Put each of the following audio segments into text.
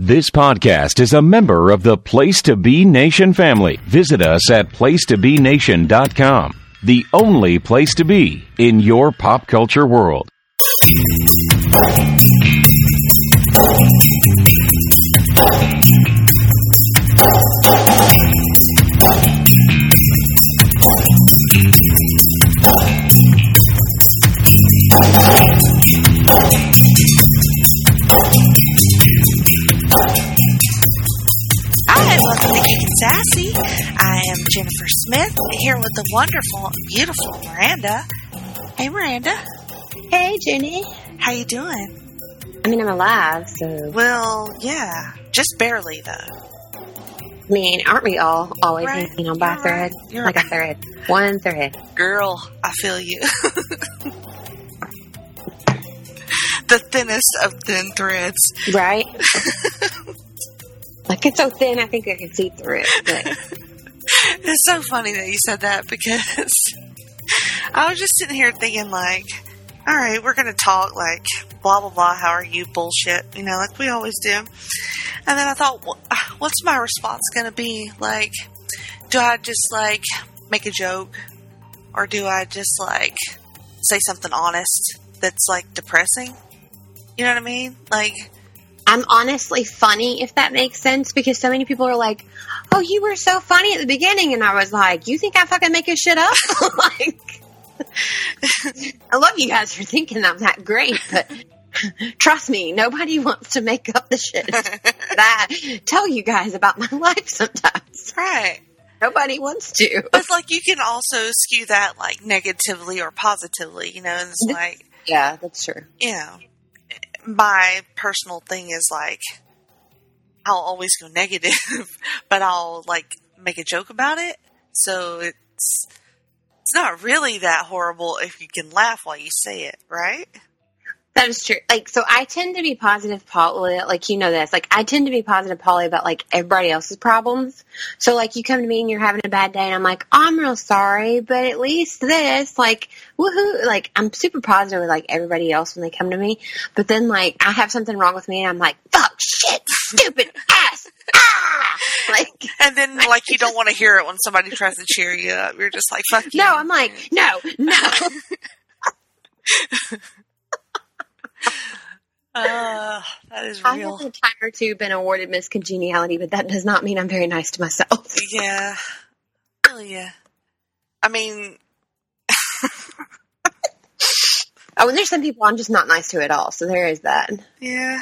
This podcast is a member of the Place to Be Nation family. Visit us at placetobenation.com, the only place to be in your pop culture world. Hi, welcome to Geek and Sassy. I am Jennifer Smith, here with the wonderful and beautiful Miranda. Hey, Miranda. Hey, Jenny. How you doing? I mean, I'm alive, so... Well, yeah. Just barely, though. I mean, aren't we all always hanging on by a thread? You're like right. a thread. One thread. Girl, I feel you. The thinnest of thin threads. Right? Like, it's so thin, I think I can see through it. But... It's so funny that you said that, because I was just sitting here thinking, like, all right, we're going to talk, like, blah, blah, blah, how are you bullshit, you know, like we always do. And then I thought, what's my response going to be? Like, do I just, like, make a joke? Or do I just, like, say something honest that's, like, depressing? You know what I mean? Like... I'm honestly funny, if that makes sense, because so many people are like, oh, you were so funny at the beginning, and I was like, you think I'm fucking making shit up? Like, I love you guys for thinking I'm that great, but trust me, nobody wants to make up the shit that I tell you guys about my life sometimes. Right. Nobody wants to. But it's like you can also skew that, like, negatively or positively, you know, and it's like... Yeah, that's true. You know, my personal thing is, like, I'll always go negative, but I'll, like, make a joke about it. So it's not really that horrible if you can laugh while you say it, right? That is true. Like, so I tend to be positive, Polly, like, you know this. Like, I tend to be positive, Polly, about, like, everybody else's problems. So, like, you come to me and you're having a bad day, and I'm like, I'm real sorry, but at least this, like, woohoo. Like, I'm super positive with, like, everybody else when they come to me. But then, like, I have something wrong with me, and I'm like, fuck, shit, stupid ass, ah! Like, and then, like, you don't want to hear it when somebody tries to cheer you up. You're just like, fuck you. No, I'm like, no. That is I real. have a time or two been awarded Miss Congeniality, but that does not mean I'm very nice to myself. Yeah. Oh, yeah. I mean... Oh, and there's some people I'm just not nice to at all, so there is that. Yeah.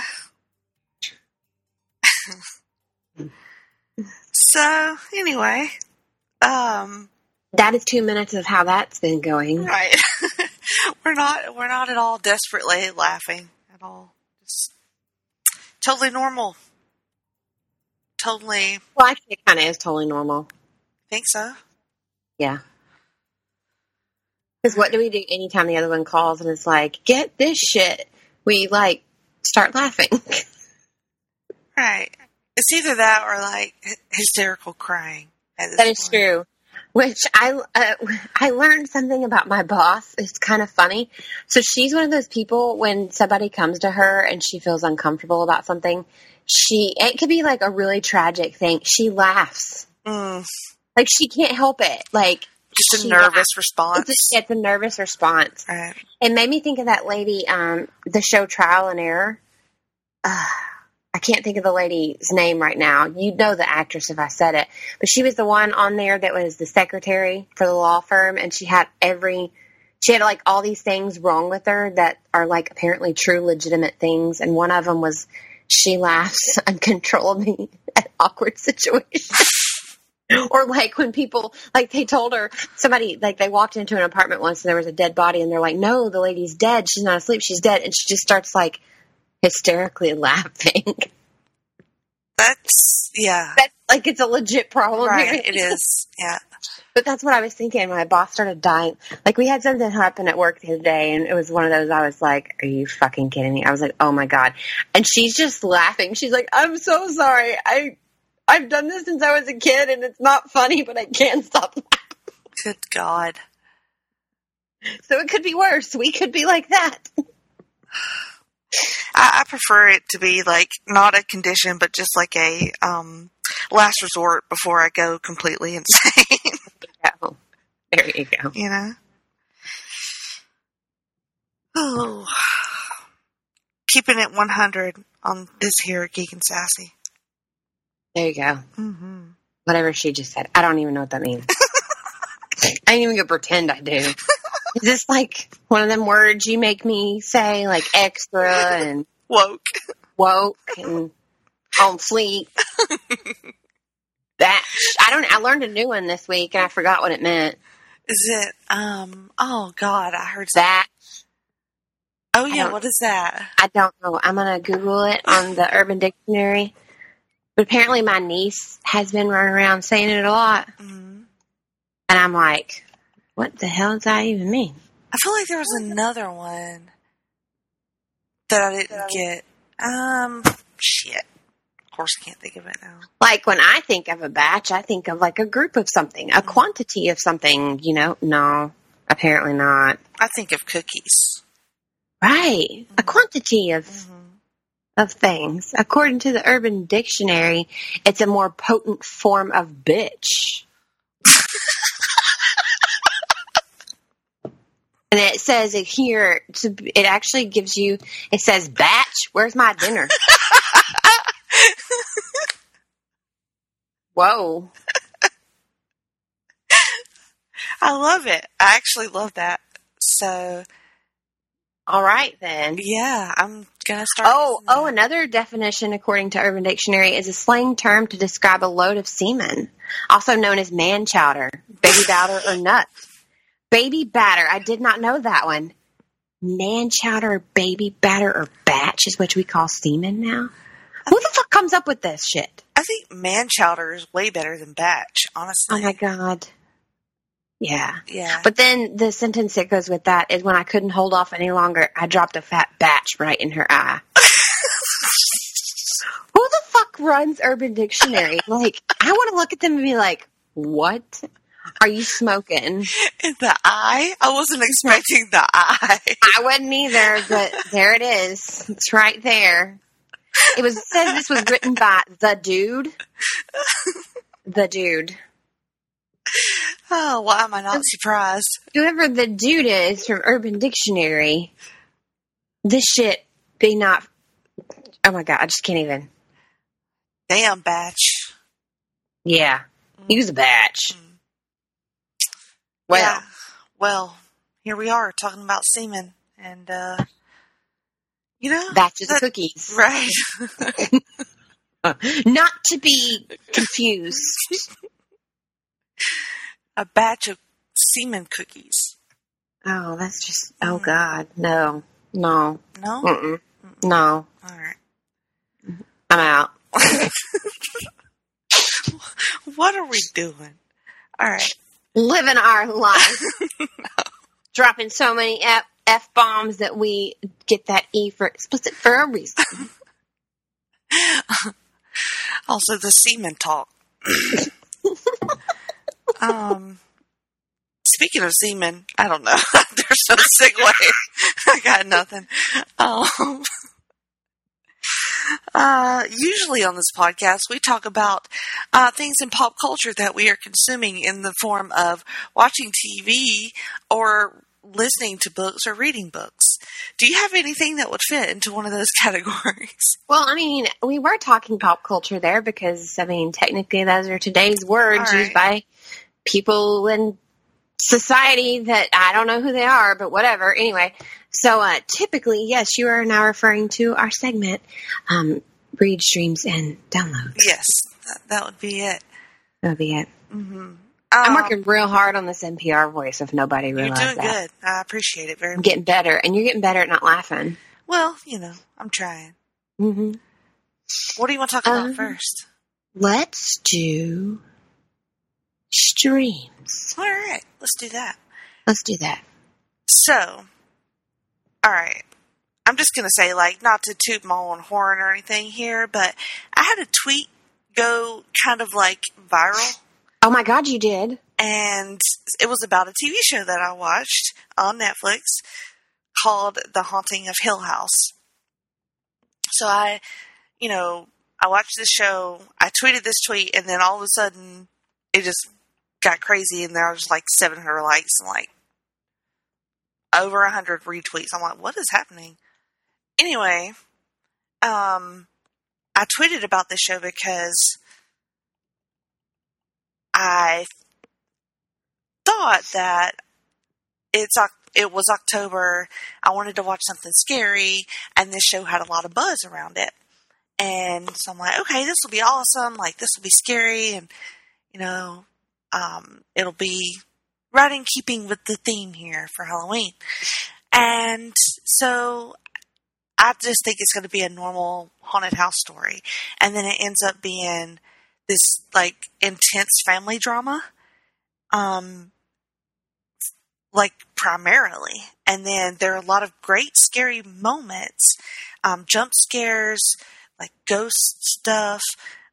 So, anyway, that is 2 minutes of how that's been going. Right. We're not at all desperately laughing at all. Just totally normal. Totally. Well, actually, it kind of is totally normal. Think so? Yeah. Because what do we do anytime the other one calls and it's like, get this shit? We, like, start laughing. Right. It's either that or, like, hysterical crying. That is true. Which I learned something about my boss. It's kind of funny. So she's one of those people when somebody comes to her and she feels uncomfortable about something, it could be like a really tragic thing. She laughs. Like she can't help it. Like just a nervous response. It's a nervous response. Right. It made me think of that lady, the show Trial and Error. I can't think of the lady's name right now. You'd know the actress if I said it. But she was the one on there that was the secretary for the law firm, and she had like all these things wrong with her that are like apparently true, legitimate things. And one of them was she laughs uncontrollably at awkward situations. Or like when people, like they told her, somebody, like they walked into an apartment once and there was a dead body and they're like, no, the lady's dead. She's not asleep. She's dead. And she just starts like hysterically laughing. That's, yeah. That's like, it's a legit problem. Right, it is, yeah. But that's what I was thinking. My boss started dying. Like, we had something happen at work the other day, and it was one of those, I was like, are you fucking kidding me? I was like, oh my God. And she's just laughing. She's like, I'm so sorry. I've done this since I was a kid, and it's not funny, but I can't stop laughing. Good God. So it could be worse. We could be like that. I prefer it to be like not a condition, but just like a last resort before I go completely insane. Oh, there you go. You know? Oh. Keeping it 100 on this here Geek and Sassy. There you go. Mm-hmm. Whatever she just said. I don't even know what that means. I ain't even gonna pretend I do. Is this like one of them words you make me say, like extra and woke and on fleek? That I learned a new one this week and I forgot what it meant. Is it oh God, I heard that. Oh yeah, what is that? I don't know. I'm gonna Google it on the Urban Dictionary. But apparently my niece has been running around saying it a lot. Mm-hmm. And I'm like, what the hell does that even mean? I feel like there was another one that I didn't get. Shit. Of course I can't think of it now. Like when I think of a batch, I think of like a group of something, a quantity of something, you know? No, apparently not. I think of cookies. Right. Mm-hmm. A quantity of things. According to the Urban Dictionary, it's a more potent form of bitch. And it says it here, it actually gives you, it says, batch, where's my dinner? Whoa. I love it. I actually love that. So. All right, then. Yeah, I'm going to start. Oh, another definition, according to Urban Dictionary, is a slang term to describe a load of semen, also known as man chowder, baby batter, or nuts. Baby batter. I did not know that one. Man chowder, baby batter, or batch is what we call semen now. Who the fuck comes up with this shit? I think man chowder is way better than batch, honestly. Oh my God. Yeah. Yeah. But then the sentence that goes with that is when I couldn't hold off any longer, I dropped a fat batch right in her eye. Who the fuck runs Urban Dictionary? Like, I want to look at them and be like, what are you smoking? In the eye? I wasn't expecting the eye. I wasn't either, but there it is. It's right there. It says this was written by The Dude. The Dude. Oh, why am I not surprised? Whoever The Dude is from Urban Dictionary, this shit be not... Oh my God, I just can't even. Damn, batch. Yeah, he was a batch. Well. Yeah. Well, here we are talking about semen and, you know. Batches of cookies. Right. Not to be confused. A batch of semen cookies. Oh, that's just... Oh, God. No. No. No? Mm-mm. No. All right. I'm out. What are we doing? All right. Living our life. Dropping so many F-bombs that we get that E for explicit for a reason. Also, the semen talk. Speaking of semen, I don't know. There's no segue. I got nothing. Usually on this podcast, we talk about things in pop culture that we are consuming in the form of watching TV or listening to books or reading books. Do you have anything that would fit into one of those categories? Well, I mean, we were talking pop culture there because, I mean, technically those are today's words used by people in society that I don't know who they are, but whatever. Anyway, so typically, yes, you are now referring to our segment, Read, Streams, and Downloads. Yes, that would be it. That would be it. Mm-hmm. I'm working real hard on this NPR voice if nobody realized that. You're doing good. I appreciate it very much. I'm getting better, and you're getting better at not laughing. Well, you know, I'm trying. Mm-hmm. What do you want to talk about first? Let's do streams. All right, let's do that. Let's do that. So, all right. I'm just going to say, like, not to toot my own horn or anything here, but I had a tweet go kind of, like, viral. Oh, my God, you did? And it was about a TV show that I watched on Netflix called The Haunting of Hill House. So I watched this show, I tweeted this tweet, and then all of a sudden it just got crazy, and there was like 700 likes and like over 100 retweets. I'm like, what is happening? Anyway, I tweeted about this show because I thought that it was October. I wanted to watch something scary, and this show had a lot of buzz around it. And so I'm like, okay, this will be awesome. Like, this will be scary, and it'll be right in keeping with the theme here for Halloween. And so I just think it's going to be a normal haunted house story. And then it ends up being this, like, intense family drama, like, primarily. And then there are a lot of great scary moments, jump scares, like ghost stuff,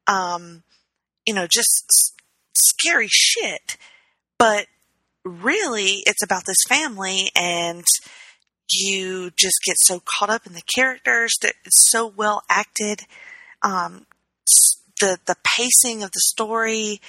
just scary shit. But really, it's about this family, and you just get so caught up in the characters that it's so well acted. The pacing of the story,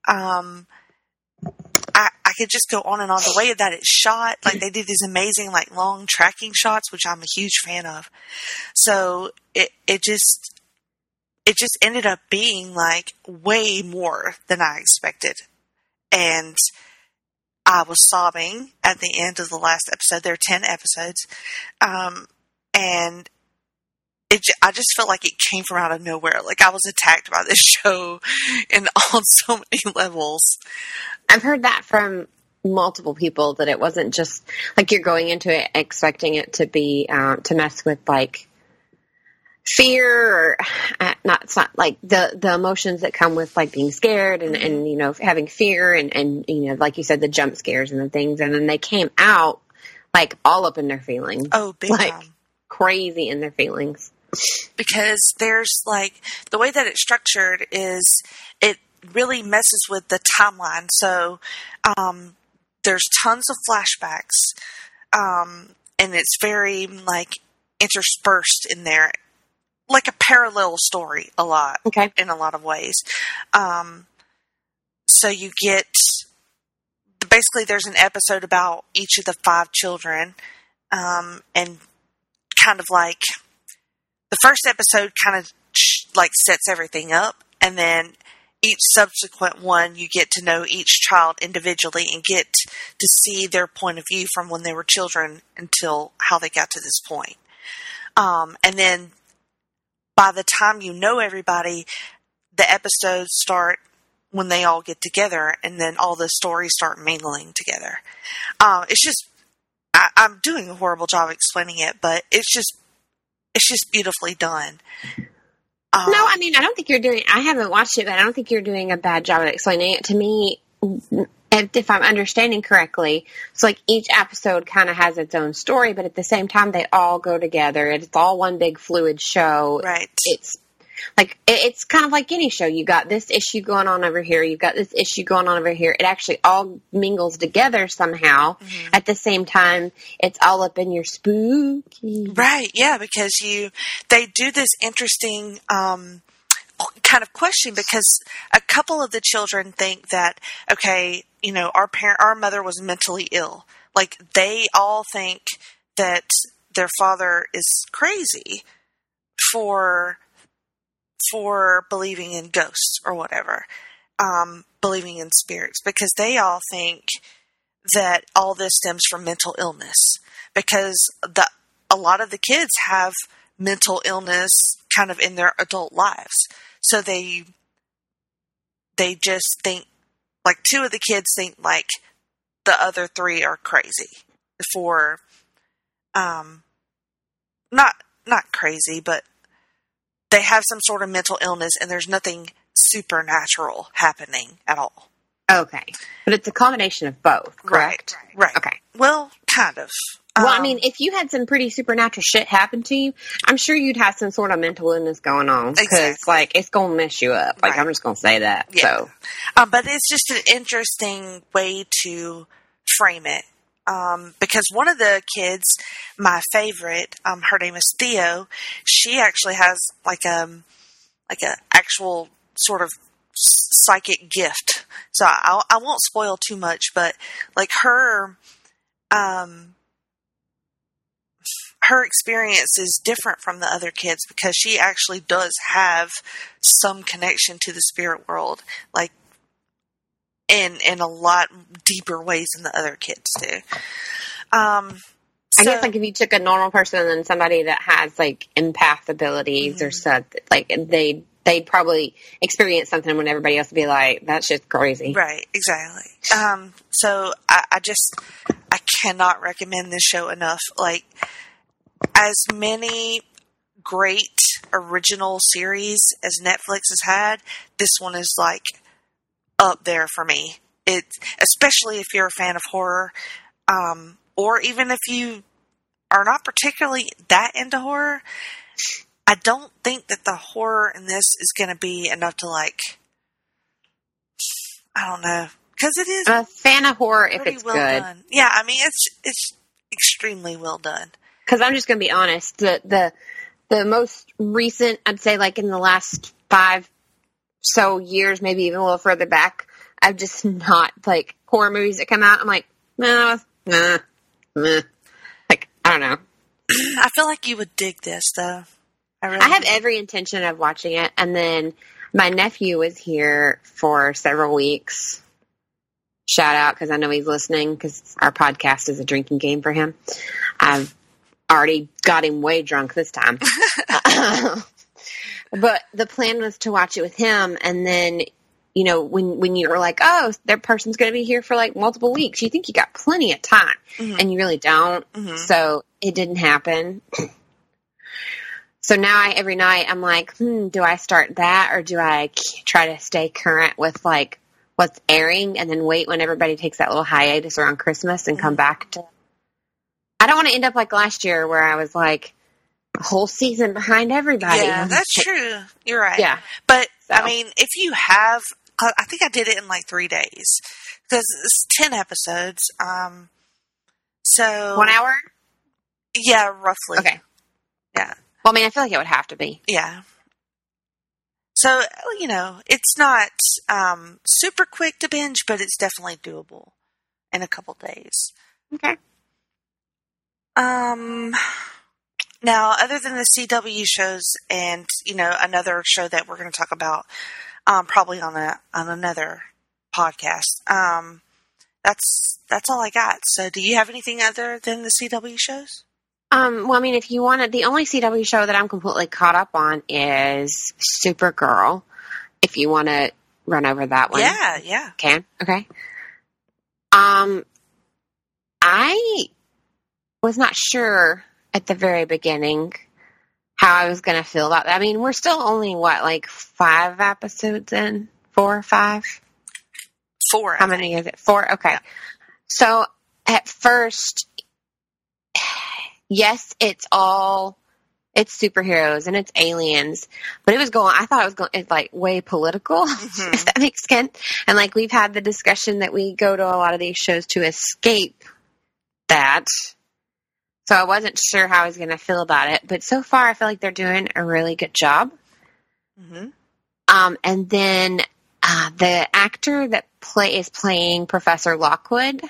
I could just go on and on. The way that it's shot, like they did these amazing, like long tracking shots, which I'm a huge fan of. So it just ended up being like way more than I expected. And I was sobbing at the end of the last episode. There are 10 episodes. And I just felt like it came from out of nowhere. Like I was attacked by this show on so many levels. I've heard that from multiple people, that it wasn't just like you're going into it expecting it to be to mess with like fear, or it's not like the emotions that come with like being scared and having fear and like you said, the jump scares and the things, and then they came out like all up in their feelings. Oh, big like time. Crazy in their feelings. Because there's like the way that it's structured is it really messes with the timeline. So there's tons of flashbacks, and it's very like interspersed in there, like a parallel story a lot. Okay. In a lot of ways. So you get basically there's an episode about each of the 5 children, and kind of like the first episode kind of like sets everything up, and then each subsequent one you get to know each child individually and get to see their point of view from when they were children until how they got to this point. And then by the time you know everybody, the episodes start when they all get together, and then all the stories start mingling together. It's just, I'm doing a horrible job explaining it, but it's just beautifully done. No, I mean, I don't think you're doing, I haven't watched it, but I don't think you're doing a bad job at explaining it to me. If I'm understanding correctly, it's like each episode kind of has its own story, but at the same time, they all go together. It's all one big fluid show. Right. It's like, it's kind of like any show. You got this issue going on over here. You've got this issue going on over here. It actually all mingles together somehow. Mm-hmm. At the same time, it's all up in your spooky. Right. Yeah. Because they do this interesting, kind of question, because a couple of the children think that, okay, our mother was mentally ill. Like they all think that their father is crazy for believing in ghosts or whatever, believing in spirits, because they all think that all this stems from mental illness, because a lot of the kids have mental illness kind of in their adult lives. So they just think, like 2 of the kids think like the other 3 are crazy for, not crazy, but they have some sort of mental illness, and there's nothing supernatural happening at all. Okay. But it's a combination of both, correct? Right. Okay. Well, kind of. Well, I mean, if you had some pretty supernatural shit happen to you, I'm sure you'd have some sort of mental illness going on. Because, exactly. it's going to mess you up. Like, right. I'm just going to say that. Yeah. So. But it's just an interesting way to frame it. Because one of the kids, my favorite, her name is Theo. She actually has like a actual sort of psychic gift. So I won't spoil too much, but like her experience is different from the other kids because she actually does have some connection to the spirit world, like in a lot deeper ways than the other kids do. I guess like if you took a normal person and then somebody that has like empath abilities or stuff, like they'd probably experience something when everybody else would be like, that shit's crazy. Right, exactly. So I cannot recommend this show enough. Like, as many great original series as Netflix has had, this one is like up there for me. It, especially if you're a fan of horror, or even if you are not particularly that into horror. I don't think that the horror in this is going to be enough to like, I don't know, because it is. I'm a fan of horror if it's well good. Done. Yeah, I mean it's extremely well done. Because I'm just going to be honest, the most recent, I'd say like in the last 5 so years, maybe even a little further back, I've just not like horror movies that come out. I'm like, nah. Like, I don't know. I feel like you would dig this though. I have every intention of watching it, and then my nephew was here for several weeks. Shout out, because I know he's listening, because our podcast is a drinking game for him. I've already got him way drunk this time. But the plan was to watch it with him, and then, you know, when you were like, oh, that person's going to be here for like multiple weeks, you think you got plenty of time, and you really don't. So it didn't happen. So now every night I'm like, do I start that, or do I try to stay current with like what's airing and then wait when everybody takes that little hiatus around Christmas and come back to... I don't want to end up like last year where I was like a whole season behind everybody. Yeah, that's true. You're right. Yeah. But, so. I mean, if you have... I think I did it in like 3 days. Because it's 10 episodes. So... 1 hour? Yeah, roughly. Okay. Yeah. Well, I mean, I feel like it would have to be. Yeah. So, you know, it's not super quick to binge, but it's definitely doable in a couple days. Okay. Now, other than the CW shows and, you know, another show that we're going to talk about probably on another podcast, that's all I got. So do you have anything other than the CW shows? Well, I mean, if you want to, the only CW show that I'm completely caught up on is Supergirl. If you want to run over that one. Yeah. Can? Okay. I was not sure at the very beginning how I was going to feel about that. I mean, we're still only, like 5 episodes in? 4 or 5? 4. How many is it? 4? Okay. Yeah. So, at first... Yes, it's superheroes and it's aliens, but I thought it was going, it's like way political, if that makes sense. And like we've had the discussion that we go to a lot of these shows to escape that. So I wasn't sure how I was going to feel about it, but so far I feel like they're doing a really good job. And then, the actor that is playing Professor Lockwood.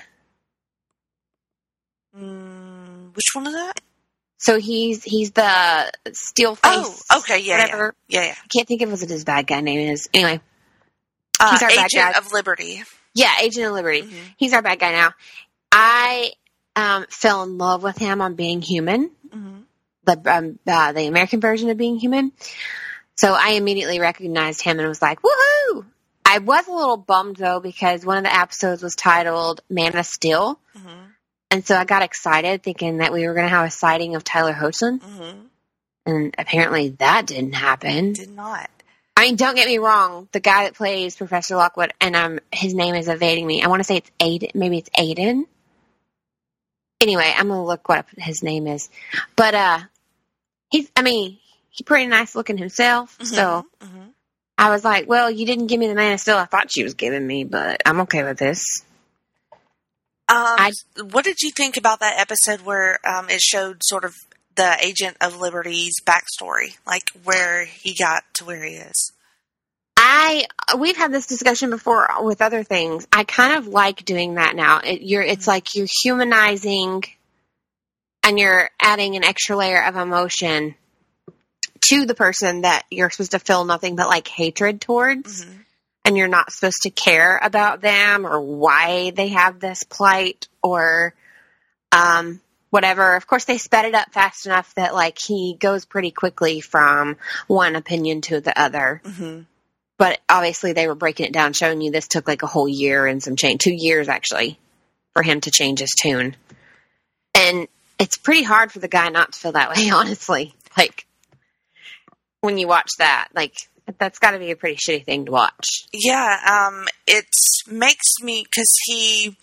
Which one is that? So he's the steel face. Oh, okay, yeah. I can't think of what his bad guy name is. Anyway, he's our bad guy. Agent of Liberty. Yeah, Agent of Liberty. He's our bad guy now. I fell in love with him on Being Human, the American version of Being Human. So I immediately recognized him and was like, woohoo! I was a little bummed though because one of the episodes was titled Man of Steel. And so I got excited thinking that we were going to have a sighting of Tyler Hoechlin. And apparently that didn't happen. Did not. I mean, don't get me wrong. The guy that plays Professor Lockwood, and his name is evading me. I want to say it's Aiden. Maybe it's Aiden. Anyway, I'm going to look what his name is. But he's pretty nice looking himself. So I was like, well, you didn't give me the Man of Steel I thought she was giving me, but I'm okay with this. What did you think about that episode where it showed sort of the Agent of Liberty's backstory, like where he got to where he is? We've had this discussion before with other things. I kind of like doing that now. It's like you're humanizing and you're adding an extra layer of emotion to the person that you're supposed to feel nothing but like hatred towards. Mm-hmm. And you're not supposed to care about them or why they have this plight or whatever. Of course, they sped it up fast enough that like he goes pretty quickly from one opinion to the other. Mm-hmm. But obviously they were breaking it down, showing you this took like a whole year and some change, 2 years actually, for him to change his tune. And it's pretty hard for the guy not to feel that way, honestly. Like, when you watch that, like, that's got to be a pretty shitty thing to watch. Yeah, it makes me, because he,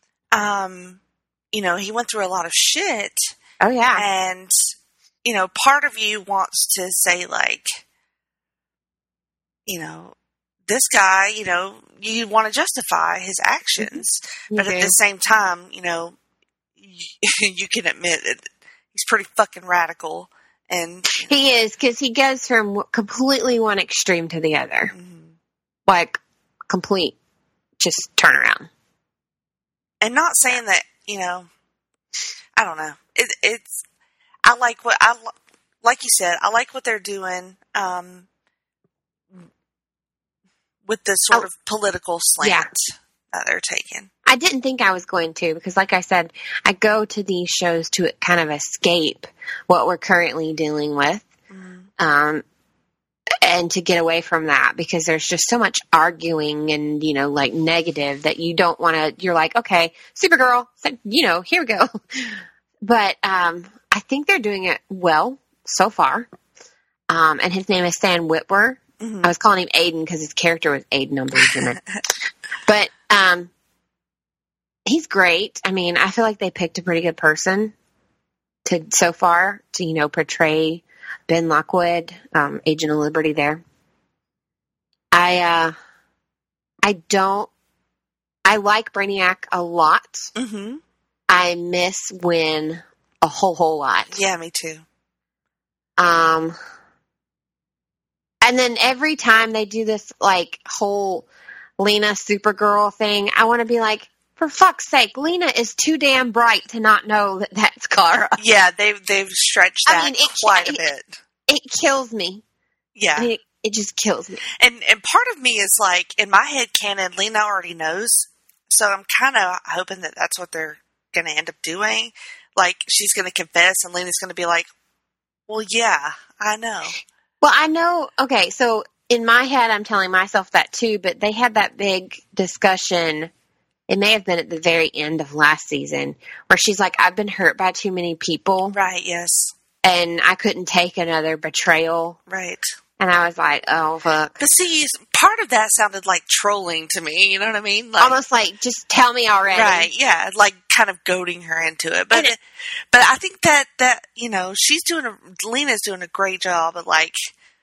he went through a lot of shit. Oh, yeah. And, part of you wants to say, like, this guy, you want to justify his actions. Mm-hmm. But at the same time, you can admit it, he's pretty fucking radical. And he is, because he goes from completely one extreme to the other. Mm-hmm. Like, complete, just turn around. And not saying that, I don't know. It's, I like like you said, I like what they're doing, with this sort of political slant that they're taking. I didn't think I was going to, because like I said, I go to these shows to kind of escape what we're currently dealing with, and to get away from that, because there's just so much arguing and, like negative that you don't want to, you're like, okay, Supergirl, here we go. But I think they're doing it well so far. And his name is Stan Witwer. Mm-hmm. I was calling him Aiden because his character was Aiden on Blue Zimmer. But he's great. I mean, I feel like they picked a pretty good person so far to portray Ben Lockwood, Agent of Liberty there. I like Brainiac a lot. Mm-hmm. I miss Winn a whole lot. Yeah, me too. And then every time they do this, like, whole Lena Supergirl thing, I want to be like, for fuck's sake, Lena is too damn bright to not know that that's Kara. Yeah, they've stretched that quite a bit. It kills me. Yeah. I mean, it just kills me. And part of me is like, in my head canon, Lena already knows. So I'm kind of hoping that that's what they're going to end up doing. Like, she's going to confess and Lena's going to be like, well, yeah, I know. Well, I know, okay, so in my head, I'm telling myself that too, but they had that big discussion, it may have been at the very end of last season, where she's like, I've been hurt by too many people. Right, yes. And I couldn't take another betrayal. Right. And I was like, oh, fuck. But see, part of that sounded like trolling to me, you know what I mean? Like, almost like, just tell me already. Right, yeah, like kind of goading her into it. But I think that Lena's doing a great job of, like,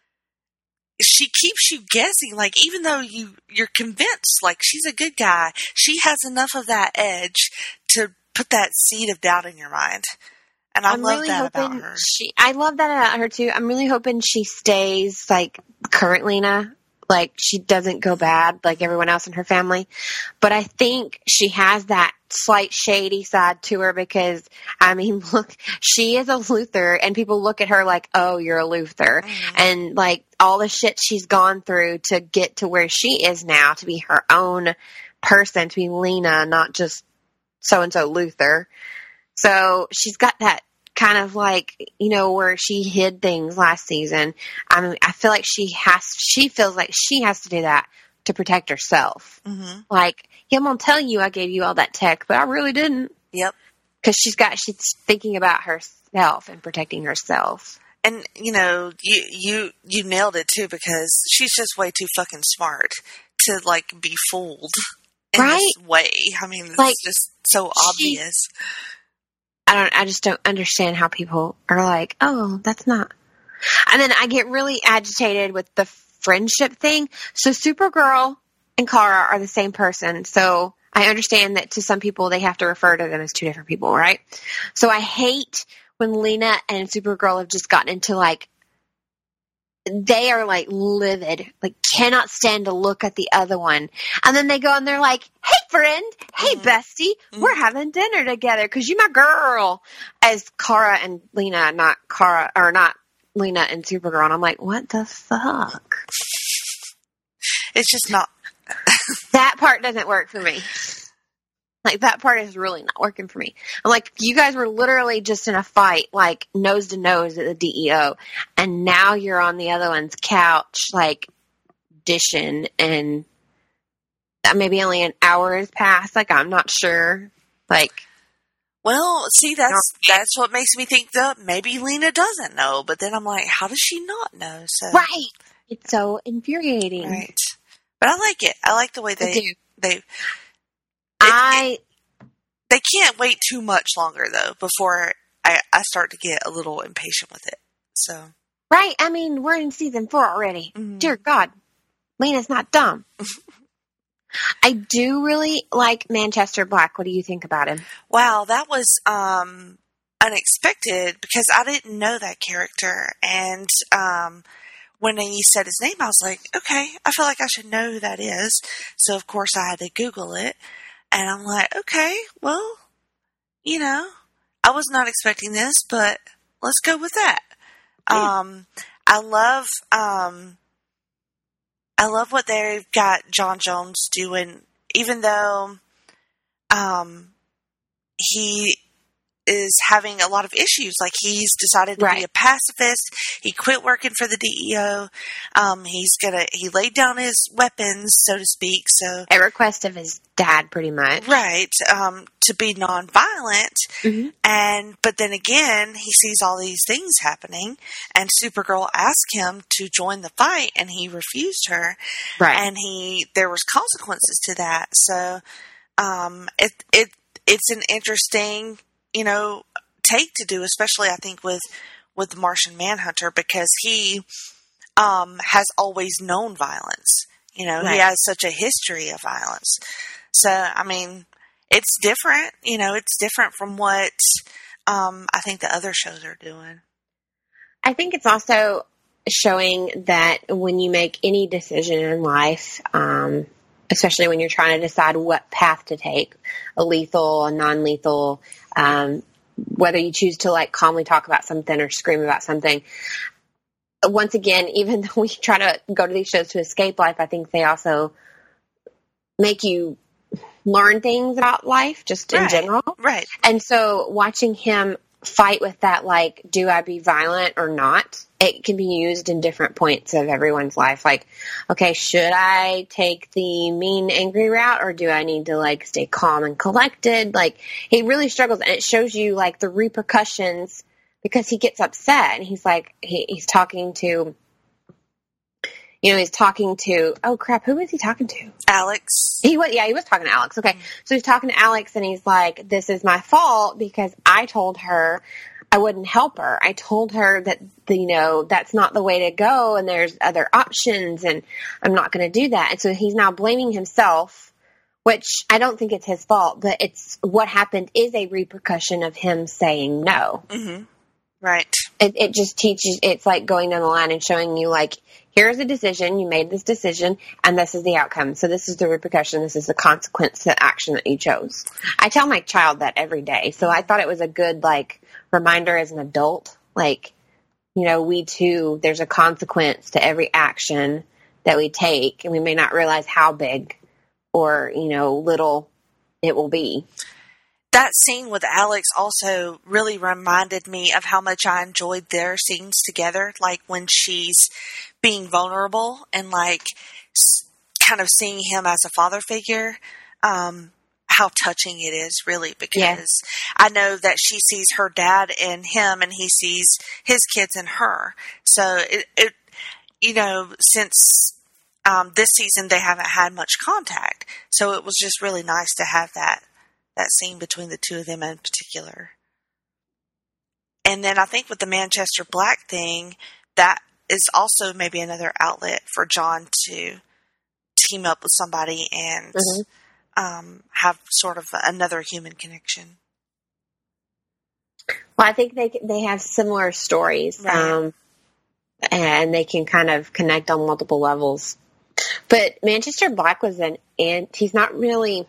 she keeps you guessing, like, even though you're convinced, like, she's a good guy, she has enough of that edge to put that seed of doubt in your mind. And I love that about her. I love that about her, too. I'm really hoping she stays, like, current Lena. Like, she doesn't go bad like everyone else in her family. But I think she has that slight shady side to her because, I mean, look, she is a Luthor. And people look at her like, oh, you're a Luthor. Mm-hmm. And, like, all the shit she's gone through to get to where she is now, to be her own person, to be Lena, not just so-and-so Luthor. So she's got that kind of like, where she hid things last season. I mean, I feel like she feels like she has to do that to protect herself. Mm-hmm. Like, I'm going to tell you I gave you all that tech, but I really didn't. Yep. Because she's thinking about herself and protecting herself. And, you nailed it too, because she's just way too fucking smart to, like, be fooled in this way. I mean, it's like, just so obvious. I just don't understand how people are like, oh, that's not. And then I get really agitated with the friendship thing. So Supergirl and Kara are the same person. So I understand that to some people they have to refer to them as two different people, right? So I hate when Lena and Supergirl have just gotten into like, they are like livid, like cannot stand to look at the other one. And then they go and they're like, hey friend, hey bestie, we're having dinner together because you're my girl. As Kara and Lena, not Lena and Supergirl. And I'm like, what the fuck? It's just not. That part doesn't work for me. Like, that part is really not working for me. I'm like, you guys were literally just in a fight, like, nose to nose at the DEO, and now you're on the other one's couch, like, dishing, and maybe only an hour has passed. Like, I'm not sure. Like, well, see, that's what makes me think that maybe Lena doesn't know, but then I'm like, how does she not know? So, right. It's so infuriating. Right. But I like it. I like the way they can't wait too much longer, though, before I start to get a little impatient with it. So, right. I mean, we're in season 4 already. Mm-hmm. Dear God, Lena's not dumb. I do really like Manchester Black. What do you think about him? Wow, that was unexpected because I didn't know that character. And when he said his name, I was like, okay, I feel like I should know who that is. So, of course, I had to Google it. And I'm like, okay, well, you know, I was not expecting this, but let's go with that. Yeah. I love what they've got John Jones doing, even though he is having a lot of issues. Like, he's decided to be a pacifist. He quit working for the DEO. He laid down his weapons, so to speak. So at request of his dad, pretty much. Right. To be nonviolent. Mm-hmm. But then again, he sees all these things happening, and Supergirl asked him to join the fight, and he refused her. Right. And there was consequences to that. So, it's an interesting, take to do, especially I think with the Martian Manhunter, because he has always known violence. He has such a history of violence. So, I mean, it's different. It's different from what I think the other shows are doing. I think it's also showing that when you make any decision in life, especially when you're trying to decide what path to take, a lethal, a non-lethal, whether you choose to like calmly talk about something or scream about something. Once again, even though we try to go to these shows to escape life, I think they also make you learn things about life just in general. Right. And so watching him fight with that, like, do I be violent or not? It can be used in different points of everyone's life. Like, okay, should I take the mean, angry route, or do I need to, like, stay calm and collected? Like, he really struggles, and it shows you, like, the repercussions, because he gets upset, and he's like, he's talking to, oh crap, who was he talking to? Alex. He was talking to Alex. Okay. So he's talking to Alex, and he's like, this is my fault because I told her I wouldn't help her. I told her that, that's not the way to go, and there's other options, and I'm not going to do that. And so he's now blaming himself, which I don't think it's his fault, but it's what happened is a repercussion of him saying no. Mm-hmm. Right. It just teaches, it's like going down the line and showing you, like, here's a decision, you made this decision, and this is the outcome. So this is the repercussion, this is the consequence, the action that you chose. I tell my child that every day. So I thought it was a good, like, reminder as an adult. Like, we too, there's a consequence to every action that we take, and we may not realize how big or, little it will be. That scene with Alex also really reminded me of how much I enjoyed their scenes together. Like when she's being vulnerable and like kind of seeing him as a father figure, how touching it is really, because I know that she sees her dad in him and he sees his kids in her. So it since this season they haven't had much contact. So it was just really nice to have that scene between the two of them in particular. And then I think with the Manchester Black thing, that is also maybe another outlet for John to team up with somebody and have sort of another human connection. Well, I think they have similar stories, Right. and they can kind of connect on multiple levels. But Manchester Black was he's not really,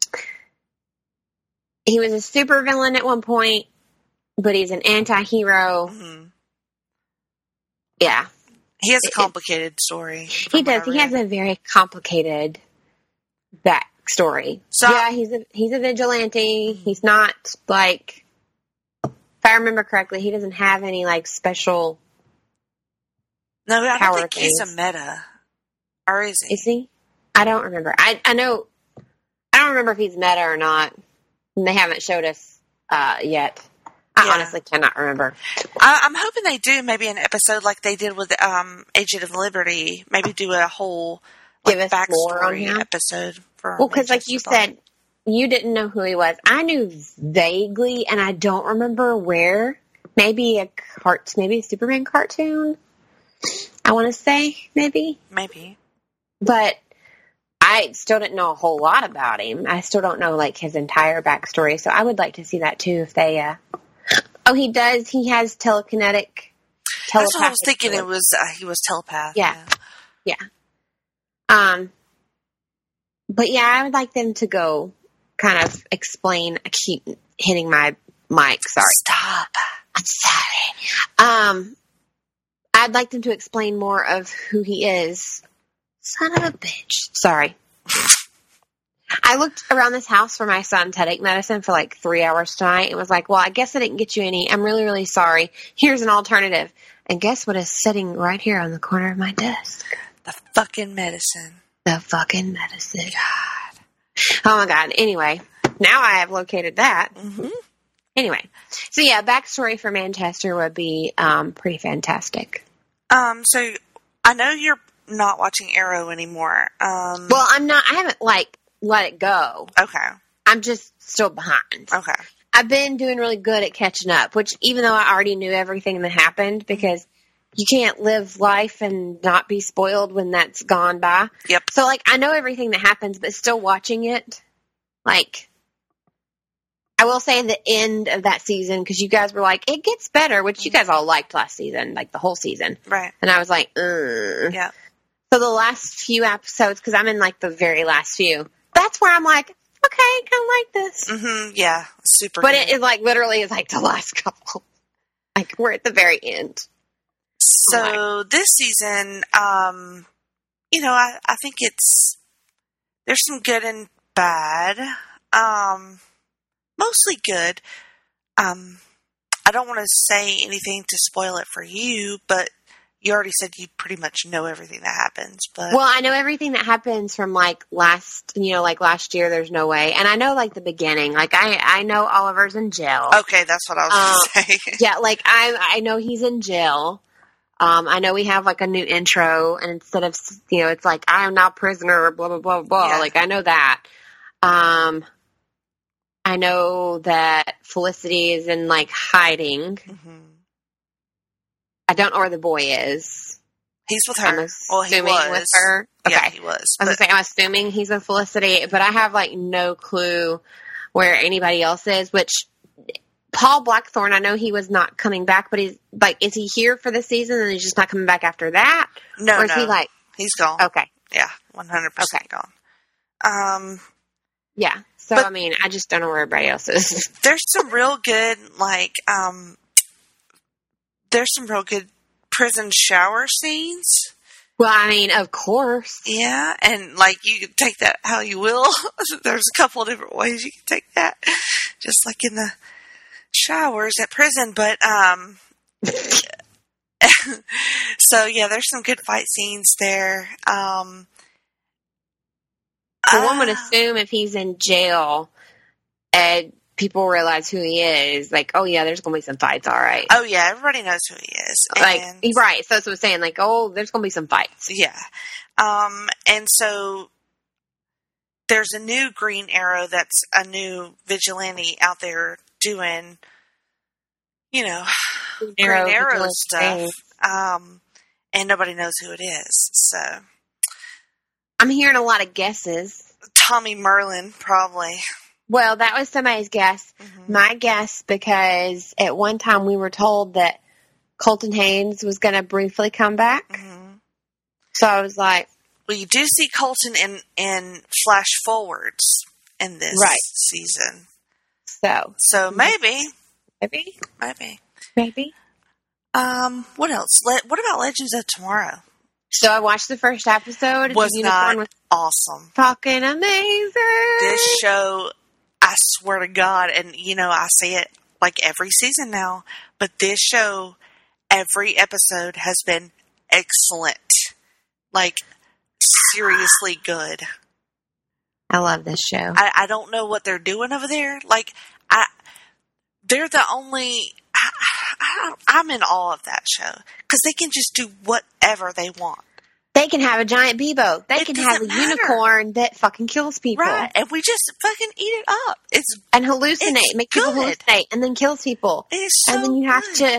he was a supervillain at one point, but he's an anti-hero. Mm-hmm. Yeah. He has a complicated story. He does. He has a very complicated backstory. So, yeah, he's a vigilante. He's not like, if I remember correctly, he doesn't have any like special. No, I don't think things. he's a meta. Or is he? Is he? I don't remember. I know. I don't remember if he's meta or not. They haven't showed us yet. I honestly cannot remember. I'm hoping they do maybe an episode like they did with Agent of Liberty. Maybe do a whole give us backstory more on him episode for. Well, because like you said, you didn't know who he was. I knew vaguely, and I don't remember where. Maybe a Superman cartoon. I want to say maybe. But I still didn't know a whole lot about him. I still don't know like his entire backstory. So I would like to see that too. If they, oh, he does. He has telepathic. That's what I was thinking. He was telepath. Yeah. But yeah, I would like them to go kind of explain. I keep hitting my mic. Sorry. Stop. I'm sorry. I'd like them to explain more of who he is. Son of a bitch. Sorry. I looked around this house for my son's headache medicine for like 3 hours tonight. It was like, well, I guess I didn't get you any. I'm really, really sorry. Here's an alternative. And guess what is sitting right here on the corner of my desk? The fucking medicine. God. Oh my God. Anyway, now I have located that. Mm-hmm. Anyway. So yeah, backstory for Manchester would be pretty fantastic. So I know you're not watching Arrow anymore. Well, I'm not. I haven't let it go. Okay. I'm just still behind. Okay. I've been doing really good at catching up, which even though I already knew everything that happened, because you can't live life and not be spoiled when that's gone by. Yep. So like I know everything that happens, but still watching it, like I will say the end of that season, because you guys were like, it gets better, which you guys all liked last season, like the whole season. Right. And I was like, ugh. Yeah. So the last few episodes, because I'm in like the very last few, that's where I'm like, okay, I kind of like this. Mm-hmm. Yeah. Super. But good. it is like literally is like the last couple. Like we're at the very end. So this season, I think there's some good and bad. Mostly good. I don't want to say anything to spoil it for you, but you already said you pretty much know everything that happens. But well, I know everything that happens from like last year. There's no way, and I know like the beginning. Like I know Oliver's in jail. Okay, that's what I was going to say. Yeah, like I know he's in jail. I know we have like a new intro, and instead of it's like I am now prisoner, blah blah blah blah. Yeah. Like I know that. I know that Felicity is in like hiding. Mm-hmm. I don't know where the boy is. He's with her. I'm assuming with her. Okay. Yeah, he was. I'm assuming he's with Felicity, but I have like no clue where anybody else is. Which Paul Blackthorne, I know he was not coming back, but he's like, is he here for the season and he's just not coming back after that? No, or is he like he's gone? Okay, yeah, 100% gone. Yeah. So I mean, I just don't know where everybody else is. There's some real good prison shower scenes. Well, I mean, of course. Yeah, and like you can take that how you will. There's a couple of different ways you can take that, just like in the showers at prison. But so yeah, there's some good fight scenes there. So one would assume if he's in jail and people realize who he is, like, oh yeah, there's going to be some fights, all right. Oh yeah, everybody knows who he is. Like, right, so that's what I'm saying, like, oh, there's going to be some fights. Yeah. And so there's a new Green Arrow that's a new vigilante out there doing, Green Arrow stuff. And nobody knows who it is, so... I'm hearing a lot of guesses. Tommy Merlin, probably. Well, that was somebody's guess. Mm-hmm. My guess, because at one time we were told that Colton Haynes was going to briefly come back. Mm-hmm. So I was like... Well, you do see Colton in flash forwards in this season. So maybe. What else? What about Legends of Tomorrow? So I watched the first episode. Was not awesome. Fucking amazing. This show, I swear to God, and I say it like every season now, but this show, every episode has been excellent. Like, seriously good. I love this show. I don't know what they're doing over there. Like, they're the only... I'm in awe of that show because they can just do whatever they want. They can have a giant Bebo. They can have a unicorn that fucking kills people. Right, and we just fucking eat it up. And hallucinate, make people hallucinate, and then kills people. It's so and then you have to...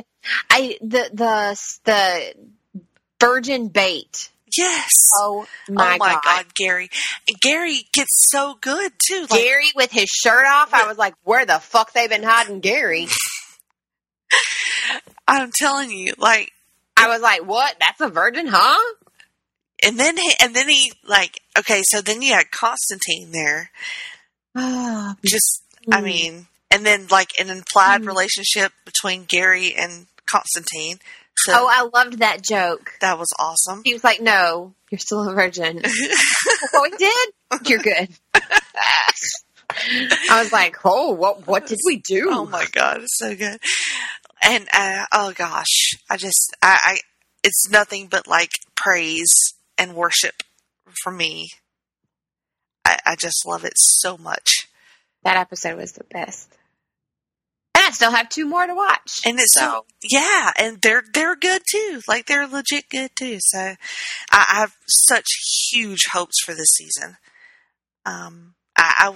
The virgin bait. Yes. Oh my God, Gary. Gary gets so good too. Like, Gary with his shirt off. I was like, where the fuck they been hiding Gary? I'm telling you, like, I was like, what? That's a virgin, huh? And then he like, okay, so then you had Constantine there. I mean, and then like an implied relationship between Gary and Constantine. So I loved that joke. That was awesome. He was like, no, you're still a virgin. Oh, we did? You're good. I was like, oh, what did we do? Oh my God, it's so good. And, oh gosh, it's nothing but like praise and worship for me. I just love it so much. That episode was the best. And I still have 2 more to watch. And it's yeah, and they're good too. Like, they're legit good too. So I have such huge hopes for this season. I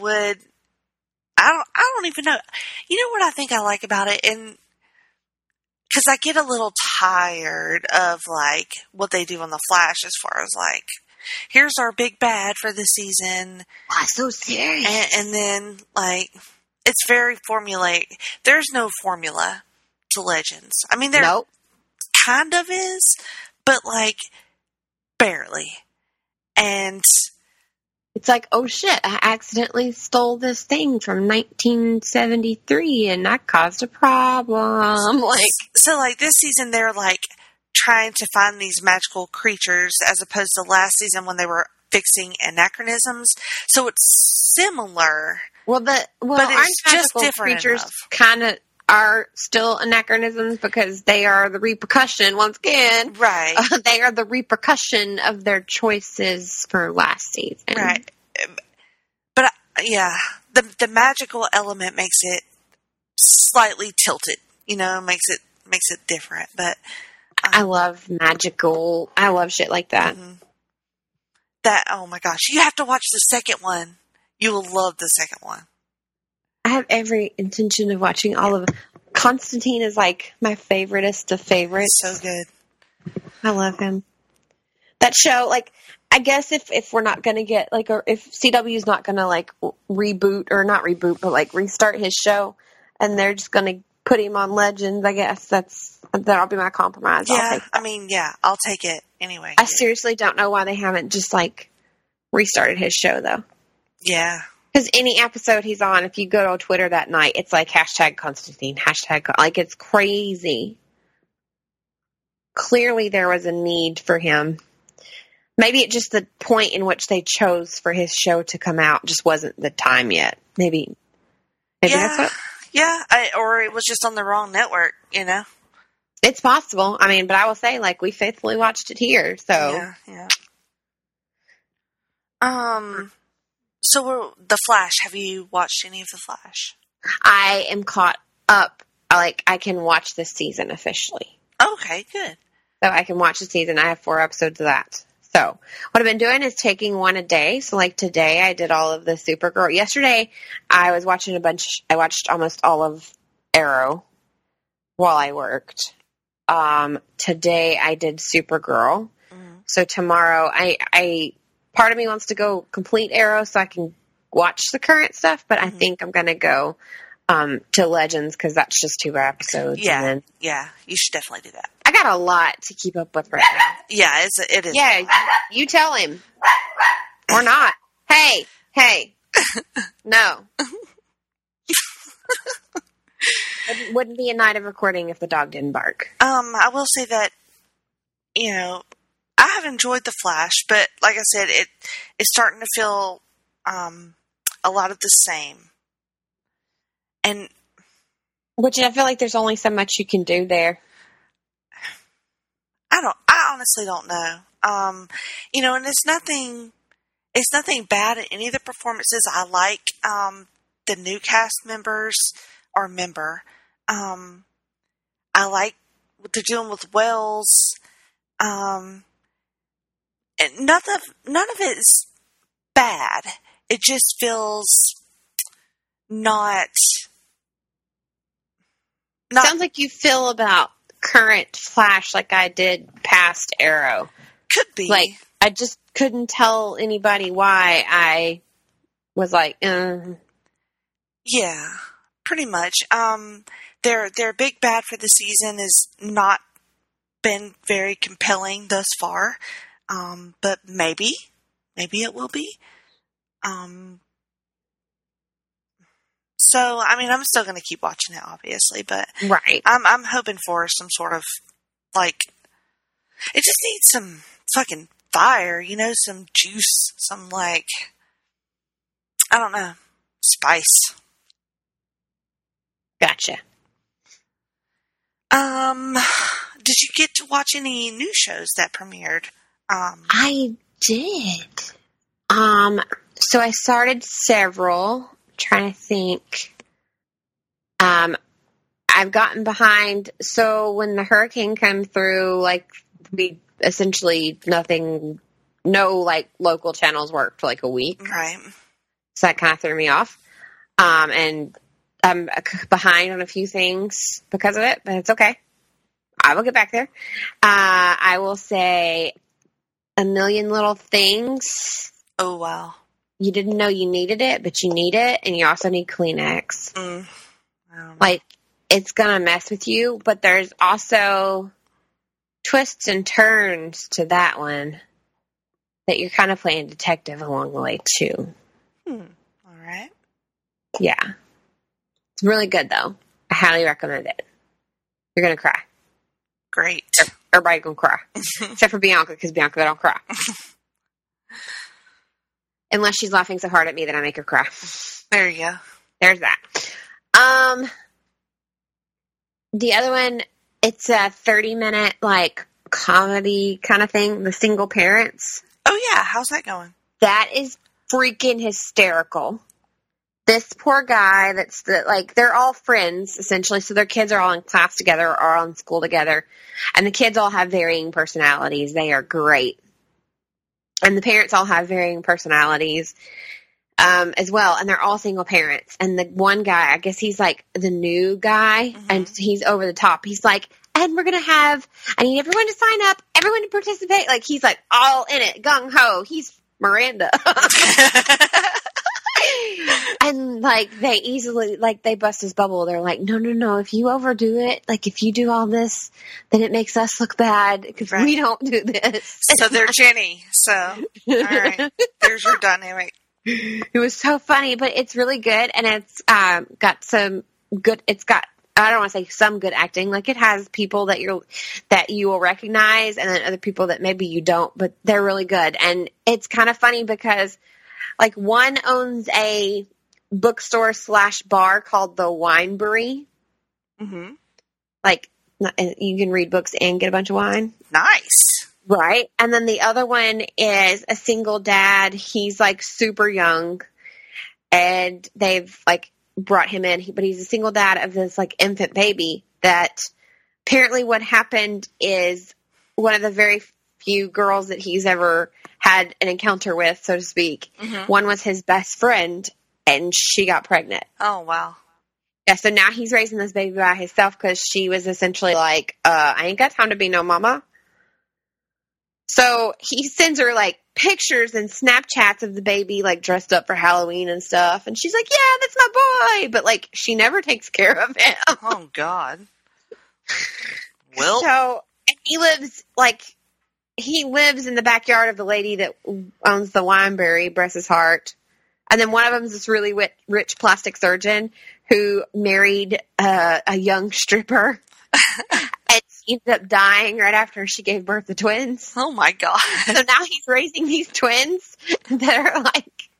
don't even know. You know what I think I like about it? And because I get a little tired of like what they do on The Flash as far as like, here's our big bad for the season. Wow, so serious. And then like, it's very formulaic. There's no formula to Legends. I mean, there kind of is, but like barely. And it's like, oh shit, I accidentally stole this thing from 1973 and that caused a problem. Like, so like this season they're like trying to find these magical creatures as opposed to last season when they were fixing anachronisms. So it's similar. But it's just different. Creatures kind of are still anachronisms because they are the repercussion once again. Right. They are the repercussion of their choices for last season. Right. But yeah, the magical element makes it slightly tilted. Makes it different. But I love magical. I love shit like that. Mm-hmm. That, oh my gosh, you have to watch the second one. You will love the second one. I have every intention of watching all of them. Constantine is like my favoriteest of favorites. So good. I love him. That show, like, I guess if we're not going to get, like, or if CW is not going to, like, reboot, or not reboot, but, like, restart his show, and they're just going to put him on Legends, I guess that'll be my compromise. Yeah, I'll take it anyway. I seriously don't know why they haven't just, like, restarted his show, though. Yeah. Because any episode he's on, if you go to Twitter that night, it's like hashtag Constantine, like, it's crazy. Clearly there was a need for him. Maybe it's just the point in which they chose for his show to come out just wasn't the time yet. Maybe that's what... Yeah, or it was just on the wrong network, It's possible. I mean, but I will say, like, we faithfully watched it here, so... Yeah. So, The Flash, have you watched any of The Flash? I am caught up. Like, I can watch this season officially. Okay, good. So I can watch the season. I have 4 episodes of that. So what I've been doing is taking one a day. So like today I did all of the Supergirl. Yesterday I was watching I watched almost all of Arrow while I worked. Today I did Supergirl. Mm-hmm. So tomorrow part of me wants to go complete Arrow so I can watch the current stuff, but I think I'm going to go to Legends because that's just 2 episodes. Yeah, and then yeah, you should definitely do that. I got a lot to keep up with right now. Yeah, it is. Yeah, you tell him. Or not. Hey. No. Wouldn't be a night of recording if the dog didn't bark. I will say that, I have enjoyed The Flash, but like I said, it's starting to feel a lot of the same. And which I feel like there's only so much you can do there. I honestly don't know. And it's nothing bad in any of the performances. I like the new cast members or member. I like what they're doing with Wells. And none of it is bad. It just feels not. Sounds like you feel about current Flash like I did past Arrow. Could be. Like, I just couldn't tell anybody why I was like, Yeah, pretty much. Their big bad for the season has not been very compelling thus far. But maybe it will be. So, I'm still going to keep watching it, obviously, but right. I'm hoping for some sort of, it just needs some fucking fire, some juice, some, I don't know, spice. Gotcha. Did you get to watch any new shows that premiered? I did. So I started several. Trying to think. I've gotten behind. So when the hurricane came through, we essentially no local channels worked for a week. Right. So that kind of threw me off. And I'm behind on a few things because of it, but it's okay. I will get back there. I will say A Million Little Things. Oh, wow. You didn't know you needed it, but you need it, and you also need Kleenex. It's going to mess with you, but there's also twists and turns to that one that you're kind of playing detective along the way, too. All right. Yeah. It's really good, though. I highly recommend it. You're going to cry. Great. Everybody's going to cry. Except for Bianca, because Bianca don't cry. Unless she's laughing so hard at me that I make her cry. There you go. There's that. The other one, it's a 30-minute, comedy kind of thing. The Single Parents. Oh, yeah. How's that going? That is freaking hysterical. This poor guy they're all friends, essentially. So their kids are all in class together or all in school together. And the kids all have varying personalities. They are great. And the parents all have varying personalities as well. And they're all single parents. And the one guy, I guess he's the new guy. Mm-hmm. And he's over the top. He's and we're going to I need everyone to sign up, everyone to participate. He's all in it, gung ho. He's Miranda. And they easily, they bust his bubble. They're no. If you overdo it, if you do all this, then it makes us look bad because we don't do this. So they're Jenny. So, all right. There's your dynamic. It was so funny, but it's really good. And it's got some good, I don't want to say some good acting. It has people that you will recognize and then other people that maybe you don't, but they're really good. And it's kind of funny because one owns a bookstore / bar called the Winebury. Mm-hmm. You can read books and get a bunch of wine. Nice. Right. And then the other one is a single dad. He's super young and they've brought him in, but he's a single dad of this infant baby that apparently what happened is one of the very few girls that he's ever had an encounter with, so to speak. Mm-hmm. One was his best friend, and she got pregnant. Oh, wow. Yeah, so now he's raising this baby by himself because she was essentially I ain't got time to be no mama. So he sends her, pictures and Snapchats of the baby, like, dressed up for Halloween and stuff. And she's like, yeah, that's my boy. But, like, she never takes care of him. Oh, God. Well. So, and he lives in the backyard of the lady that owns the Wineberry, bless his heart. And then one of them is this really rich plastic surgeon who married a young stripper. And she ended up dying right after she gave birth to twins. Oh, my God. So now he's raising these twins that are like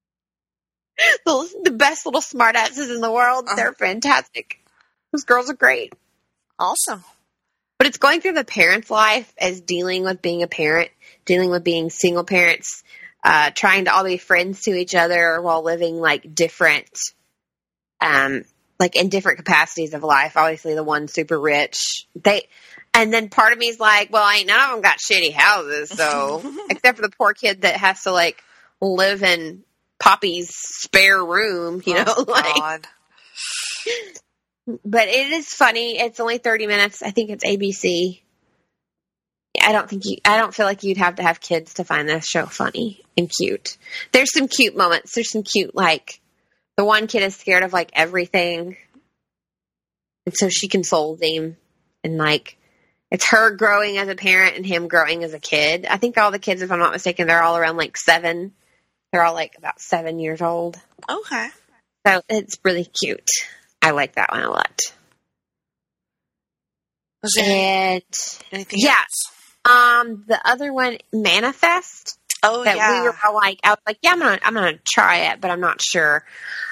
the best little smartasses in the world. They're fantastic. Those girls are great. Awesome. But it's going through the parent's life as dealing with being a parent, dealing with being single parents, trying to all be friends to each other while living like different, like in different capacities of life. Obviously the one super rich, and then part of me is like, well, ain't none of them got shitty houses. So except for the poor kid that has to like live in Poppy's spare room, you know, like, God. But it is funny. It's only 30 minutes. I think it's ABC. I don't feel like you'd have to have kids to find this show funny and cute. There's some cute moments. There's some cute, like, the one kid is scared of, like, everything. And so she consoles him. And, like, it's her growing as a parent and him growing as a kid. I think all the kids, if I'm not mistaken, they're all around, like, 7. They're all, like, about 7 years old. Okay. So it's really cute. I like that one a lot. Was there anything else? The other one, Manifest. Oh, that yeah. we were all like, I was like, yeah, I'm gonna try it, but I'm not sure.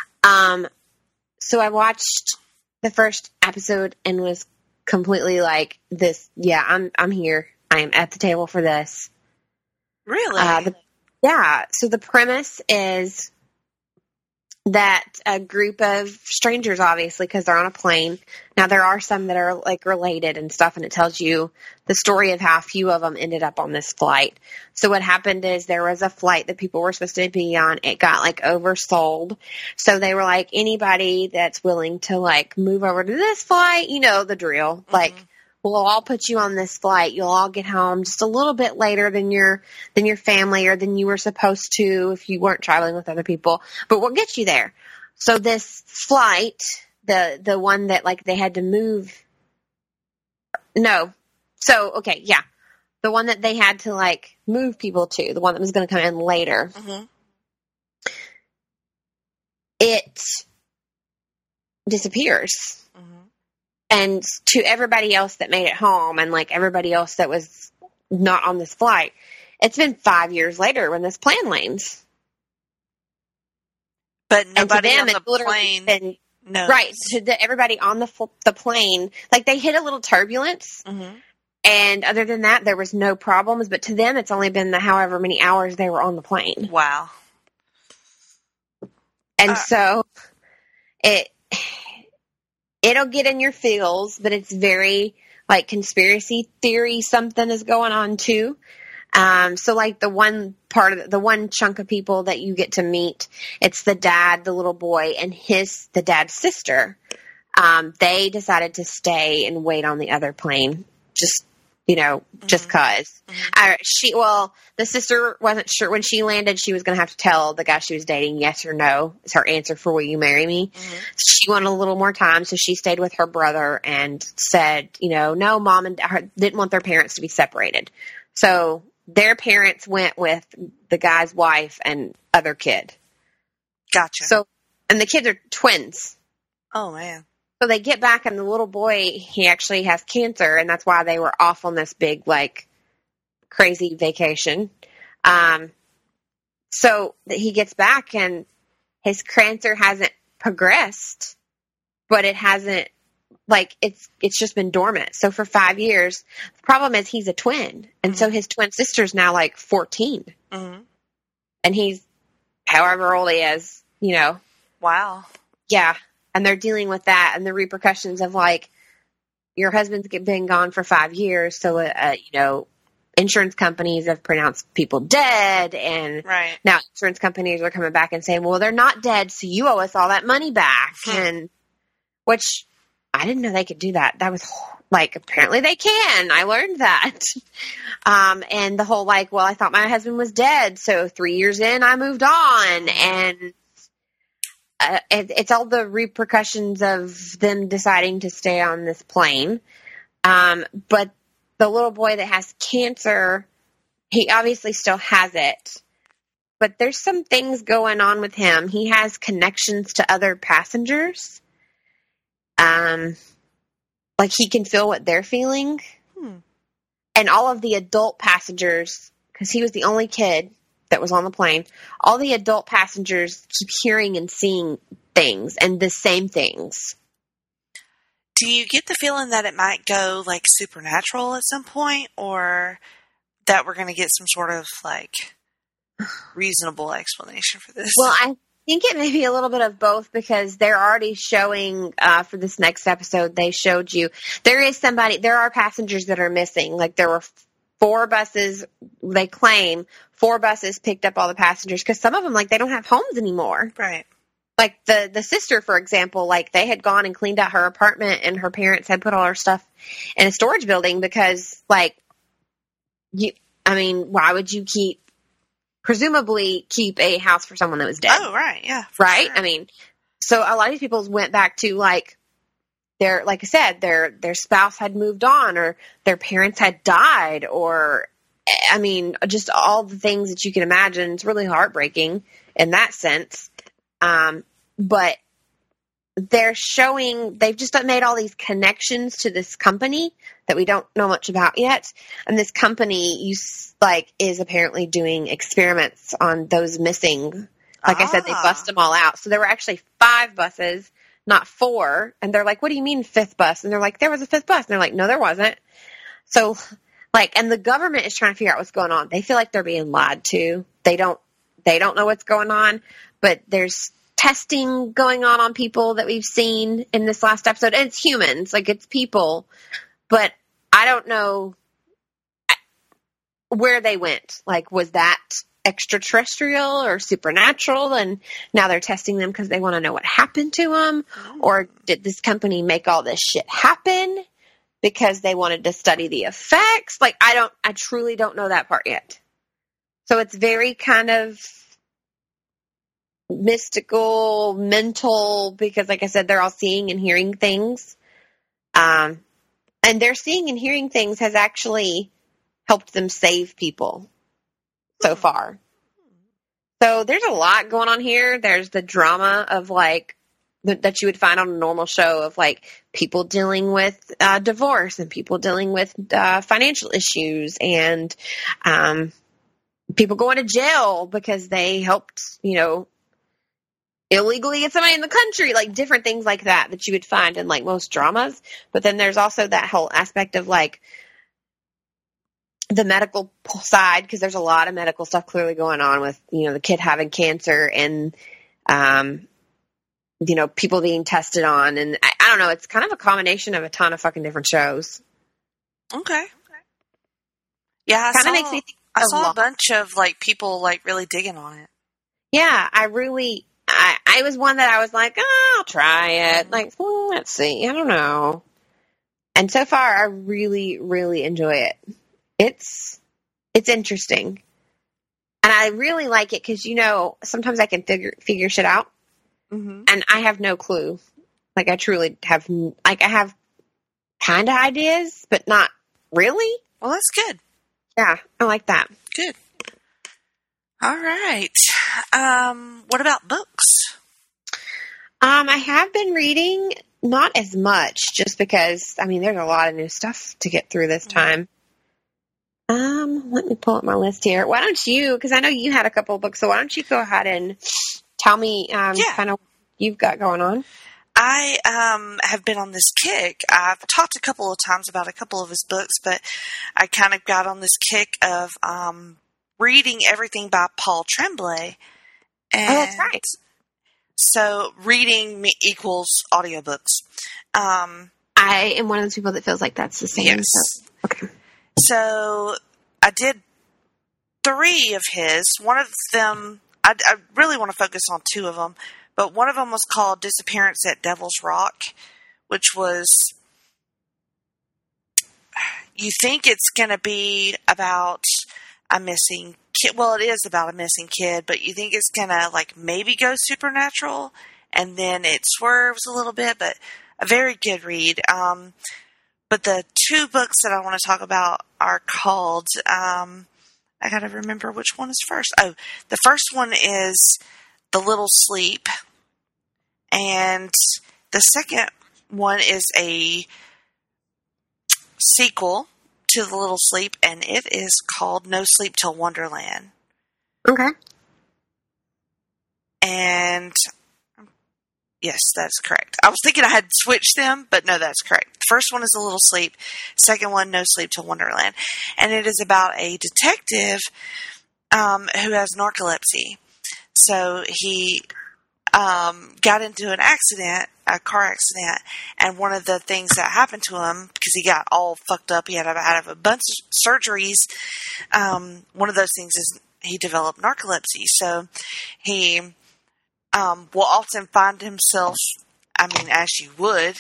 So I watched the first episode and was completely like, this. Yeah, I'm here. I am at the table for this. Really? So the premise is that a group of strangers, obviously, because they're on a plane. Now, there are some that are, like, related and stuff, and it tells you the story of how a few of them ended up on this flight. So what happened is there was a flight that people were supposed to be on. It got, like, oversold. So they were like, anybody that's willing to, like, move over to this flight, you know, the drill. Mm-hmm. Like, we'll all put you on this flight. You'll all get home just a little bit later than your family or than you were supposed to if you weren't traveling with other people. But we'll get you there. So this flight, the one that like they had to move. No. So, okay, yeah. The one that they had to like move people to, the one that was going to come in later. Mm-hmm. It disappears. Mm-hmm. And to everybody else that made it home and, like, everybody else that was not on this flight, it's been 5 years later when this plane lands. But nobody on the plane knows. Right. To everybody on the plane, like, they hit a little turbulence. Mm-hmm. And other than that, there was no problems. But to them, it's only been the however many hours they were on the plane. Wow. And so it'll get in your feels, but it's very, like, conspiracy theory something is going on, too. So, like, the one chunk of people that you get to meet, it's the dad, the little boy, and the dad's sister. They decided to stay and wait on the other plane, just, you know, just cause. Mm-hmm. The sister wasn't sure when she landed. She was going to have to tell the guy she was dating yes or no. It's her answer for will you marry me? Mm-hmm. She wanted a little more time, so she stayed with her brother and said, you know, no, mom and dad didn't want their parents to be separated. So their parents went with the guy's wife and other kid. Gotcha. So, and the kids are twins. Oh, man. So they get back, and the little boy, he actually has cancer, and that's why they were off on this big, like, crazy vacation. So he gets back, and his cancer hasn't progressed, but it hasn't, like, it's just been dormant. So for 5 years, the problem is he's a twin, and so his twin sister's now, like, 14. Mm-hmm. And he's however old he is, you know. Wow. Yeah. And they're dealing with that and the repercussions of, like, your husband's been gone for 5 years. So, you know, insurance companies have pronounced people dead. And right. Now insurance companies are coming back and saying, well, they're not dead, so you owe us all that money back. And which I didn't know they could do that. That was Like, apparently they can. I learned that. And the whole, like, well, I thought my husband was dead, so 3 years in, I moved on. And it's all the repercussions of them deciding to stay on this plane. But the little boy that has cancer, he obviously still has it. But there's some things going on with him. He has connections to other passengers. Like he can feel what they're feeling. And all of the adult passengers, because he was the only kid that was on the plane, all the adult passengers keep hearing and seeing things and the same things. Do you get the feeling that it might go like supernatural at some point, or that we're going to get some sort of like reasonable explanation for this? Well, I think it may be a little bit of both, because they're already showing for this next episode, they showed you there are passengers that are missing. Like there were 4 buses, they claim 4 buses picked up all the passengers, because some of them, like, they don't have homes anymore. Right. Like the sister, for example, like they had gone and cleaned out her apartment and her parents had put all her stuff in a storage building because, like, why would you presumably keep a house for someone that was dead? Oh, right. Yeah. Right. Sure. So a lot of these people went back to, like I said, their spouse had moved on, or their parents had died, or, just all the things that you can imagine. It's really heartbreaking in that sense. But they've just made all these connections to this company that we don't know much about yet. And this company is apparently doing experiments on those missing. Like I said, they bust them all out. So there were actually 5 buses, not 4. And they're like, what do you mean 5th bus? And they're like, there was a 5th bus. And they're like, no, there wasn't. So and the government is trying to figure out what's going on. They feel like they're being lied to. They don't know what's going on, but there's testing going on people that we've seen in this last episode. And it's humans, like it's people, but I don't know where they went. Like, was that extraterrestrial or supernatural? And now they're testing them because they want to know what happened to them. Or did this company make all this shit happen because they wanted to study the effects? Like, I truly don't know that part yet. So it's very kind of mystical, mental, because like I said, they're all seeing and hearing things. And their seeing and hearing things has actually helped them save people so far. So there's a lot going on here. There's the drama of like that you would find on a normal show of like people dealing with divorce and people dealing with financial issues and people going to jail because they helped, illegally get somebody in the country, like different things like that you would find in like most dramas. But then there's also that whole aspect of like the medical side, because there's a lot of medical stuff clearly going on with, the kid having cancer and, people being tested on. And I don't know, it's kind of a combination of a ton of fucking different shows. Okay. Yeah, I saw a bunch of like people like really digging on it. Yeah, I was one that I was like, I'll try it. Like, let's see. I don't know. And so far, I really, really enjoy it. It's interesting. And I really like it because, sometimes I can figure shit out. Mm-hmm. And I have no clue. Like, I truly have, I have kind of ideas, but not really. Well, that's good. Yeah, I like that. Good. All right. What about books? I have been reading, not as much, just because, there's a lot of new stuff to get through this time. Let me pull up my list here. Why don't you, because I know you had a couple of books, so why don't you go ahead and tell me kind of what you've got going on? I have been on this kick. I've talked a couple of times about a couple of his books, but I kind of got on this kick of reading everything by Paul Tremblay. And that's right. So reading equals audiobooks. I am one of those people that feels like that's the same. Yes. Okay. So I did 3 of his. One of them, I really want to focus on 2 of them, but one of them was called Disappearance at Devil's Rock, which was you think it's going to be about a missing kid. Well, it is about a missing kid, but you think it's going to like maybe go supernatural, and then it swerves a little bit, but a very good read. But the two books that I want to talk about are called, I got to remember which one is first. Oh, the first one is The Little Sleep, and the second one is a sequel to The Little Sleep, and it is called No Sleep Till Wonderland. Okay. And yes, that's correct. I was thinking I had switched them, but no, that's correct. The first one is A Little Sleep. Second one, No Sleep Till Wonderland. And it is about a detective who has narcolepsy. So he got into an accident, a car accident, and one of the things that happened to him, because he got all fucked up, he had to have a bunch of surgeries. One of those things is he developed narcolepsy. So he will often find himself, I mean, as you would,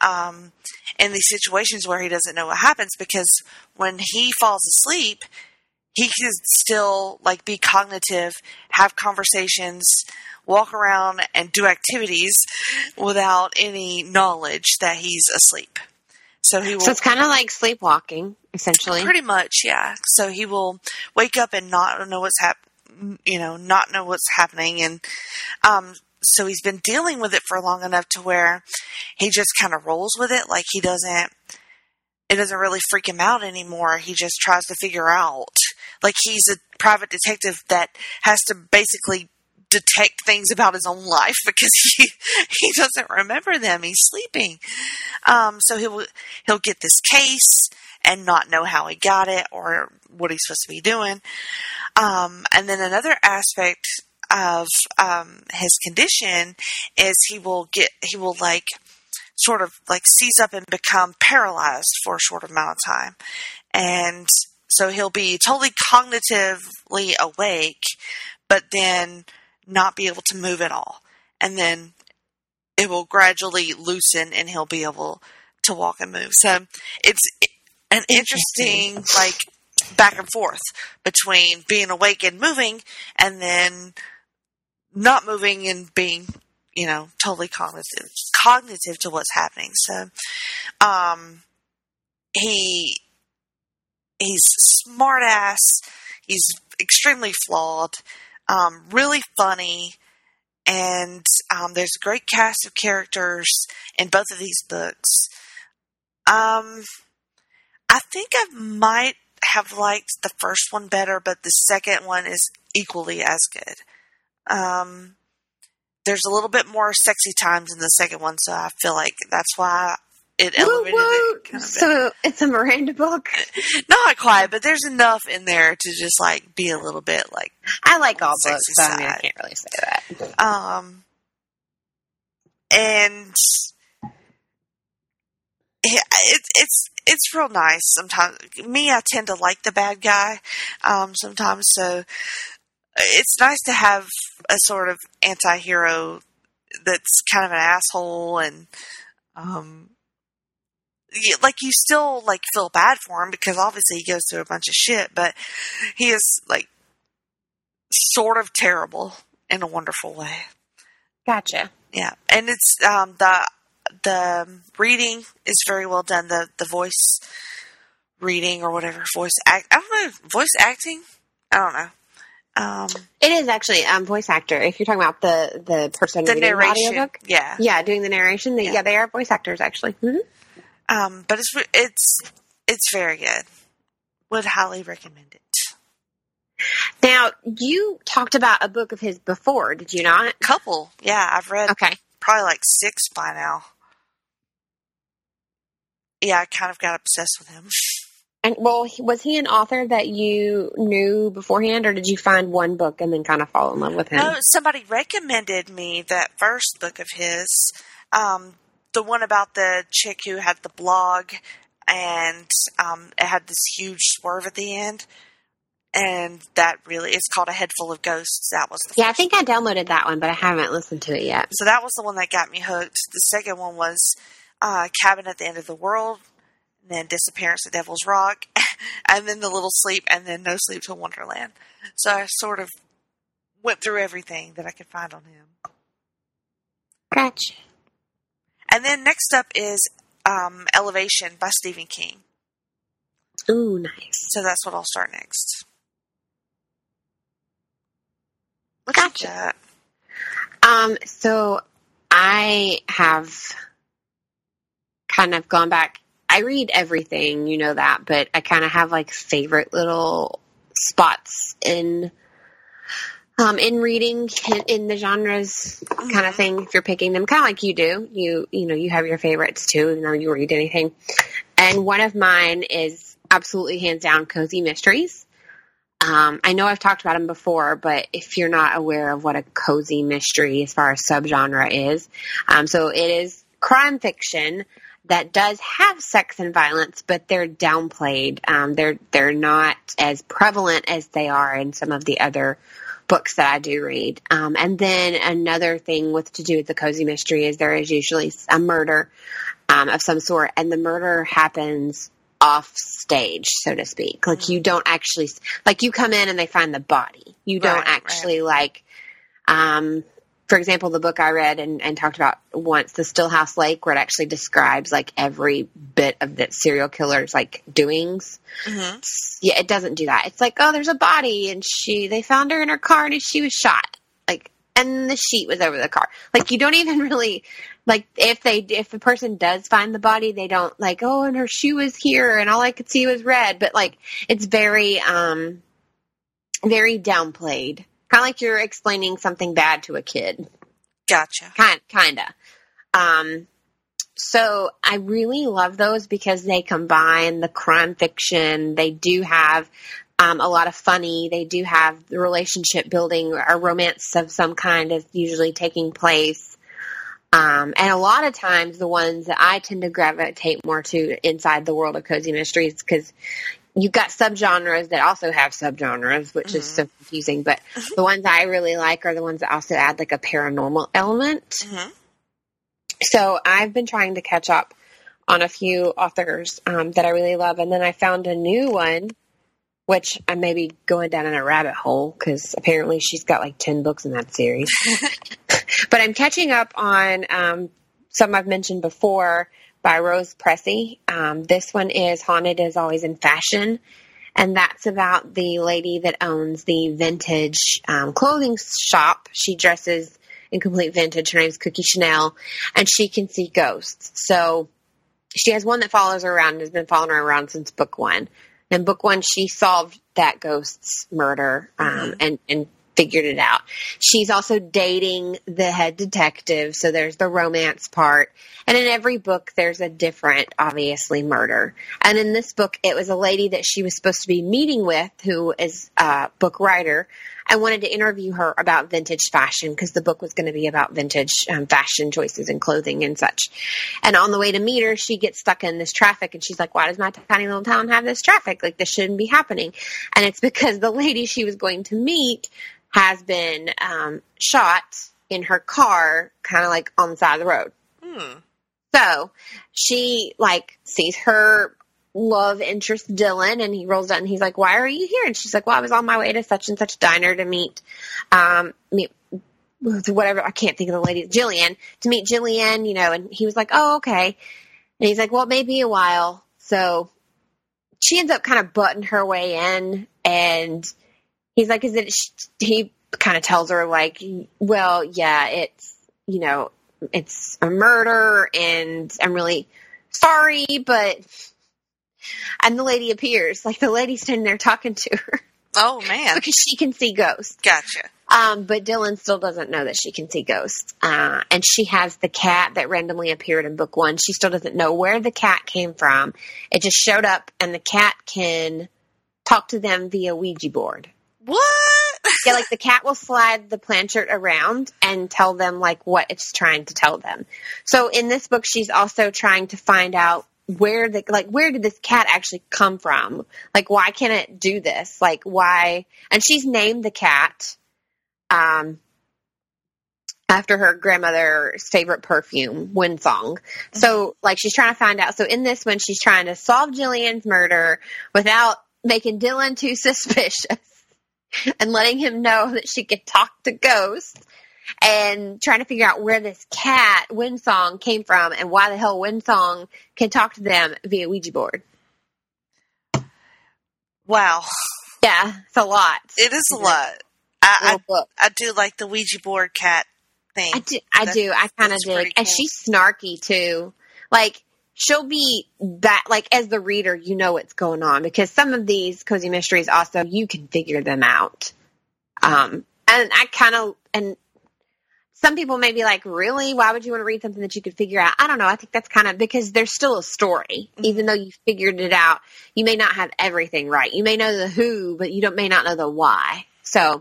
in these situations where he doesn't know what happens, because when he falls asleep, he can still like be cognitive, have conversations, walk around and do activities without any knowledge that he's asleep. So it's kind of like sleepwalking, essentially. Pretty much, yeah. So he will wake up and not know what's not know what's happening, and so he's been dealing with it for long enough to where he just kind of rolls with it. Like it doesn't really freak him out anymore. He just tries to figure out. Like he's a private detective that has to basically detect things about his own life because he doesn't remember them. He's sleeping. So he'll get this case and not know how he got it or what he's supposed to be doing. And then another aspect of his condition is he will sort of like seize up and become paralyzed for a short amount of time. And so he'll be totally cognitively awake, but then not be able to move at all. And then it will gradually loosen and he'll be able to walk and move. So it's an interesting like back and forth between being awake and moving and then not moving and being, totally cognitive to what's happening. So, he's smart ass. He's extremely flawed, really funny. And, there's a great cast of characters in both of these books. I think I might have liked the first one better, but the second one is equally as good. There's a little bit more sexy times in the second one, so I feel like that's why it elevated it. Kind of so it's a Miranda book? Not quite, but there's enough in there to just like be a little bit like. I like all books, so side. I can't really say that. And it's real nice. Sometimes I tend to like the bad guy. Sometimes, so. It's nice to have a sort of anti-hero that's kind of an asshole and, you still, feel bad for him because obviously he goes through a bunch of shit, but he is, sort of terrible in a wonderful way. Gotcha. Yeah. And it's, the reading is very well done. The voice reading or whatever, voice acting? I don't know. It is actually voice actor. If you're talking about the person reading the audiobook, yeah, doing the narration. They are voice actors actually. Mm-hmm. But it's very good. Would highly recommend it. Now you talked about a book of his before, did you not? A couple, yeah. I've read probably 6 by now. Yeah, I kind of got obsessed with him. And was he an author that you knew beforehand, or did you find one book and then kind of fall in love with him? No, somebody recommended me that first book of his, the one about the chick who had the blog, and it had this huge swerve at the end, and it's called A Head Full of Ghosts. That was the first. I think I downloaded that one, but I haven't listened to it yet. So that was the one that got me hooked. The second one was Cabin at the End of the World. and then Disappearance at Devil's Rock, and then The Little Sleep, and then No Sleep Till Wonderland. So I sort of went through everything that I could find on him. Gotcha. And then next up is Elevation by Stephen King. Ooh, nice. So that's what I'll start next. What Gotcha. you got? So I have kind of gone back. I read everything, you know that, but I kind of have like favorite little spots in reading in the genres kind of thing. If you're picking them, kind of like you do, you have your favorites too, even though you read anything. And one of mine is absolutely hands down cozy mysteries. I know I've talked about them before, but if you're not aware of what a cozy mystery as far as subgenre is, so it is crime fiction that does have sex and violence, but they're downplayed. They're not as prevalent as they are in some of the other books that I do read. And then another thing to do with the cozy mystery is there is usually a murder of some sort, and the murder happens off stage, so to speak. Like you don't actually, like you come in and they find the body. You don't actually for example, the book I read and talked about once, The Stillhouse Lake, where it actually describes like every bit of that serial killer's like doings. Mm-hmm. Yeah, it doesn't do that. It's like, oh, there's a body and they found her in her car and she was shot. Like, and the sheet was over the car. Like, you don't even really, like, if the person does find the body, they don't like, oh, and her shoe was here and all I could see was red. But like, it's very, very downplayed. Kind of like you're explaining something bad to a kid. Gotcha. Kinda. So I really love those because they combine the crime fiction. They do have a lot of funny. They do have the relationship building or romance of some kind is usually taking place. And a lot of times the ones that I tend to gravitate more to inside the world of cozy mysteries, because you've got subgenres that also have subgenres, which is so confusing. But the ones I really like are the ones that also add like a paranormal element. Mm-hmm. So I've been trying to catch up on a few authors that I really love. And then I found a new one, which I may be going down in a rabbit hole because apparently she's got like 10 books in that series. But I'm catching up on some I've mentioned before by Rose Pressey. This one is Haunted as Always in Fashion. And that's about the lady that owns the vintage clothing shop. She dresses in complete vintage. Her name's Cookie Chanel. And she can see ghosts. So she has one that follows her around and has been following her around since book one. In book one, she solved that ghost's murder and figured it out. She's also dating the head detective, so there's the romance part. And in every book, there's a different, obviously, murder. And in this book, it was a lady that she was supposed to be meeting with, who is a book writer. I wanted to interview her about vintage fashion because the book was going to be about vintage fashion choices and clothing and such. And on the way to meet her, she gets stuck in this traffic and she's like, why does my tiny little town have this traffic? Like, this shouldn't be happening. And it's because the lady she was going to meet has been shot in her car, kind of like on the side of the road. So she like sees her love interest Dylan, and he rolls out and he's like, why are you here? And she's like, well, I was on my way to such and such diner to meet whatever, I can't think of the lady, Jillian, to meet Jillian, you know. And he was like, oh, okay. And he's like, well, it may be a while. So she ends up kind of butting her way in, and he's like, he kind of tells her like, well, yeah, it's, you know, it's a murder and I'm really sorry, but, and the lady appears, like the lady's standing there talking to her. Oh man. Because she can see ghosts. Gotcha. But Dylan still doesn't know that she can see ghosts. And she has the cat that randomly appeared in book one. She still doesn't know where the cat came from. It just showed up, and the cat can talk to them via Ouija board. What? Yeah, like the cat will slide the planchette around and tell them like what it's trying to tell them. So in this book, she's also trying to find out where did this cat actually come from? Like, why can't it do this? Like, why? And she's named the cat. after her grandmother's favorite perfume, Windsong. So, like, she's trying to find out. So, in this one, she's trying to solve Jillian's murder without making Dylan too suspicious and letting him know that she could talk to ghosts, and trying to figure out where this cat, Windsong, came from and why the hell Windsong can talk to them via Ouija board. Wow. Yeah, it's a lot. It is a lot. I do like the Ouija board cat thing. I do. I kind of dig. Cool. And she's snarky, too. Like, she'll be that, like, as the reader, you know what's going on. Because some of these cozy mysteries also, you can figure them out. And I kind of, and some people may be like, really? Why would you want to read something that you could figure out? I don't know. I think that's kind of because there's still a story. Mm-hmm. Even though you figured it out, you may not have everything right. You may know the who, but you may not know the why. So,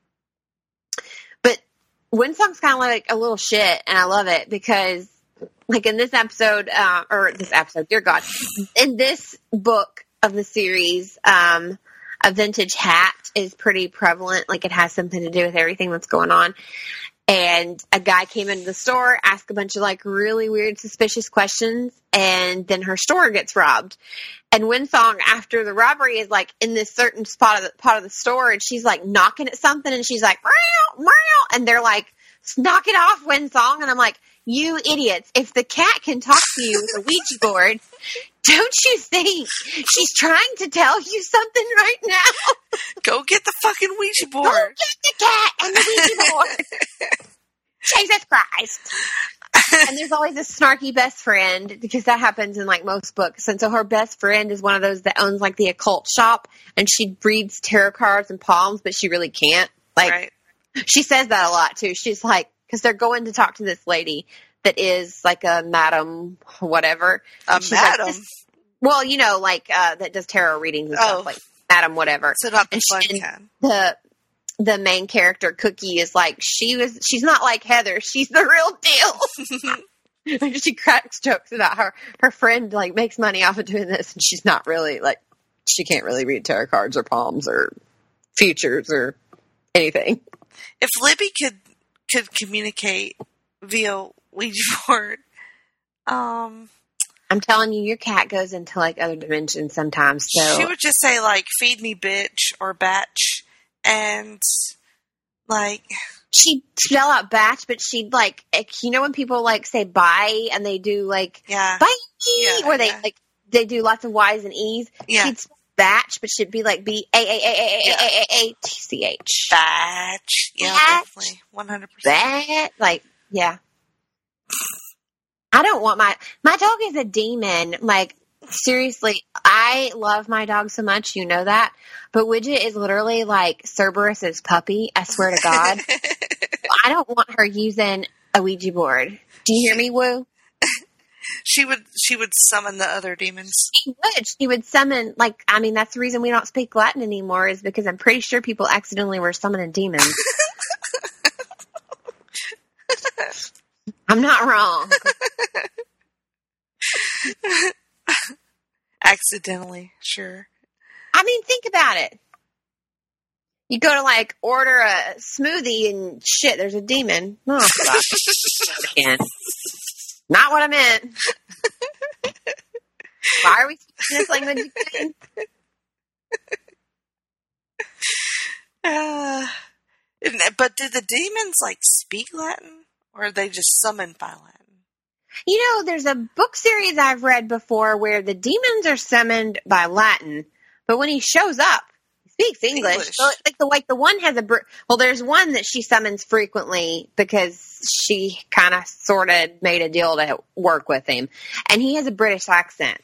but Windsong's kind of like a little shit, and I love it because, like in this episode, dear God, in this book of the series, a vintage hat is pretty prevalent. Like it has something to do with everything that's going on. And a guy came into the store, asked a bunch of like really weird, suspicious questions, and then her store gets robbed. And Windsong, after the robbery, is like in this certain part of the store, and she's like knocking at something, and she's like, meow, meow, and they're like, knock it off, Windsong. And I'm like, you idiots! If the cat can talk to you with a Ouija board, don't you think she's trying to tell you something right now? Go get the fucking Ouija board. Go get the cat and the Ouija board. Jesus Christ. And there's always a snarky best friend, because that happens in like most books. And so her best friend is one of those that owns like the occult shop, and she reads tarot cards and palms, but she really can't. Like, right. She says that a lot too. She's like, because they're going to talk to this lady that is like a madam, whatever. A madam? Like, well, you know, like that does tarot readings and stuff, like madam, whatever. So not the fun kind. The main character, Cookie, is like, she's not like Heather. She's the real deal. She cracks jokes about her friend like makes money off of doing this, and she's not really like, she can't really read tarot cards or palms or futures or anything. If Libby could communicate via Ouija board, I'm telling you, your cat goes into like other dimensions sometimes. So she would just say like, "Feed me, bitch," or "batch," and like she'd spell out batch, but she'd like, you know, when people like say bye and they do like bye, where they like they do lots of Y's and E's. Yeah. She'd batch, but she'd be like BAAAAAAAATCH. Batch. Yeah, definitely. 100%. That, like, yeah. I don't want my dog is a demon. Like, seriously, I love my dog so much, you know that. But Widget is literally like Cerberus's puppy, I swear to God. I don't want her using a Ouija board. Do you hear me, Woo? She would summon the other demons. She would summon, like, I mean, that's the reason we don't speak Latin anymore, is because I'm pretty sure people accidentally were summoning demons. I'm not wrong. Accidentally, sure. I mean, think about it. You go to, like, order a smoothie and shit, there's a demon. Oh, God. Again. Not what I meant. Why are we speaking this language again? But do the demons, like, speak Latin? Or are they just summoned by Latin? You know, there's a book series I've read before where the demons are summoned by Latin, but when he shows up, he speaks English. So, like the one has there's one that she summons frequently because she kind of sort of made a deal to work with him, and he has a British accent.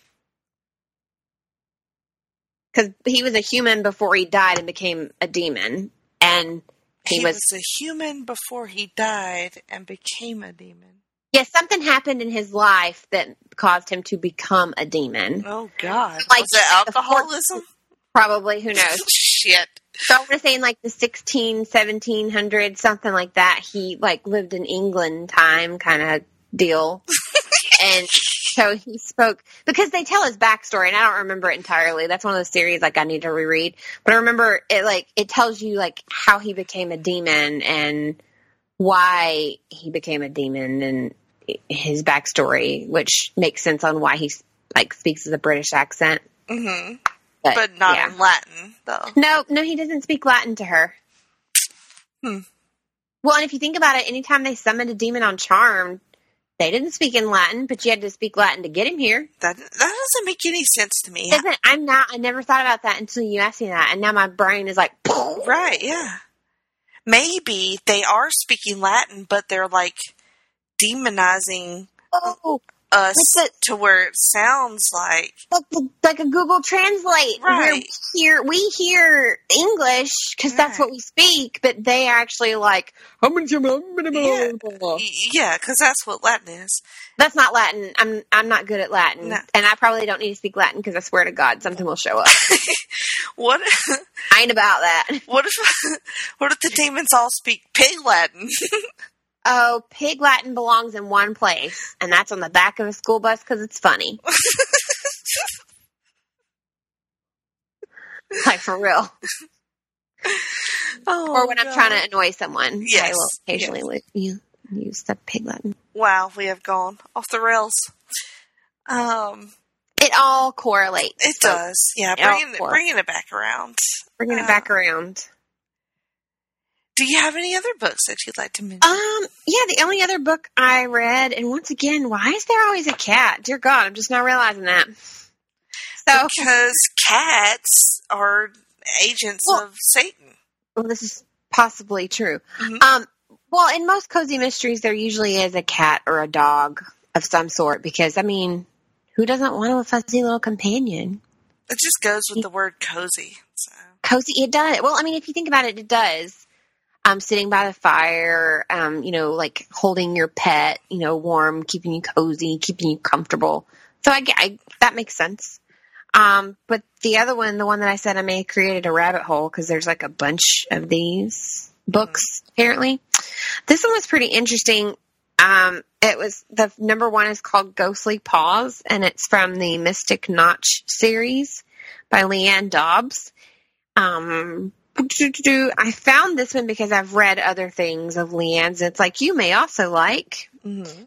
Because he was a human before he died and became a demon. And he was a human before he died and became a demon. Yeah, something happened in his life that caused him to become a demon. Oh, God. Like, was it alcoholism? Probably. Who knows? Shit. So I was saying, like, the 1700s, something like that. He, like, lived in England time kind of deal. And so he spoke, because they tell his backstory, and I don't remember it entirely. That's one of those series, like, I need to reread. But I remember it, like, it tells you, like, how he became a demon and, why he became a demon and his backstory, which makes sense on why he like speaks with a British accent. Mm-hmm. But not in Latin, though. No, he doesn't speak Latin to her. Well, and if you think about it, anytime they summoned a demon on Charmed, they didn't speak in Latin, but you had to speak Latin to get him here. That doesn't make any sense to me. I never thought about that until you asked me that, and now my brain is like, right, yeah. Maybe they are speaking Latin, but they're like demonizing us to where it sounds like a Google Translate. Right. We hear English because that's what we speak, but they actually like yeah, because that's what Latin is. That's not Latin. I'm not good at Latin, and I probably don't need to speak Latin because I swear to God something will show up. What? I ain't about that. What if the demons all speak Pig Latin? Oh, Pig Latin belongs in one place, and that's on the back of a school bus because it's funny. Like, for real. Or when I'm trying to annoy someone. Yes. I will occasionally use the Pig Latin. Wow, we have gone off the rails. It all correlates. It does. Yeah, bringing it back around. Bringing it back around. Do you have any other books that you'd like to mention? Yeah, the only other book I read, and once again, why is there always a cat? Dear God, I'm just now realizing that. So, because cats are agents of Satan. Well, this is possibly true. Mm-hmm. Well, in most cozy mysteries, there usually is a cat or a dog of some sort, because, I mean, who doesn't want a fuzzy little companion? It just goes with the word cozy. So. Cozy, it does. Well, I mean, if you think about it, it does. Sitting by the fire, like holding your pet, warm, keeping you cozy, keeping you comfortable. So that makes sense. But the other one, the one that I said I may have created a rabbit hole because there's like a bunch of these books, apparently. This one was pretty interesting. It was, the number one is called Ghostly Paws, and it's from the Mystic Notch series by Leanne Dobbs. I found this one because I've read other things of Leanne's. It's like, you may also like. Mm-hmm.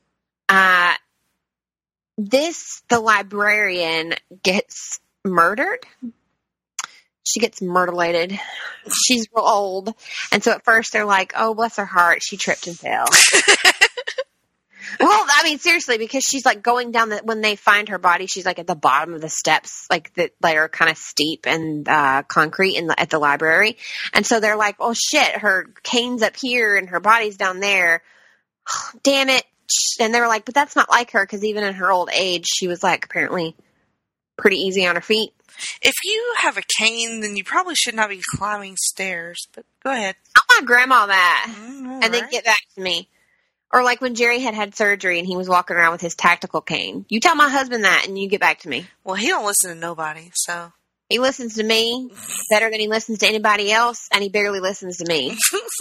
The librarian gets murdered. She gets murderlated. She's real old. And so at first they're like, oh, bless her heart, she tripped and fell. Well, I mean, seriously, because she's like going down when they find her body, she's like at the bottom of the steps, like that are kind of steep and concrete at the library. And so they're like, oh shit, her cane's up here and her body's down there. Damn it. And they were like, but that's not like her, because even in her old age, she was like apparently pretty easy on her feet. If you have a cane, then you probably should not be climbing stairs, but go ahead. I'll my grandma that and then get back to me. Or like when Jerry had surgery and he was walking around with his tactical cane. You tell my husband that and you get back to me. Well, he don't listen to nobody, so. He listens to me better than he listens to anybody else, and he barely listens to me.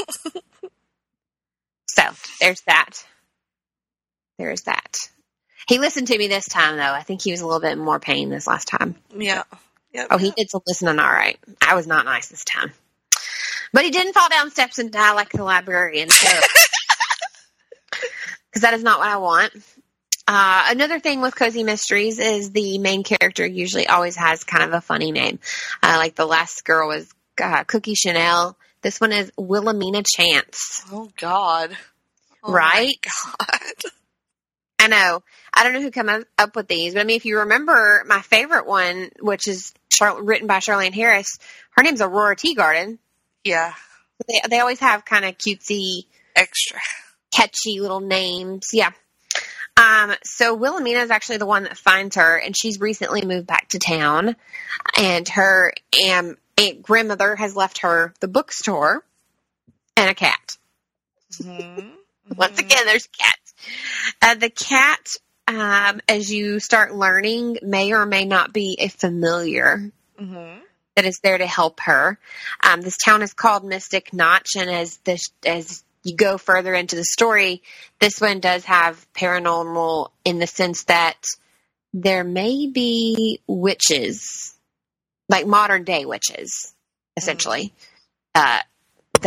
So, there's that. There's that. He listened to me this time, though. I think he was a little bit more pain this last time. Yeah. Yep. Oh, he did some listening all right. I was not nice this time. But he didn't fall down steps and die like the librarian, so. Because that is not what I want. Another thing with Cozy Mysteries is the main character usually always has kind of a funny name. Like the last girl was Cookie Chanel. This one is Wilhelmina Chance. Oh, God. Oh, right? God. I know. I don't know who came up with these, but I mean, if you remember my favorite one, which is written by Charlaine Harris, her name's Aurora Teagarden. Yeah. They always have kind of cutesy, extra catchy little names. Yeah. So Wilhelmina is actually the one that finds her, and she's recently moved back to town, and her aunt grandmother has left her the bookstore and a cat. Mm-hmm. Once again, there's cats. The cat, as you start learning, may or may not be a familiar that is there to help her. This town is called Mystic Notch, and as you go further into the story, this one does have paranormal in the sense that there may be witches, like modern day witches, essentially, that are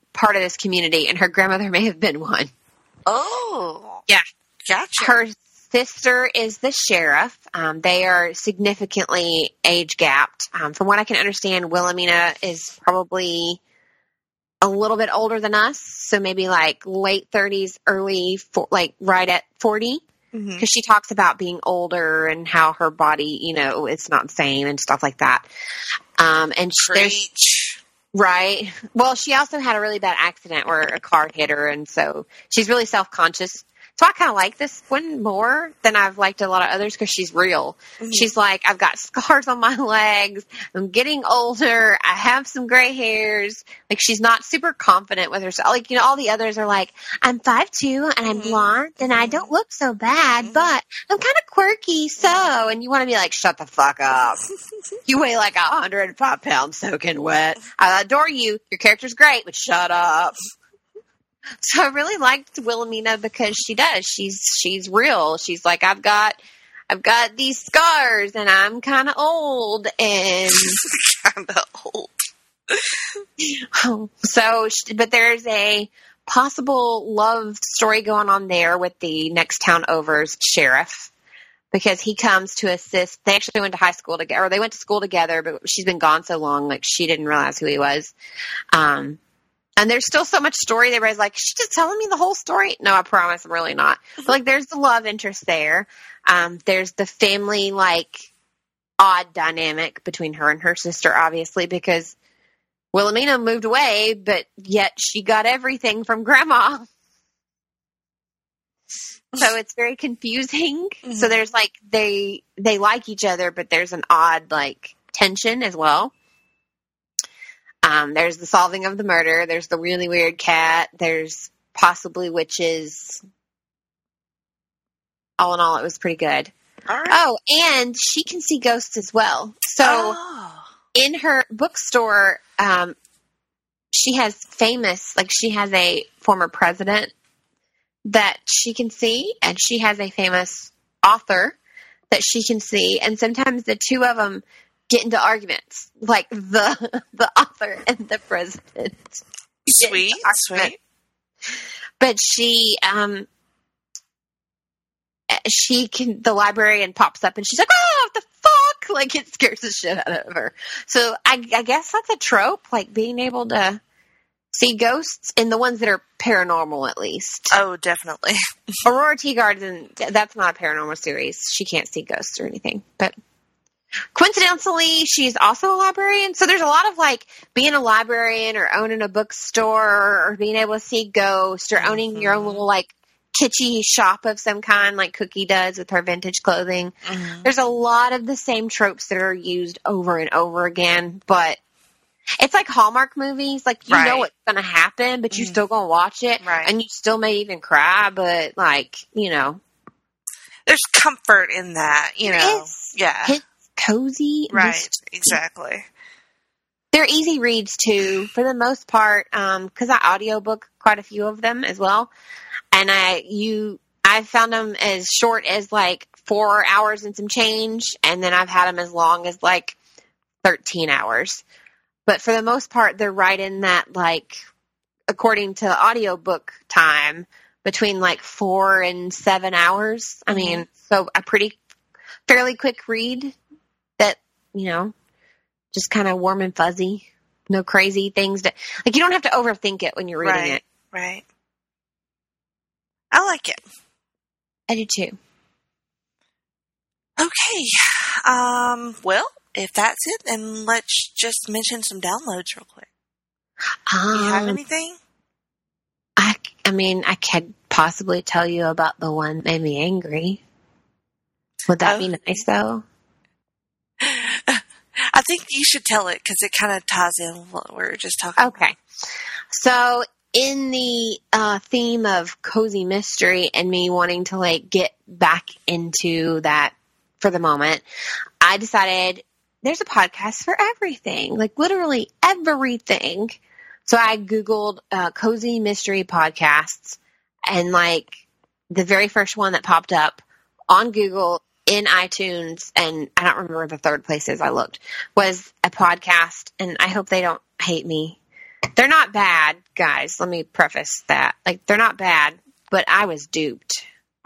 part of this community, and her grandmother may have been one. Oh. Yeah. Gotcha. Her sister is the sheriff. They are significantly age gapped. From what I can understand, Wilhelmina is probably a little bit older than us, so maybe like late 30s, like right at 40. Because she talks about being older and how her body, it's not the same and stuff like that. And Preach. Right. Well, she also had a really bad accident where a car hit her, and so she's really self-conscious. So I kind of like this one more than I've liked a lot of others because she's real. Mm-hmm. She's like, I've got scars on my legs. I'm getting older. I have some gray hairs. Like, she's not super confident with herself. Like, all the others are like, I'm 5'2" and I'm blonde and I don't look so bad, but I'm kind of quirky. So, and you want to be like, shut the fuck up. You weigh like 105 pounds soaking wet. I adore you. Your character's great, but shut up. So I really liked Wilhelmina because she does. She's real. She's like, I've got these scars and I'm kind of old and kind of old. But there's a possible love story going on there with the next town over's sheriff because he comes to assist. They actually went to high school together, or they went to school together, but she's been gone so long, like she didn't realize who he was. And there's still so much story. Everybody's like, she's just telling me the whole story. No, I promise I'm really not. But, like, there's the love interest there. There's the family, like, odd dynamic between her and her sister, obviously, because Wilhelmina moved away, but yet she got everything from Grandma. So it's very confusing. Mm-hmm. So there's, like, they like each other, but there's an odd, like, tension as well. There's the solving of the murder. There's the really weird cat. There's possibly witches. All in all, it was pretty good. All right. Oh, and she can see ghosts as well. So in her bookstore, she has a former president that she can see, and she has a famous author that she can see. And sometimes the two of them get into arguments, like the author and the president. Sweet. But the librarian pops up and she's like, oh, what the fuck? Like, it scares the shit out of her. So I guess that's a trope, like being able to see ghosts in the ones that are paranormal, at least. Oh, definitely. Aurora Teagarden, that's not a paranormal series. She can't see ghosts or anything, but coincidentally, she's also a librarian. So there's a lot of, like, being a librarian or owning a bookstore or being able to see ghosts or owning your own little, like, kitschy shop of some kind, like Cookie does with her vintage clothing. Mm-hmm. There's a lot of the same tropes that are used over and over again, but it's like Hallmark movies. Like, you know what's going to happen, but you still going to watch it. Right. And you still may even cry, but, like, there's comfort in that, It's cozy. Right, exactly. They're easy reads, too, for the most part, because I audiobook quite a few of them as well. And I found them as short as, like, 4 hours and some change, and then I've had them as long as, like, 13 hours. But for the most part, they're right in that, like, according to audiobook time, between, like, 4 and 7 hours. I mean, so a fairly quick read that, just kind of warm and fuzzy. No crazy things. Like, you don't have to overthink it when you're reading it. Right. I like it. I do too. Okay. Well, if that's it, then let's just mention some downloads real quick. Do you have anything? I mean, I could possibly tell you about the one that made me angry. Would that be nice, though? I think you should tell it because it kind of ties in with what we were just talking about. Okay. So, in the theme of cozy mystery and me wanting to, like, get back into that for the moment, I decided there's a podcast for everything. Like, literally everything. So I Googled cozy mystery podcasts, and, like, the very first one that popped up on Google in iTunes, and I don't remember the third places I looked, was a podcast, and I hope they don't hate me, They're not bad, guys. Let me preface that. Like, they're not bad, but I was duped.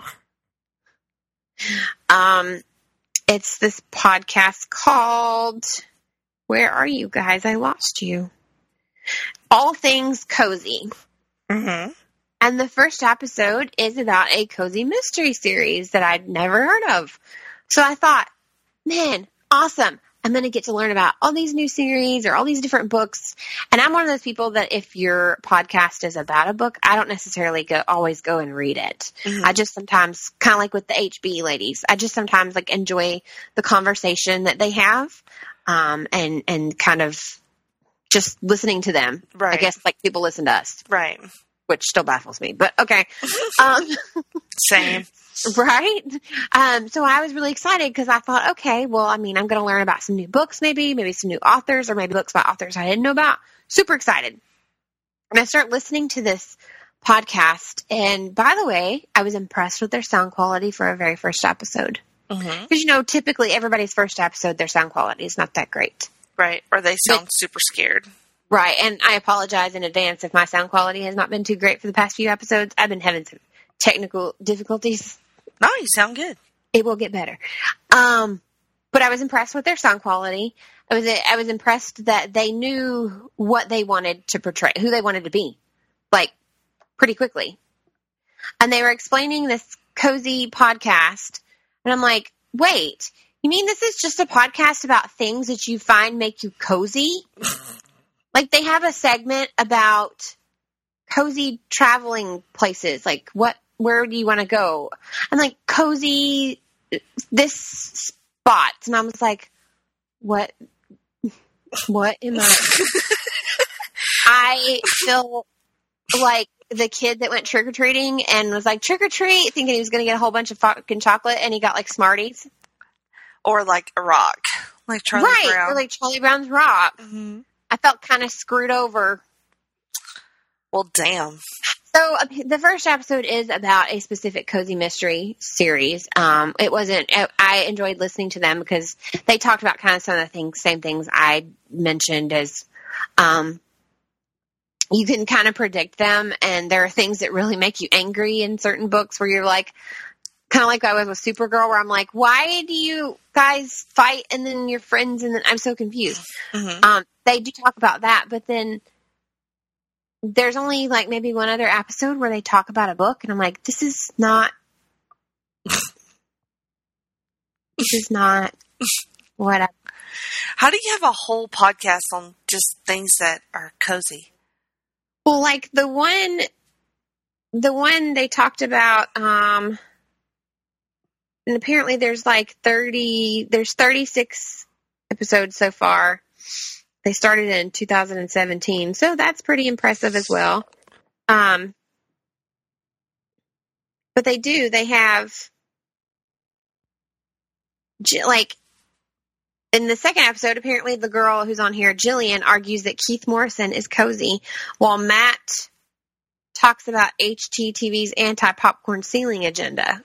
It's this podcast called, where are you guys? I lost you. All Things Cozy. Mm-hmm. And the first episode is about a cozy mystery series that I'd never heard of. So I thought, man, awesome. I'm going to get to learn about all these new series or all these different books. And I'm one of those people that if your podcast is about a book, I don't necessarily always go and read it. Mm-hmm. I just sometimes, kind of like with the HB ladies, I just sometimes like enjoy the conversation that they have, and kind of just listening to them. Right. I guess like people listen to us. Right. Which still baffles me, but okay. Same. Right? So I was really excited because I thought, okay, well, I mean, I'm going to learn about some new books, maybe some new authors, or maybe books by authors I didn't know about. Super excited. And I start listening to this podcast. And by the way, I was impressed with their sound quality for a very first episode. Mm-hmm. Because, typically everybody's first episode, their sound quality is not that great. Right. Or they sound super scared. Right. And I apologize in advance if my sound quality has not been too great for the past few episodes. I've been having some technical difficulties. No, you sound good. It will get better. But I was impressed with their sound quality. I was impressed that they knew what they wanted to portray, who they wanted to be, like, pretty quickly. And they were explaining this cozy podcast. And I'm like, wait, you mean this is just a podcast about things that you find make you cozy? Like, they have a segment about cozy traveling places. Like, where do you want to go? I'm like, cozy, this spot. And I was like, what am I? I feel like the kid that went trick-or-treating and was like, trick-or-treat, thinking he was going to get a whole bunch of fucking chocolate, and he got, like, Smarties. Or, like, a rock. Like Charlie Brown. Right, or like Charlie Brown's rock. Mm-hmm. I felt kind of screwed over. Well, damn. So the first episode is about a specific cozy mystery series. It wasn't. I enjoyed listening to them because they talked about kind of some of the same things I mentioned. As you can kind of predict them, and there are things that really make you angry in certain books where you're like, kind of like I was with Supergirl, where I'm like, why do you guys fight and then you're friends, and then I'm so confused. Mm-hmm. They do talk about that, but then there's only like maybe one other episode where they talk about a book, and I'm like, this is not what I... How do you have a whole podcast on just things that are cozy? Well, like the one they talked about, and apparently there's 36 episodes so far. They started in 2017, so that's pretty impressive as well. But they have, like, in the second episode, apparently the girl who's on here, Jillian, argues that Keith Morrison is cozy, while Matt talks about HGTV's anti-popcorn ceiling agenda.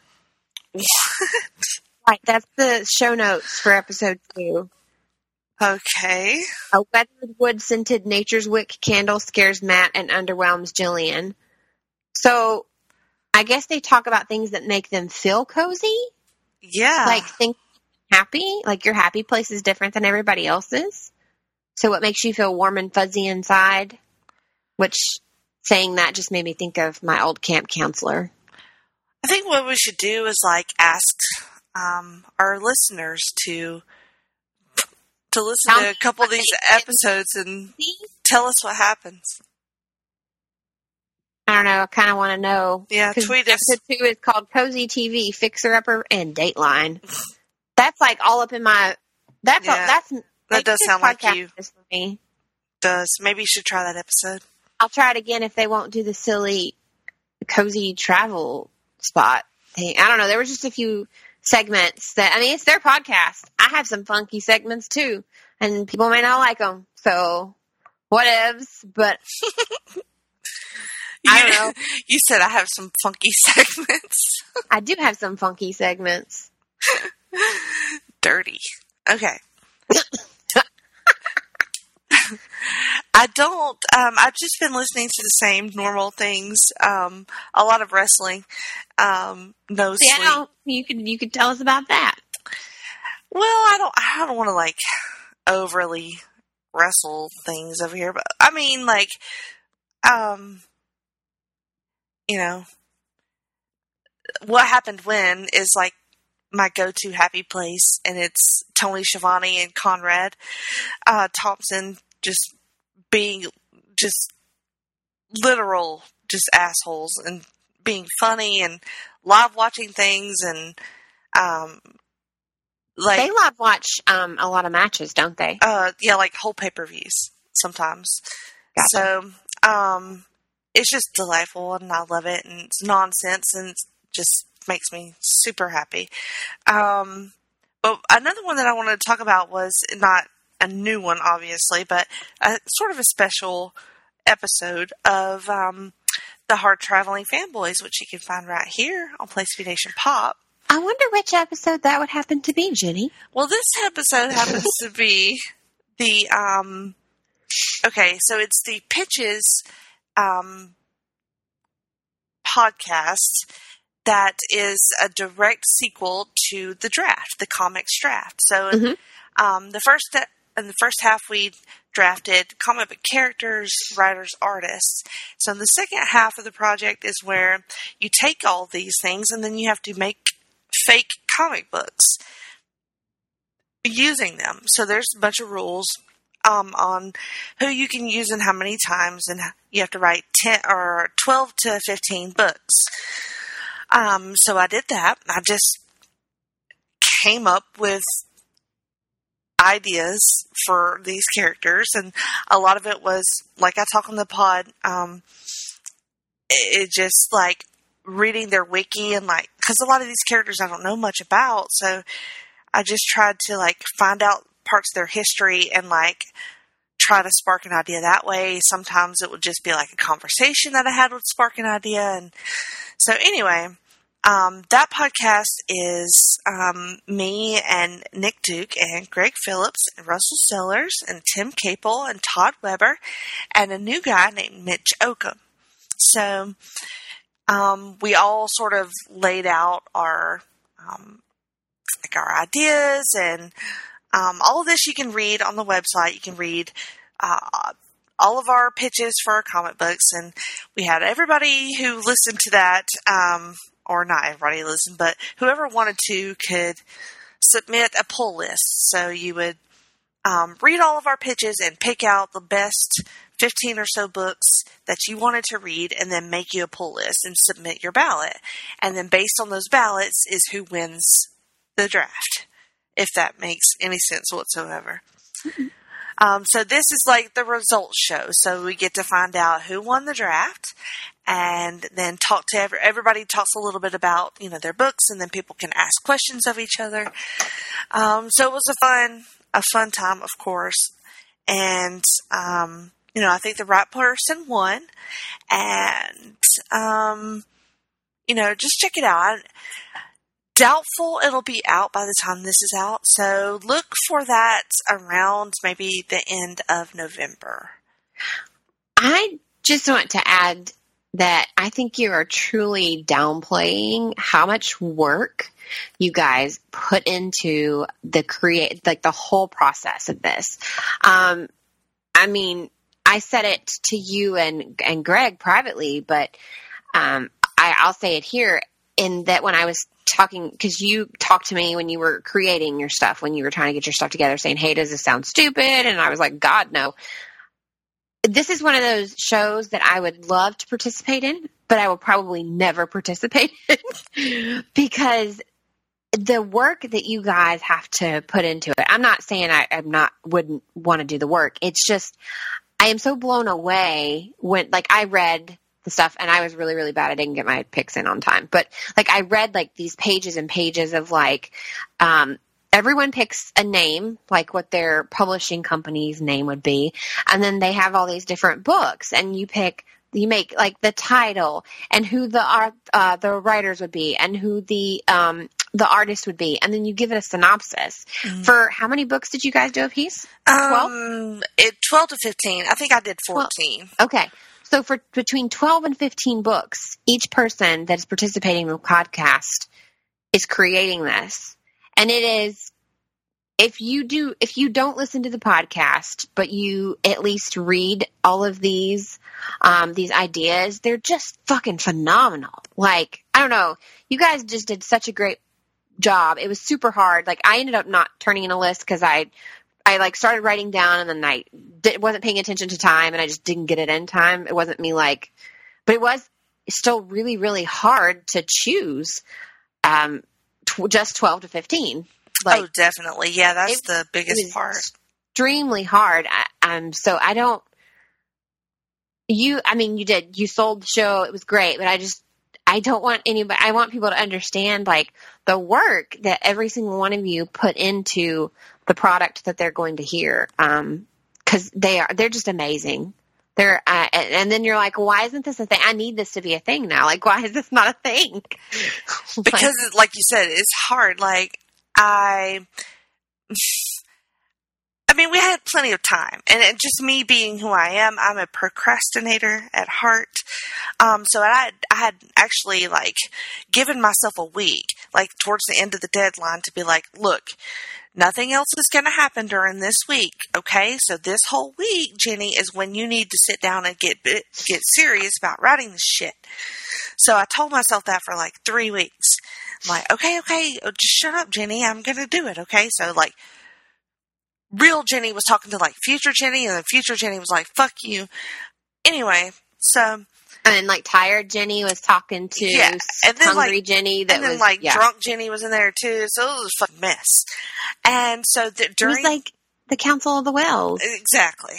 Right, that's the show notes for episode 2. Okay. A weathered wood-scented Nature's Wick candle scares Matt and underwhelms Jillian. So, I guess they talk about things that make them feel cozy. Yeah. Like, think happy. Like, your happy place is different than everybody else's. So, what makes you feel warm and fuzzy inside? Which, saying that just made me think of my old camp counselor. I think what we should do is, like, ask our listeners to listen to a couple of these episodes and tell us what happens. I don't know. I kind of want to know. Yeah, tweet us. Episode 2 is called Cozy TV, Fixer Upper, and Dateline. That's like all up in my... That does sound like you. For me. Does. Maybe you should try that episode. I'll try it again if they won't do the silly cozy travel spot thing. I don't know. There were just a few segments that, I mean, it's their podcast. I have some funky segments too, and people may not like them. So, whatevs, but I don't know. You said I have some funky segments. I do have some funky segments. I don't. I've just been listening to the same normal things. A lot of wrestling. No sleep. You could tell us about that. Well, I don't want to like overly wrestle things over here, but I mean, like, you know, What Happened When is like my go-to happy place, and it's Tony Schiavone and Conrad Thompson just being just literal just assholes and being funny and live watching things and like they live watch a lot of matches, don't they? Yeah, like whole pay-per-views sometimes. Gotcha. So it's just delightful and I love it, and it's nonsense and it just makes me super happy. But another one that I wanted to talk about was not a new one, obviously, but a sort of a special episode of the Hard Traveling Fanboys, which you can find right here on Place to Be Nation Pop. I wonder which episode that would happen to be, Jenny. Well, this episode happens to be the okay, so it's the Pitches podcast that is a direct sequel to the draft, the comics draft. So in the first half we drafted comic book characters, writers, artists. So in the second half of the project is where you take all these things and then you have to make fake comic books using them. So there's a bunch of rules on who you can use and how many times, and you have to write 10 or 12 to 15 books. So I did that. I just came up with ideas for these characters, and a lot of it was, like I talk on the pod, it just like reading their wiki and like, because a lot of these characters I don't know much about, so I just tried to like find out parts of their history and like try to spark an idea that way. Sometimes it would just be like a conversation that I had would spark an idea. And so anyway, that podcast is me and Nick Duke and Greg Phillips and Russell Sellers and Tim Capel and Todd Weber and a new guy named Mitch Oakham. So we all sort of laid out our ideas, and all of this you can read on the website. You can read all of our pitches for our comic books, and we had everybody who listened to that, or not everybody listened, but whoever wanted to could submit a pull list. So you would read all of our pitches and pick out the best 15 or so books that you wanted to read, and then make you a pull list and submit your ballot. And then based on those ballots is who wins the draft, if that makes any sense whatsoever. So this is like the results show. So we get to find out who won the draft, and then talk to everybody talks a little bit about, their books, and then people can ask questions of each other. So it was a fun time, of course. And, I think the right person won, and, just check it out. Doubtful it'll be out by the time this is out, so look for that around maybe the end of November. I just want to add that I think you are truly downplaying how much work you guys put into the whole process of this. I mean, I said it to you and Greg privately, but I'll say it here, in that when I was talking, because you talked to me when you were creating your stuff, when you were trying to get your stuff together, saying, hey, does this sound stupid? And I was like, God, no. This is one of those shows that I would love to participate in, but I will probably never participate in because the work that you guys have to put into it. I'm not saying I wouldn't want to do the work. It's just, I am so blown away when, like, I read the stuff, and I was really, really bad. I didn't get my picks in on time, but like I read like these pages and pages of like, everyone picks a name, like what their publishing company's name would be. And then they have all these different books, and you make like the title and who the writers would be, and who the the artist would be, and then you give it a synopsis. For how many books did you guys do a piece? 12? 12 to 15. I think I did 14. Okay. So for between 12 and 15 books, each person that is participating in the podcast is creating this. And it is, if you don't listen to the podcast, but you at least read all of these ideas, they're just fucking phenomenal. Like, I don't know. You guys just did such a great job. It was super hard. Like, I ended up not turning in a list because I like started writing down and then I wasn't paying attention to time and I just didn't get it in time. It wasn't me like, but it was still really, really hard to choose just 12 to Like, oh, definitely. Yeah, that's the biggest part. Extremely hard. So I don't, you sold the show. It was great, but I don't want anybody, I want people to understand like the work that every single one of you put into the product that they're going to hear. 'Cause they're just amazing. And then you're like, why isn't this a thing? I need this to be a thing now. Like, why is this not a thing? Because like you said, it's hard. Like, I mean, we had plenty of time, and just me being who I am, I'm a procrastinator at heart. So I had actually like given myself a week, like towards the end of the deadline, to be like, look, nothing else is going to happen during this week. Okay. So this whole week, Jenny, is when you need to sit down and get serious about writing this shit. So I told myself that for like 3 weeks. I'm like, okay, just shut up, Jenny. I'm going to do it. Okay. So like, real Jenny was talking to like future Jenny, and then future Jenny was like, fuck you. Anyway, so. And then like tired Jenny was talking to and then, hungry like, Jenny. Drunk Jenny was in there too. So it was a fucking mess. And so during. It was like the Council of the Wells. Exactly.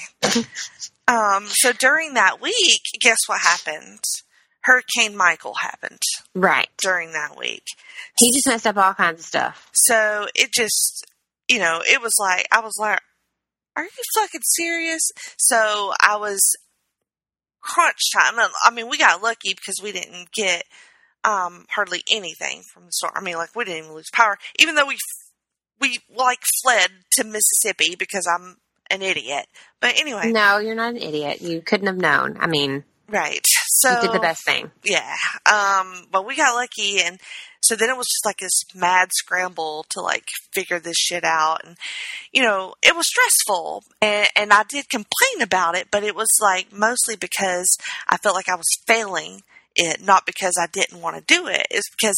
So during that week, guess what happened? Hurricane Michael happened. Right. During that week. He just messed up all kinds of stuff. So it just, it was like, I was like, are you fucking serious? So I was crunch time. I mean, we got lucky because we didn't get hardly anything from the storm. I mean, like, we didn't even lose power, even though we like fled to Mississippi because I'm an idiot. But anyway. No, you're not an idiot. You couldn't have known. I mean. Right. So. You did the best thing. Yeah. But we got lucky, and so then it was just like this mad scramble to like figure this shit out. And, it was stressful, and I did complain about it, but it was like mostly because I felt like I was failing it, not because I didn't want to do it. It's because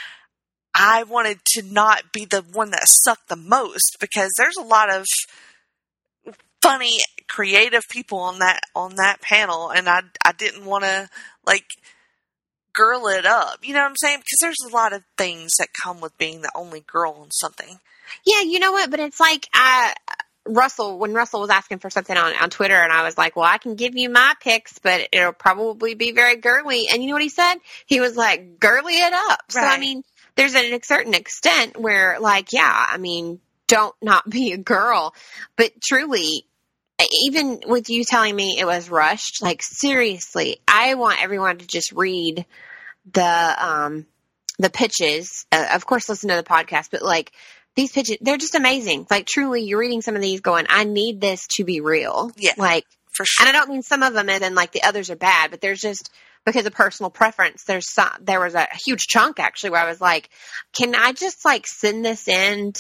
I wanted to not be the one that sucked the most, because there's a lot of funny, creative people on that panel, and I didn't want to like girl it up. You know what I'm saying? Because there's a lot of things that come with being the only girl on something. Yeah, you know what? But it's like when Russell was asking for something on Twitter, and I was like, well, I can give you my picks, but it'll probably be very girly. And you know what he said? He was like, girly it up. Right. So, I mean, there's a certain extent where, like, yeah, I mean, don't not be a girl. But truly, even with you telling me it was rushed, like, seriously, I want everyone to just read the pitches. Of course, listen to the podcast, but, like, these pitches, they're just amazing. Like, truly, you're reading some of these going, I need this to be real. Yeah. Like, for sure. And I don't mean some of them and then, like, the others are bad, but there's just, because of personal preference, there was a huge chunk, actually, where I was like, can I just, like, send this in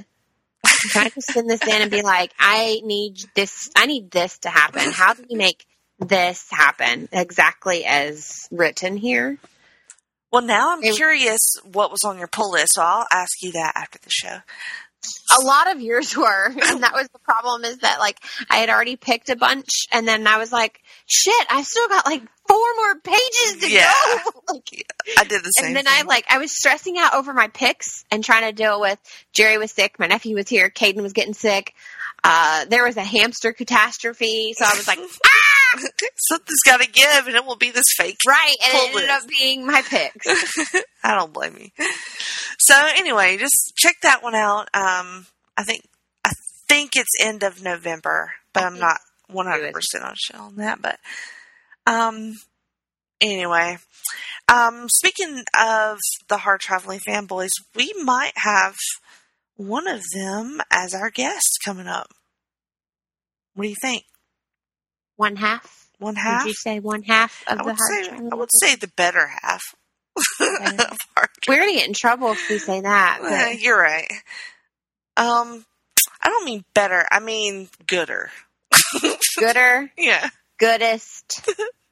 and be like, I need this to happen. How do we make this happen exactly as written here? Well, now I'm curious what was on your pull list, so I'll ask you that after the show. A lot of yours were, and that was the problem, is that, like, I had already picked a bunch, and then I was like, shit, I still got, like, 4 more pages to go. Like, I did the same And then thing. I was stressing out over my picks and trying to deal with Jerry was sick, my nephew was here, Caden was getting sick, there was a hamster catastrophe, so I was like, something's got to give, and it will be this fake. Right, and it ended list. up being my picks. I don't blame you. So anyway, just check that one out. I think it's end of November, but I'm not 100% on sure on that. But Anyway, speaking of the Hard Traveling Fanboys, we might have one of them as our guest coming up. What do you think? One half? One half? Did you say one half of the Hard Traveling? I would say the better half. We're going to get in trouble if we say that. But... You're right. I don't mean better. I mean gooder. Gooder? Yeah. Goodest.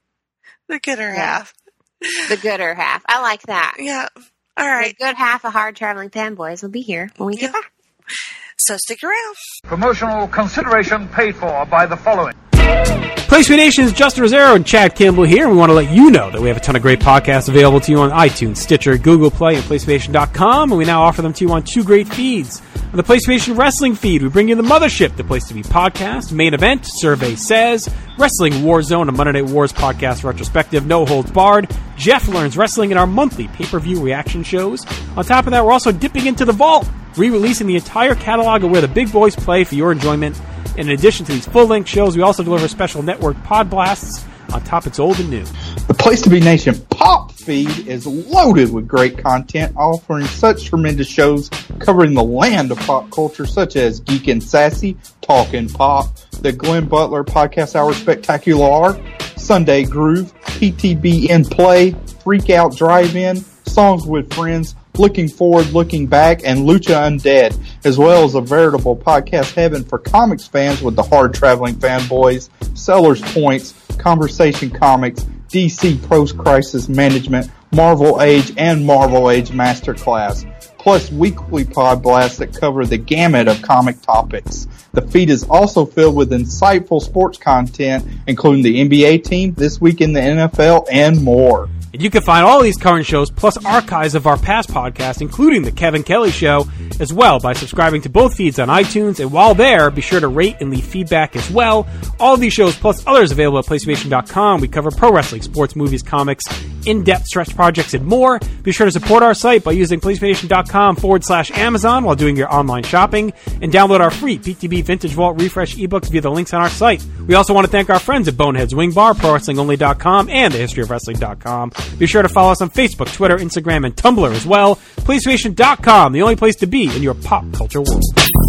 The gooder half. The gooder half. I like that. Yeah. All right. The good half of Hard Traveling Fanboys will be here when we get back. So stick around. Promotional consideration paid for by the following. PlayStation Nation's Justin Rosero and Chad Campbell here, and we want to let you know that we have a ton of great podcasts available to you on iTunes, Stitcher, Google Play, and PlayStation.com, and we now offer them to you on 2 great feeds. On the PlayStation Wrestling feed, we bring you the Mothership, the Place to Be podcast, Main Event, Survey Says, Wrestling Warzone, a Monday Night Wars podcast retrospective, No Holds Barred, Jeff Learns Wrestling, and our monthly pay-per-view reaction shows. On top of that, we're also dipping into the vault, re-releasing the entire catalog of where the big boys play for your enjoyment. And in addition to these full-length shows, we also deliver special network pod blasts on topics old and new. The Place to Be Nation Pop feed is loaded with great content, offering such tremendous shows covering the land of pop culture, such as Geek and Sassy, Talkin' Pop, the Glenn Butler Podcast Hour Spectacular, Sunday Groove, PTB in Play, Freak Out Drive-In, Songs with Friends, Looking Forward, Looking Back, and Lucha Undead, as well as a veritable podcast heaven for comics fans with the Hard Traveling Fanboys, Sellers Points, Conversation Comics, DC Post-Crisis Management, Marvel Age, and Marvel Age Masterclass, plus weekly pod blasts that cover the gamut of comic topics. The feed is also filled with insightful sports content, including the NBA team, This Week in the NFL, and more. And you can find all these current shows, plus archives of our past podcasts, including The Kevin Kelly Show, as well by subscribing to both feeds on iTunes. And while there, be sure to rate and leave feedback as well. All of these shows, plus others available at PlayStation.com. We cover pro wrestling, sports, movies, comics, in-depth stretch projects, and more. Be sure to support our site by using PlayStation.com/Amazon while doing your online shopping. And download our free PTB Vintage Vault Refresh ebooks via the links on our site. We also want to thank our friends at Boneheads Wing Bar, ProWrestlingOnly.com, and TheHistoryOfWrestling.com. Be sure to follow us on Facebook, Twitter, Instagram, and Tumblr as well. PlayStation.com, the only place to be in your pop culture world.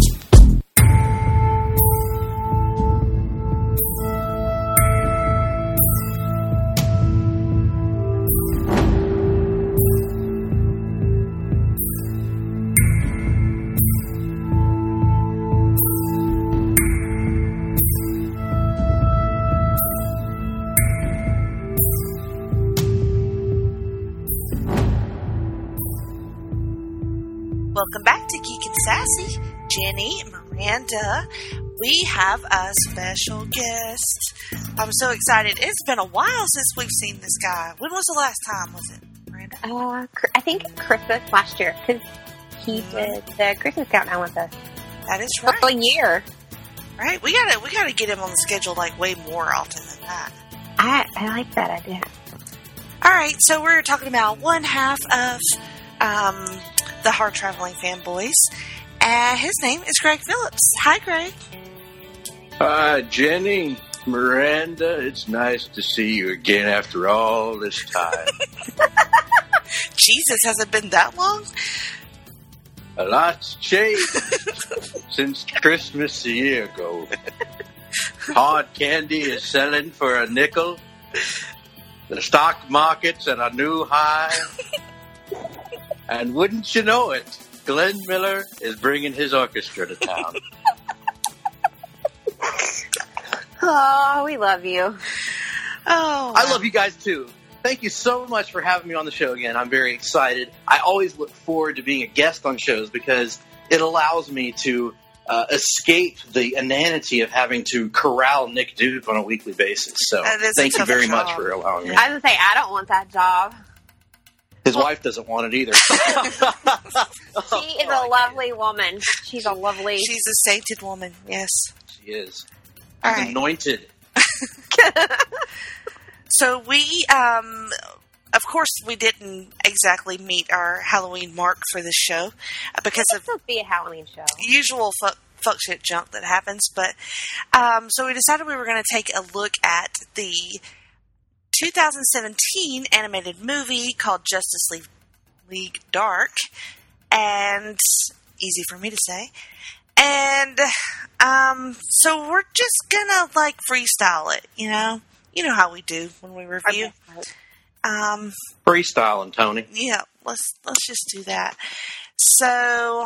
Welcome back to Geek and Sassy. Jenny, Miranda, we have a special guest. I'm so excited. It's been a while since we've seen this guy. When was the last time, was it, Miranda? I think Christmas last year, because he did the Christmas countdown with us. That is right. For a year. Right? We gotta get him on the schedule like way more often than that. I like that idea. Alright, so we're talking about one half of the Hard Traveling Fanboys. His name is Greg Phillips. Hi, Greg. Hi, Jenny, Miranda. It's nice to see you again after all this time. Jesus, has it been that long? A lot's changed since Christmas a year ago. Hard candy is selling for a nickel. The stock market's at a new high. And wouldn't you know it, Glenn Miller is bringing his orchestra to town. Oh, we love you. Oh, I love you guys too. Thank you so much for having me on the show again. I'm very excited. I always look forward to being a guest on shows because it allows me to escape the inanity of having to corral Nick Duke on a weekly basis. So thank you very much for allowing me. I was going to say, I don't want that job. His wife doesn't want it either. She is a lovely woman. She's a lovely... She's a sainted woman, yes. She is. All She's right. anointed. So we, of course, we didn't exactly meet our Halloween mark for this show because of This will be a Halloween show. usual fuck shit junk that happens. But so we decided we were going to take a look at the 2017 animated movie called Justice League Dark, and easy for me to say. And so we're just gonna like freestyle it, you know how we do when we review. Freestyling, Tony. Yeah, let's just do that. So,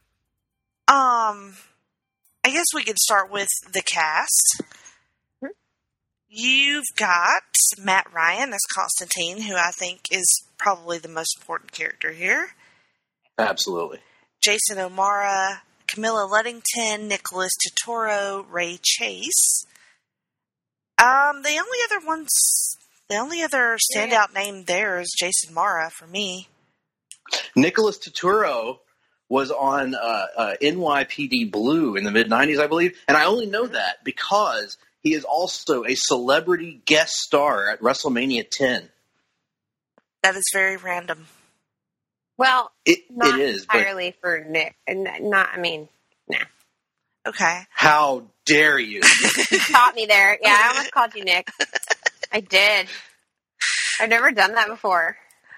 I guess we could start with the cast. You've got Matt Ryan as Constantine, who I think is probably the most important character here. Absolutely. Jason O'Mara, Camilla Luddington, Nicholas Turturro, Ray Chase. The only other standout name there is Jason Mara for me. Nicholas Turturro was on NYPD Blue in the mid-'90s, I believe. And I only know that because he is also a celebrity guest star at WrestleMania 10. That is very random. Well, it is entirely for Nick, and nah. Okay. How dare you? You caught me there. Yeah, I almost called you Nick. I did. I've never done that before.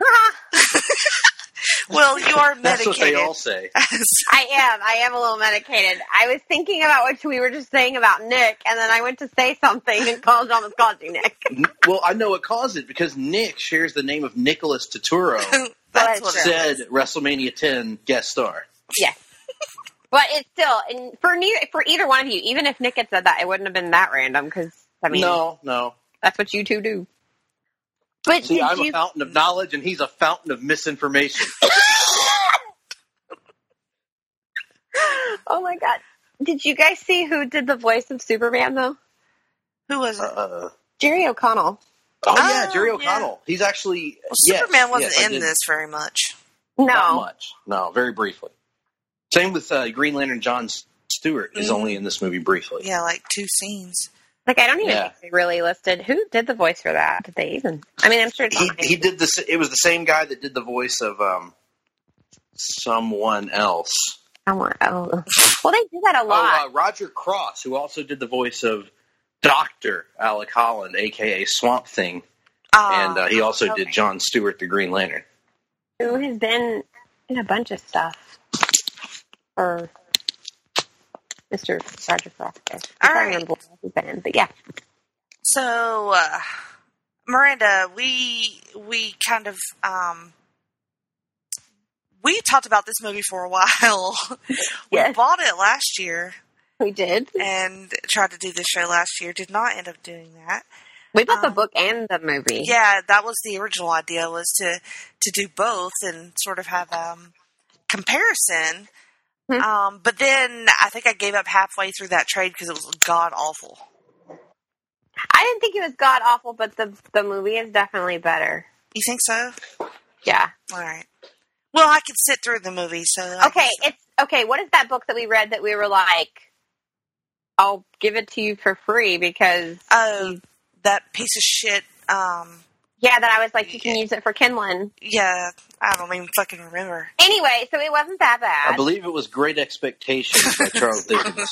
Well, you are medicated. That's what they all say. I am a little medicated. I was thinking about what we were just saying about Nick, and then I went to say something and almost called you Nick. Well, I know what caused it, because Nick shares the name of Nicholas Turturro. That's what said WrestleMania 10 guest star. Yes. But it's still, and for either one of you, even if Nick had said that, it wouldn't have been that random, because, I mean... No. That's what you two do. But see, I'm a fountain of knowledge, and he's a fountain of misinformation. Oh my god. Did you guys see who did the voice of Superman, though? Who was it? Jerry O'Connell. Oh, yeah, Jerry O'Connell. He's actually... Superman wasn't in this very much. No. Not much. No, very briefly. Same with Green Lantern John Stewart is only in this movie briefly. Yeah, like 2 scenes. Like, I don't even think they really listed who did the voice for that. Did they even? I mean, I'm sure it's he did this. It was the same guy that did the voice of someone else. Well, they do that a lot. Roger Cross, who also did the voice of Dr. Alec Holland, a.k.a. Swamp Thing. And he also did John Stewart, the Green Lantern. Who has been in a bunch of stuff. Or Mr. Roger Cross. I can't remember what he's been in, but yeah. So, Miranda, we kind of... we talked about this movie for a while. We bought it last year. We did. And tried to do this show last year. Did not end up doing that. We bought the book and the movie. Yeah, that was the original idea, was to do both and sort of have comparison. But then I think I gave up halfway through that trade because it was god-awful. I didn't think it was god-awful, but the movie is definitely better. You think so? Yeah. All right. Well, I could sit through the movie, so... Okay, what is that book that we read that we were like, I'll give it to you for free because... Oh, that piece of shit... Yeah, that I was like, you can use it for kindling. Yeah, I don't even fucking remember. Anyway, so it wasn't that bad. I believe it was Great Expectations by Charles Dickens.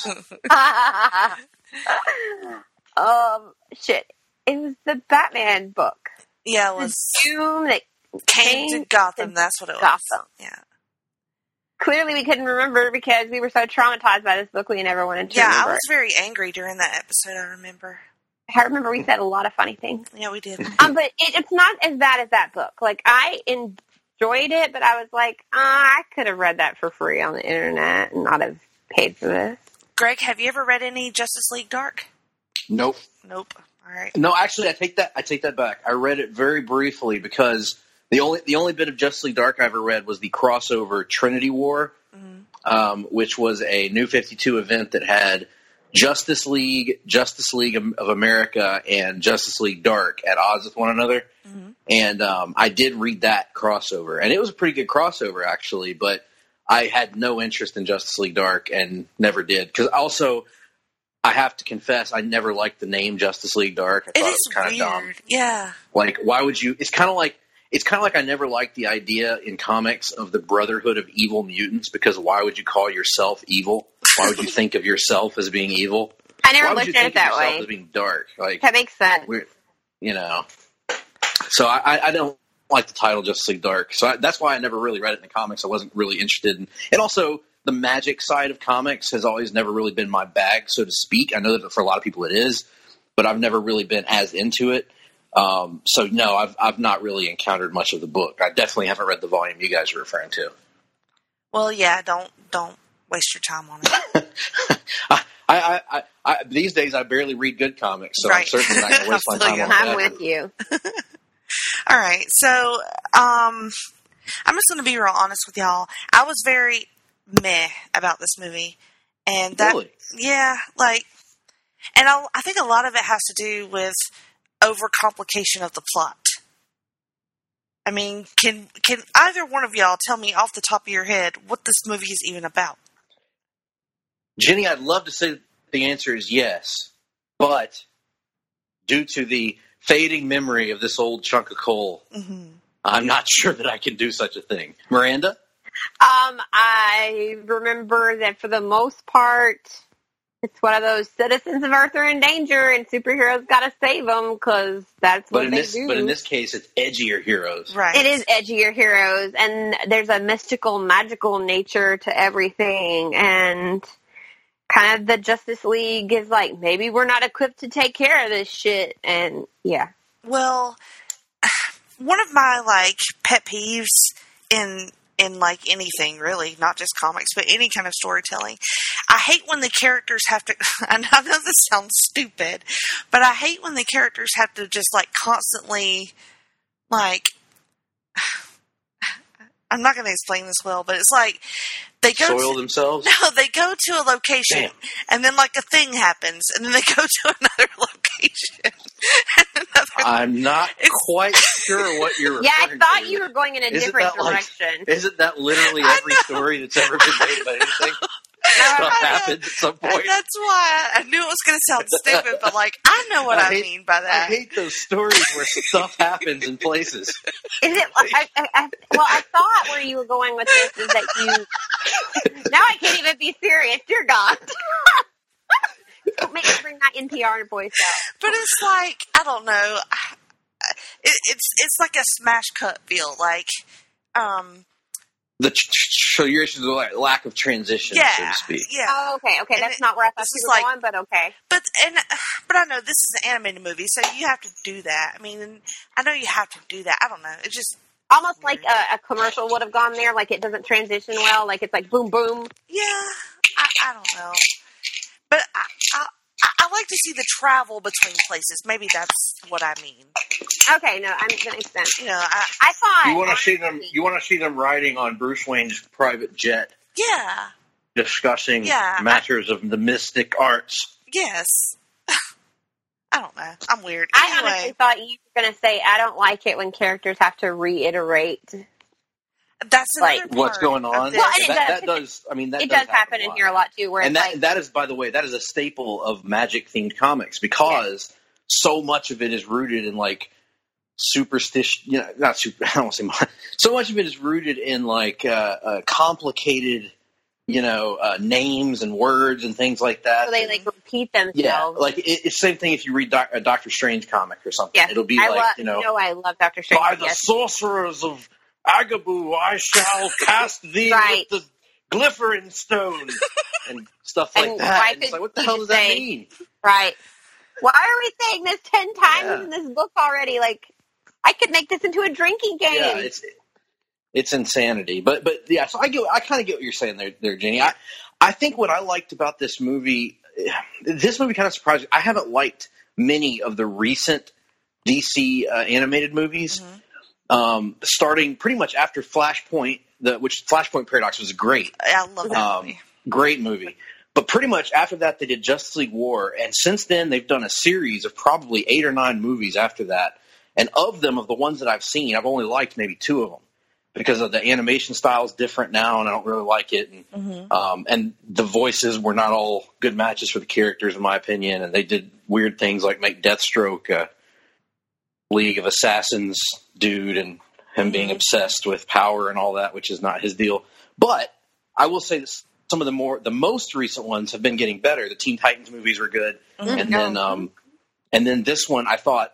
Shit. It was the Batman book. Yeah, it was. The Doom that came to Gotham, that's what it was. Gotham. Yeah. Clearly we couldn't remember because we were so traumatized by this book we never wanted to remember. Yeah, I was very angry during that episode, I remember. I remember we said a lot of funny things. Yeah, we did. But it's not as bad as that book. Like, I enjoyed it, but I was like, I could have read that for free on the internet and not have paid for this. Greg, have you ever read any Justice League Dark? Nope. All right. No, actually, I take that back. I read it very briefly because the only bit of Justice League Dark I ever read was the crossover Trinity War, which was a New 52 event that had Justice League of America, and Justice League Dark at odds with one another. And I did read that crossover, and it was a pretty good crossover, actually, but I had no interest in Justice League Dark and never did. Because also, I have to confess, I never liked the name Justice League Dark. I thought it was kind of dumb. Yeah. Like, why would you... It's kind of like I never liked the idea in comics of the Brotherhood of Evil Mutants, because why would you call yourself evil? Why would you think of yourself as being evil? I never looked at it that way. As being dark, like that makes sense. You know, So I don't like the title Justice League Dark. So that's why I never really read it in the comics. I wasn't really interested in. And also, the magic side of comics has always never really been my bag, so to speak. I know that for a lot of people it is, but I've never really been as into it. So no, I've not really encountered much of the book. I definitely haven't read the volume you guys are referring to. Well, yeah, don't waste your time on it. I these days I barely read good comics, so Right. I'm certainly not going to waste my time on that. I'm with you. All right, so I'm just going to be real honest with y'all. I was very meh about this movie, and that Really? yeah, like, and I think a lot of it has to do with overcomplication of the plot. I mean, can either one of y'all tell me off the top of your head what this movie is even about? Jenny, I'd love to say the answer is yes, but due to the fading memory of this old chunk of coal, I'm not sure that I can do such a thing. Miranda? I remember that for the most part, it's one of those citizens of Earth are in danger and superheroes got to save them because that's what they do. But in this case, it's edgier heroes. Right. It is edgier heroes, and there's a mystical, magical nature to everything, and kind of the Justice League is like, maybe we're not equipped to take care of this shit, and yeah. Well, one of my, like, pet peeves in like anything really, not just comics, but any kind of storytelling, I hate when the characters have to, I know this sounds stupid, but I hate when the characters have to just, like, constantly, like, I'm not going to explain this well, but it's like they go Soil themselves? No, they go to a location, and then, like, a thing happens, and then they go to another location. I'm not quite sure what you're referring to. Yeah, I thought you were going in a different direction. Isn't that literally every story that's ever been made about anything? Stuff happens at some point. That's why I knew it was going to sound stupid, but, like, I know what I mean by that. I hate those stories where stuff happens in places. Is it? I thought where you were going with this is that you. Now I can't even be serious. Dear God. Don't make me bring that NPR voice out. But it's like, I don't know. It's like a smash cut feel. Like, So your issue is the lack of transition, so to speak. Yeah. Oh, okay. That's not where I thought you were going, but okay. But I know this is an animated movie, so you have to do that. I mean, I know you have to do that. I don't know. It's just almost like a commercial would have gone there. Like it doesn't transition well. Like it's like boom, boom. Yeah. I don't know. But I like to see the travel between places. Maybe that's what I mean. Okay, no, that makes sense. You know, I thought you want to see them. You want to see them riding on Bruce Wayne's private jet. Yeah. Discussing matters of the mystic arts. Yes. I don't know. I'm weird. I honestly thought you were going to say, I don't like it when characters have to reiterate. That's another part what's going on. Well, that does. I mean, that it does happen in here a lot too. Where and that is, by the way, that is a staple of magic themed comics because so much of it is rooted in like superstition. You know, not super. I don't want to say much. So much of it is rooted in like complicated, names and words and things like that. So they like repeat themselves. Yeah, like it's the same thing if you read a Doctor Strange comic or something. Yeah. It'll be I love Doctor Strange. By the sorcerers of Agaboo, I shall cast thee with the Glypherin stone and stuff like that. And it's like, what the hell does that mean? Right. Why are we saying this 10 times in this book already? Like, I could make this into a drinking game. Yeah, it's insanity. But yeah, so I kind of get what you're saying there, Jenny. I think what I liked about this movie kind of surprised me. I haven't liked many of the recent DC animated movies. Mm-hmm. Starting pretty much after Flashpoint, which Flashpoint Paradox was great. I love that movie. Great movie. But pretty much after that, they did Justice League War, and since then they've done a series of probably 8 or 9 movies after that. And of the ones that I've seen, I've only liked maybe 2 of them because of the animation style is different now, and I don't really like it. And and the voices were not all good matches for the characters, in my opinion. And they did weird things like make Deathstroke a League of Assassins dude and him being obsessed with power and all that, which is not his deal. But I will say this, some of the most recent ones have been getting better. The Teen Titans movies were good. And then this one I thought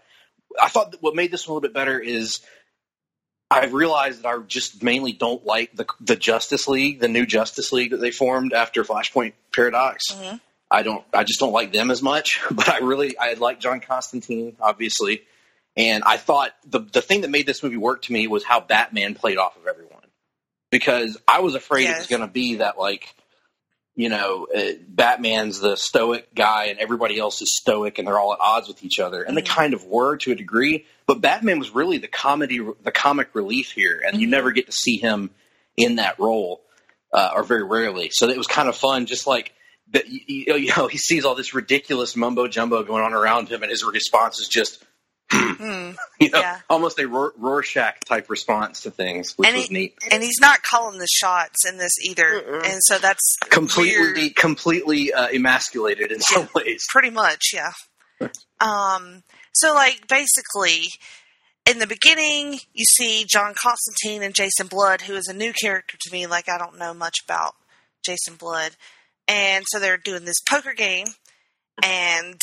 I thought that what made this one a little bit better is I realized that I just mainly don't like the Justice League, the new Justice League that they formed after Flashpoint Paradox. Mm-hmm. I just don't like them as much, but I like John Constantine, obviously. And I thought the thing that made this movie work to me was how Batman played off of everyone. Because I was afraid it was going to be that, like, you know, Batman's the stoic guy and everybody else is stoic and they're all at odds with each other. And they kind of were to a degree. But Batman was really the comic relief here. And you never get to see him in that role, or very rarely. So it was kind of fun, just like, that, you know, he sees all this ridiculous mumbo jumbo going on around him and his response is just, you know, almost a Rorschach type response to things, which was neat. And he's not calling the shots in this either, and so that's completely emasculated in some ways. Pretty much, yeah. So, like, basically, in the beginning, you see John Constantine and Jason Blood, who is a new character to me. Like, I don't know much about Jason Blood, and so they're doing this poker game, and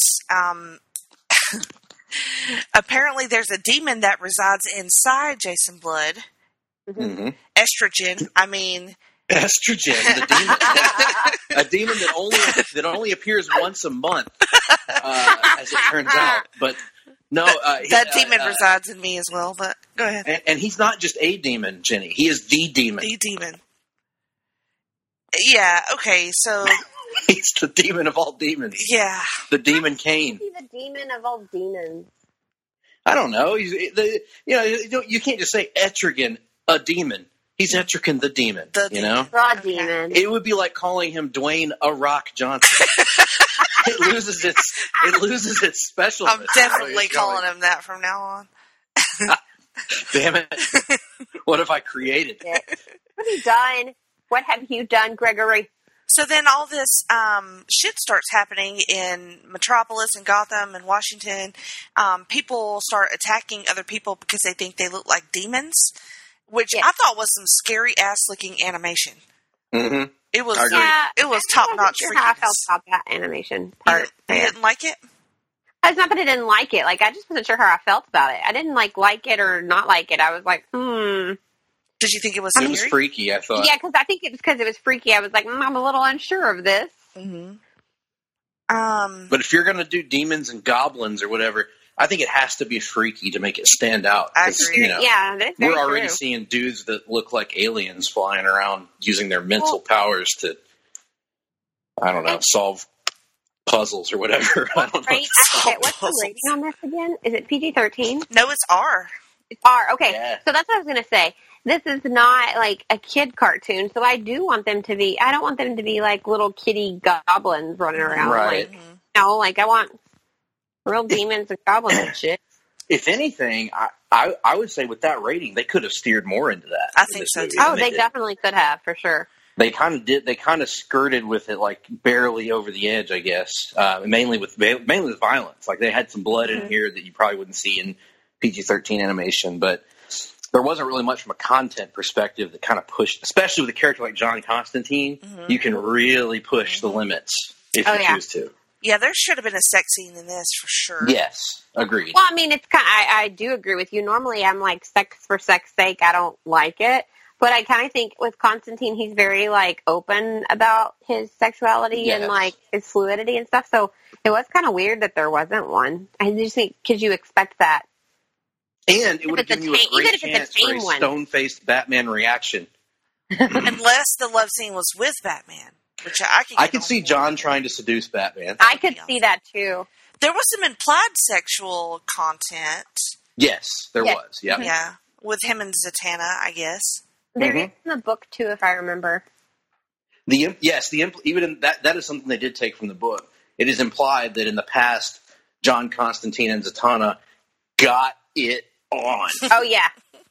apparently there's a demon that resides inside Jason Blood. Mm-hmm. Estrogen. I mean... Estrogen, the demon. A demon that only appears once a month, as it turns out. But no... that demon resides in me as well, but go ahead. And he's not just a demon, Jenny. He is the demon. The demon. Yeah, okay, so... He's the demon of all demons. Yeah. The demon Kane. He's the demon of all demons. I don't know. You can't just say Etrigan, a demon. He's Etrigan, the demon. You know? Raw demon. It would be like calling him Dwayne A Rock Johnson. It loses its specialness. I'm definitely calling him that from now on. Damn it. What have I created? What have you done? What have you done, Gregory? So then all this shit starts happening in Metropolis and Gotham and Washington. People start attacking other people because they think they look like demons, which I thought was some scary-ass looking animation. Mm-hmm. It was top-notch freakiness. How I felt about that animation part. You didn't like it? It's not that I didn't like it. Like, I just wasn't sure how I felt about it. I didn't like it or not like it. I was like, Did you think it was scary? It was freaky, I thought. Yeah, I think it was because it was freaky. I was like, I'm a little unsure of this. Mm-hmm. But if you're going to do demons and goblins or whatever, I think it has to be freaky to make it stand out. I agree. You know, yeah, that's very we're already true. seeing dudes that look like aliens flying around using their mental powers to, I don't know, solve puzzles or whatever. I don't know. What's the rating on this again? Is it PG-13? No, it's R. It's R. Okay, yeah. So that's what I was going to say. This is not like a kid cartoon, so I don't want them to be like little kitty goblins running around. Right. Like I want real demons and goblins and shit. If anything, I would say with that rating, they could have steered more into that. I think so too. Oh, they definitely could have, for sure. They kind of did. They kind of skirted with it, like barely over the edge, I guess. Mainly with violence. Like they had some blood in here that you probably wouldn't see in PG-13 animation, but there wasn't really much from a content perspective that kind of pushed, especially with a character like John Constantine. You can really push the limits if you choose to. Yeah, there should have been a sex scene in this for sure. Yes, agreed. Well, I mean, it's kind. I do agree with you. Normally, I'm like sex for sex sake. I don't like it, but I kind of think with Constantine, he's very like open about his sexuality and like his fluidity and stuff. So it was kind of weird that there wasn't one. I just think because you expect that. And it would have given you a great chance for a stone-faced Batman reaction. Unless the love scene was with Batman, which I could see John trying to seduce Batman. I could see that too. There was some implied sexual content. Yes, there was. Yeah, yeah, with him and Zatanna, I guess. There is in the book too, if I remember. Even in that is something they did take from the book. It is implied that in the past, John Constantine and Zatanna got it on. Oh yeah.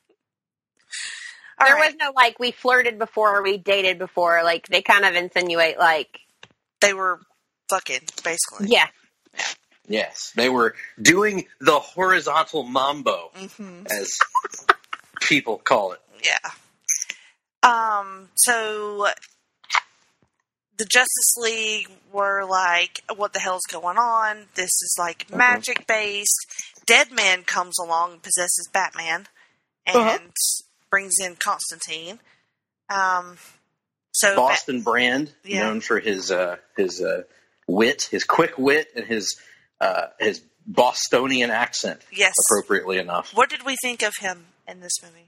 There was no like we flirted before or we dated before. Like they kind of insinuate like they were fucking basically. Yeah. Yes, they were doing the horizontal mambo, as people call it. Yeah. So the Justice League were like, what the hell's going on? This is like magic based. Deadman comes along and possesses Batman and brings in Constantine. So Boston Brand, known for his wit, his quick wit, and his Bostonian accent. Yes, appropriately enough. What did we think of him in this movie?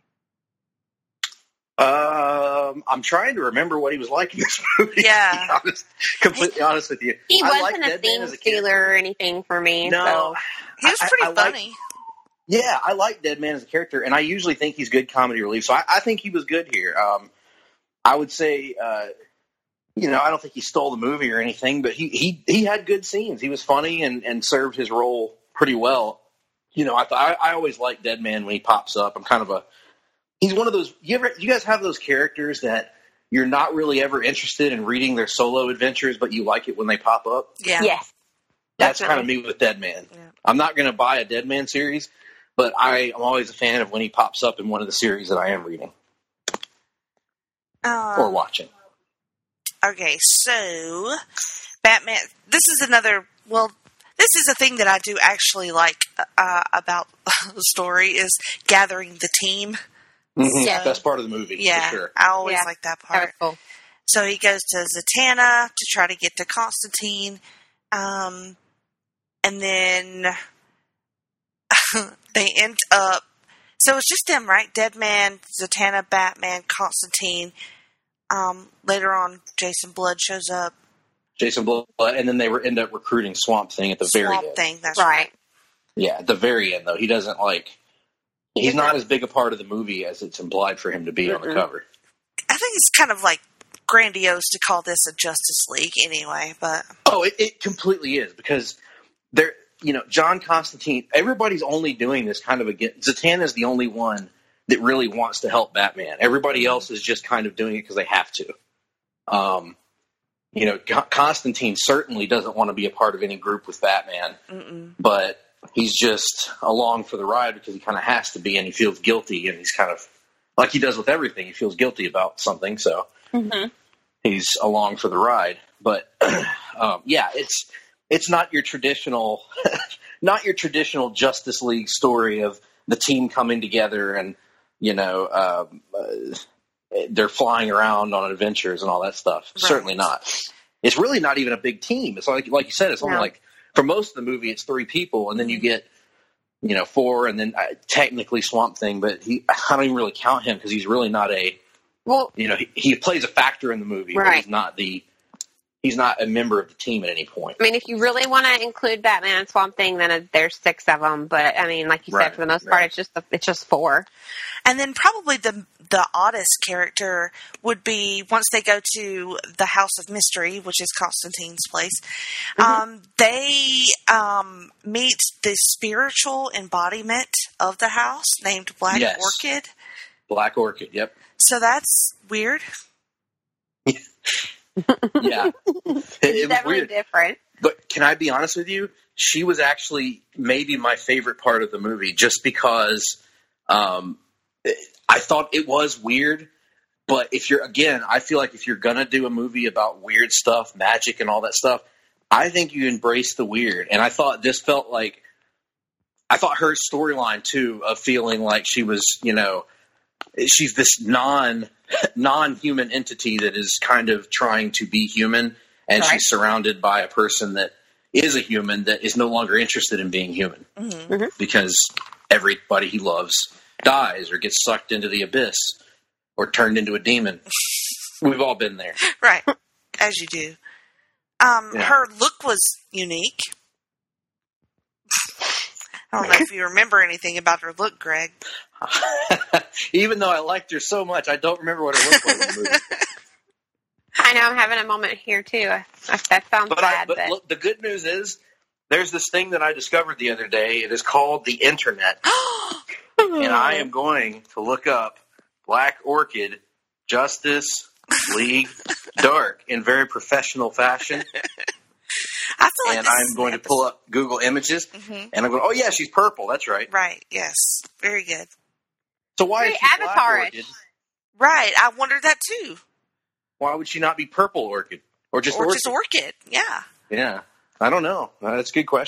I'm trying to remember what he was like in this movie. Yeah, to be completely honest with you, he wasn't a theme stealer or anything for me. No, so. He was pretty funny. I like Deadman as a character, and I usually think he's good comedy relief. So I think he was good here. I would say, I don't think he stole the movie or anything, but he had good scenes. He was funny and served his role pretty well. I always like Deadman when he pops up. He's one of those. You guys have those characters that you're not really ever interested in reading their solo adventures, but you like it when they pop up? Yeah. Yes. That's kind of me with Deadman. Yeah. I'm not going to buy a Deadman series, but I'm always a fan of when he pops up in one of the series that I am reading or watching. Okay, so Batman. This is a thing that I do actually like about the story is gathering the team. Mm-hmm. So, best part of the movie, yeah, for sure. I always like that part. Cool. So he goes to Zatanna to try to get to Constantine, and then they end up. So it's just them, right? Deadman, Zatanna, Batman, Constantine. Later on, Jason Blood shows up. Jason Blood, and then they end up recruiting Swamp Thing at the very end. Swamp Thing, that's right. Yeah, at the very end, though. He doesn't he's not as big a part of the movie as it's implied for him to be on the cover. I think it's kind of grandiose to call this a Justice League anyway, but... Oh, it completely is, because John Constantine, everybody's only doing this kind of again. Zatanna is the only one that really wants to help Batman. Everybody else is just kind of doing it because they have to. Constantine certainly doesn't want to be a part of any group with Batman, but he's just along for the ride because he kind of has to be, and he feels guilty, and he's kind of like he does with everything. He feels guilty about something, so he's along for the ride. But it's not your traditional, Justice League story of the team coming together and they're flying around on adventures and all that stuff. Right. Certainly not. It's really not even a big team. It's like you said, it's only for most of the movie, it's 3 people, and then you get, 4, and then technically Swamp Thing, but I don't even really count him because he's really not he plays a factor in the movie, right. But he's not a member of the team at any point. I mean, if you really want to include Batman and Swamp Thing, then there's 6 of them. But I mean, like you said, for the most part, it's just 4. And then probably the oddest character would be once they go to the House of Mystery, which is Constantine's place. They meet the spiritual embodiment of the house named Black Orchid. Black Orchid, yep. So that's weird. Yeah. It's definitely weird. Different. But can I be honest with you? She was actually maybe my favorite part of the movie just because I thought it was weird. But I feel like if you're going to do a movie about weird stuff, magic and all that stuff, I think you embrace the weird. And I thought this felt like, I thought her storyline too of feeling like she was, she's this non-human entity that is kind of trying to be human, and she's surrounded by a person that is a human that is no longer interested in being human because everybody he loves dies or gets sucked into the abyss or turned into a demon. We've all been there. Right. As you do. Her look was unique. I don't know if you remember anything about her look, Greg. Even though I liked her so much, I don't remember what it looked like in the movie. I know, I'm having a moment here, too. That sounds bad. But look, the good news is, there's this thing that I discovered the other day. It is called the Internet. And I am going to look up Black Orchid, Justice League, Dark in very professional fashion. I feel like I'm going to pull up Google Images, and I'm going, oh, yeah, she's purple. That's right. Right, yes. Very good. So why is she Black Orchid? Right, I wondered that, too. Why would she not be Purple Orchid? Or just Orchid? Just Orchid, yeah. Yeah, I don't know. That's a good question.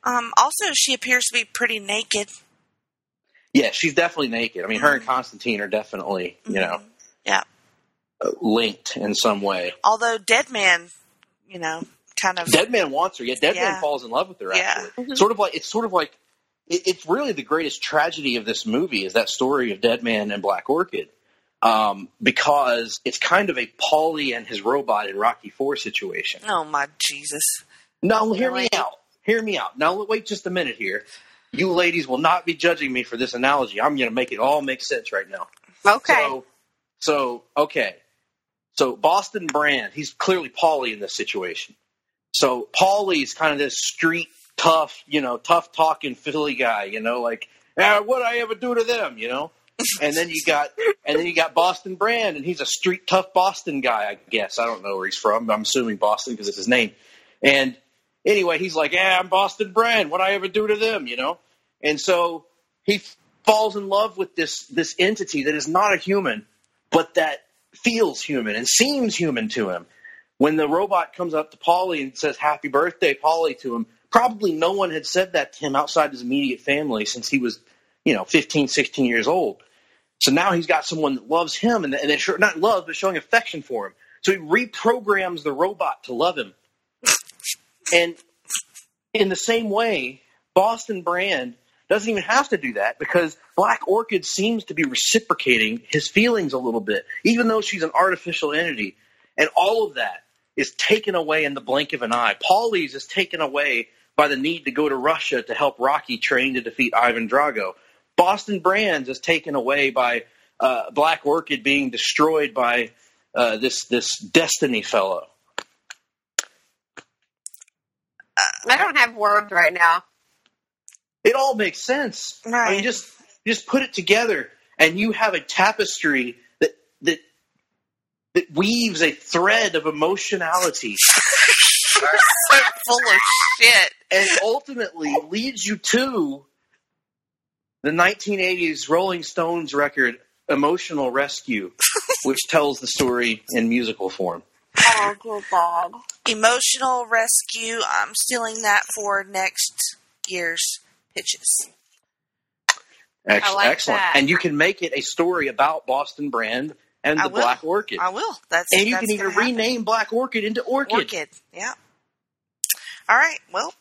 Also, she appears to be pretty naked. Yeah, she's definitely naked. I mean, her and Constantine are definitely, Yeah. linked in some way. Although Deadman, kind of. Deadman wants her. Yeah, Deadman falls in love with her. Actually, it's really the greatest tragedy of this movie is that story of Deadman and Black Orchid, because it's kind of a Paulie and his robot in Rocky IV situation. Oh my Jesus! No, hear me out. Hear me out. Now, wait just a minute here. You ladies will not be judging me for this analogy. I'm going to make it all make sense right now. Okay. Okay. So Boston Brand, he's clearly Paulie in this situation. So Paulie's kind of this street tough, tough talking Philly guy, what'd I ever do to them, And then you got Boston Brand, and he's a street tough Boston guy, I guess. I don't know where he's from. I'm assuming Boston because it's his name. And anyway, he's like, I'm Boston Brand. What'd I ever do to them, And so he falls in love with this entity that is not a human, but that feels human and seems human to him. When the robot comes up to Paulie and says, "Happy birthday, Paulie," to him, probably no one had said that to him outside his immediate family since he was, 15, 16 years old. So now he's got someone that loves him and not love, but showing affection for him. So he reprograms the robot to love him. And in the same way, Boston Brand doesn't even have to do that because Black Orchid seems to be reciprocating his feelings a little bit, even though she's an artificial entity. And all of that is taken away in the blink of an eye. Paulie's is taken away by the need to go to Russia to help Rocky train to defeat Ivan Drago. Boston Brand's is taken away by Black Orchid being destroyed by this Destiny fellow. I don't have words right now. It all makes sense. Right. I mean, just put it together, and you have a tapestry that weaves a thread of emotionality. So full of shit. And ultimately leads you to the 1980s Rolling Stones record, Emotional Rescue, which tells the story in musical form. Oh, good God. Emotional Rescue. I'm stealing that for next year's pitches. Excellent. that. And you can make it a story about Boston Brand and the Black Orchid. I will. And you can even rename Black Orchid into Orchid. Orchid, yeah. All right, well,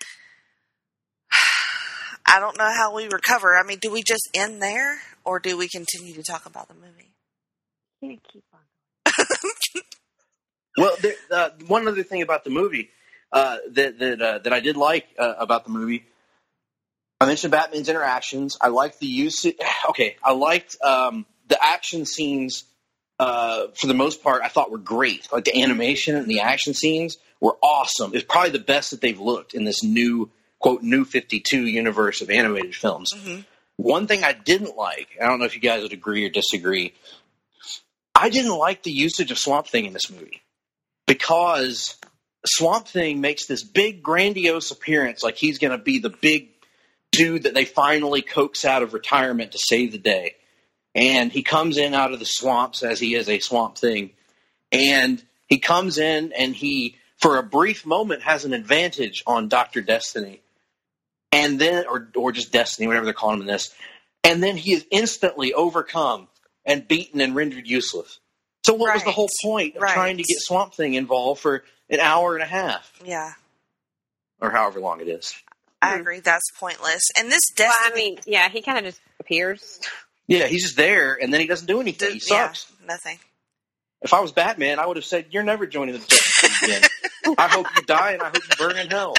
I don't know how we recover. I mean, do we just end there, or do we continue to talk about the movie? You keep on. Well, one other thing about the movie that I did like about the movie, I mentioned Batman's interactions. I liked the use. Okay, I liked the action scenes. For the most part, I thought were great. Like the animation and the action scenes were awesome. It's probably the best that they've looked in this new, quote, New 52 universe of animated films. Mm-hmm. One thing I didn't like, I don't know if you guys would agree or disagree, I didn't like the usage of Swamp Thing in this movie. Because Swamp Thing makes this big, grandiose appearance like he's going to be the big dude that they finally coax out of retirement to save the day. And he comes in out of the swamps as he is a Swamp Thing. And he comes in and he, for a brief moment, has an advantage on Dr. Destiny. And then, or just Destiny, whatever they're calling him in this. And then he is instantly overcome and beaten and rendered useless. So what was the whole point of trying to get Swamp Thing involved for an hour and a half? Yeah. Or however long it is. I agree. That's pointless. And this Destiny... Well, he kind of just appears. Yeah, he's just there, and then he doesn't do anything. He sucks. Yeah, nothing. If I was Batman, I would have said, "You're never joining the Justice League again. I hope you die, and I hope you burn in hell."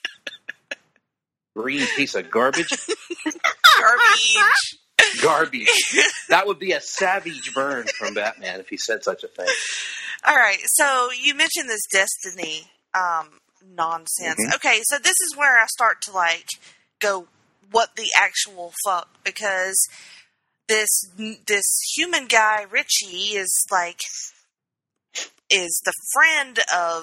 Green piece of garbage. Garbage. That would be a savage burn from Batman if he said such a thing. All right, so you mentioned this Destiny nonsense. Mm-hmm. Okay, so this is where I start to go, what the actual fuck? Because this human guy Richie is the friend of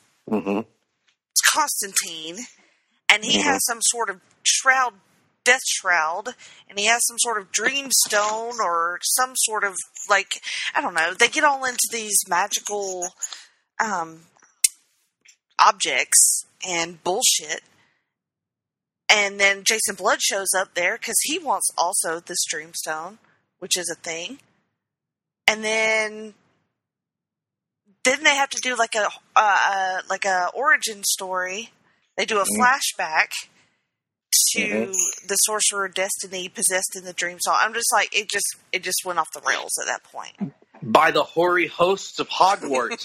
Constantine, and he has some sort of death shroud, and he has some sort of dream stone or some sort of I don't know. They get all into these magical objects and bullshit. And then Jason Blood shows up there because he wants also this Dreamstone, which is a thing. And then they have to do like a origin story. They do a flashback to the Sorcerer of Destiny possessed in the Dreamstone. I'm just like, it just went off the rails at that point. By the hoary hosts of Hogwarts.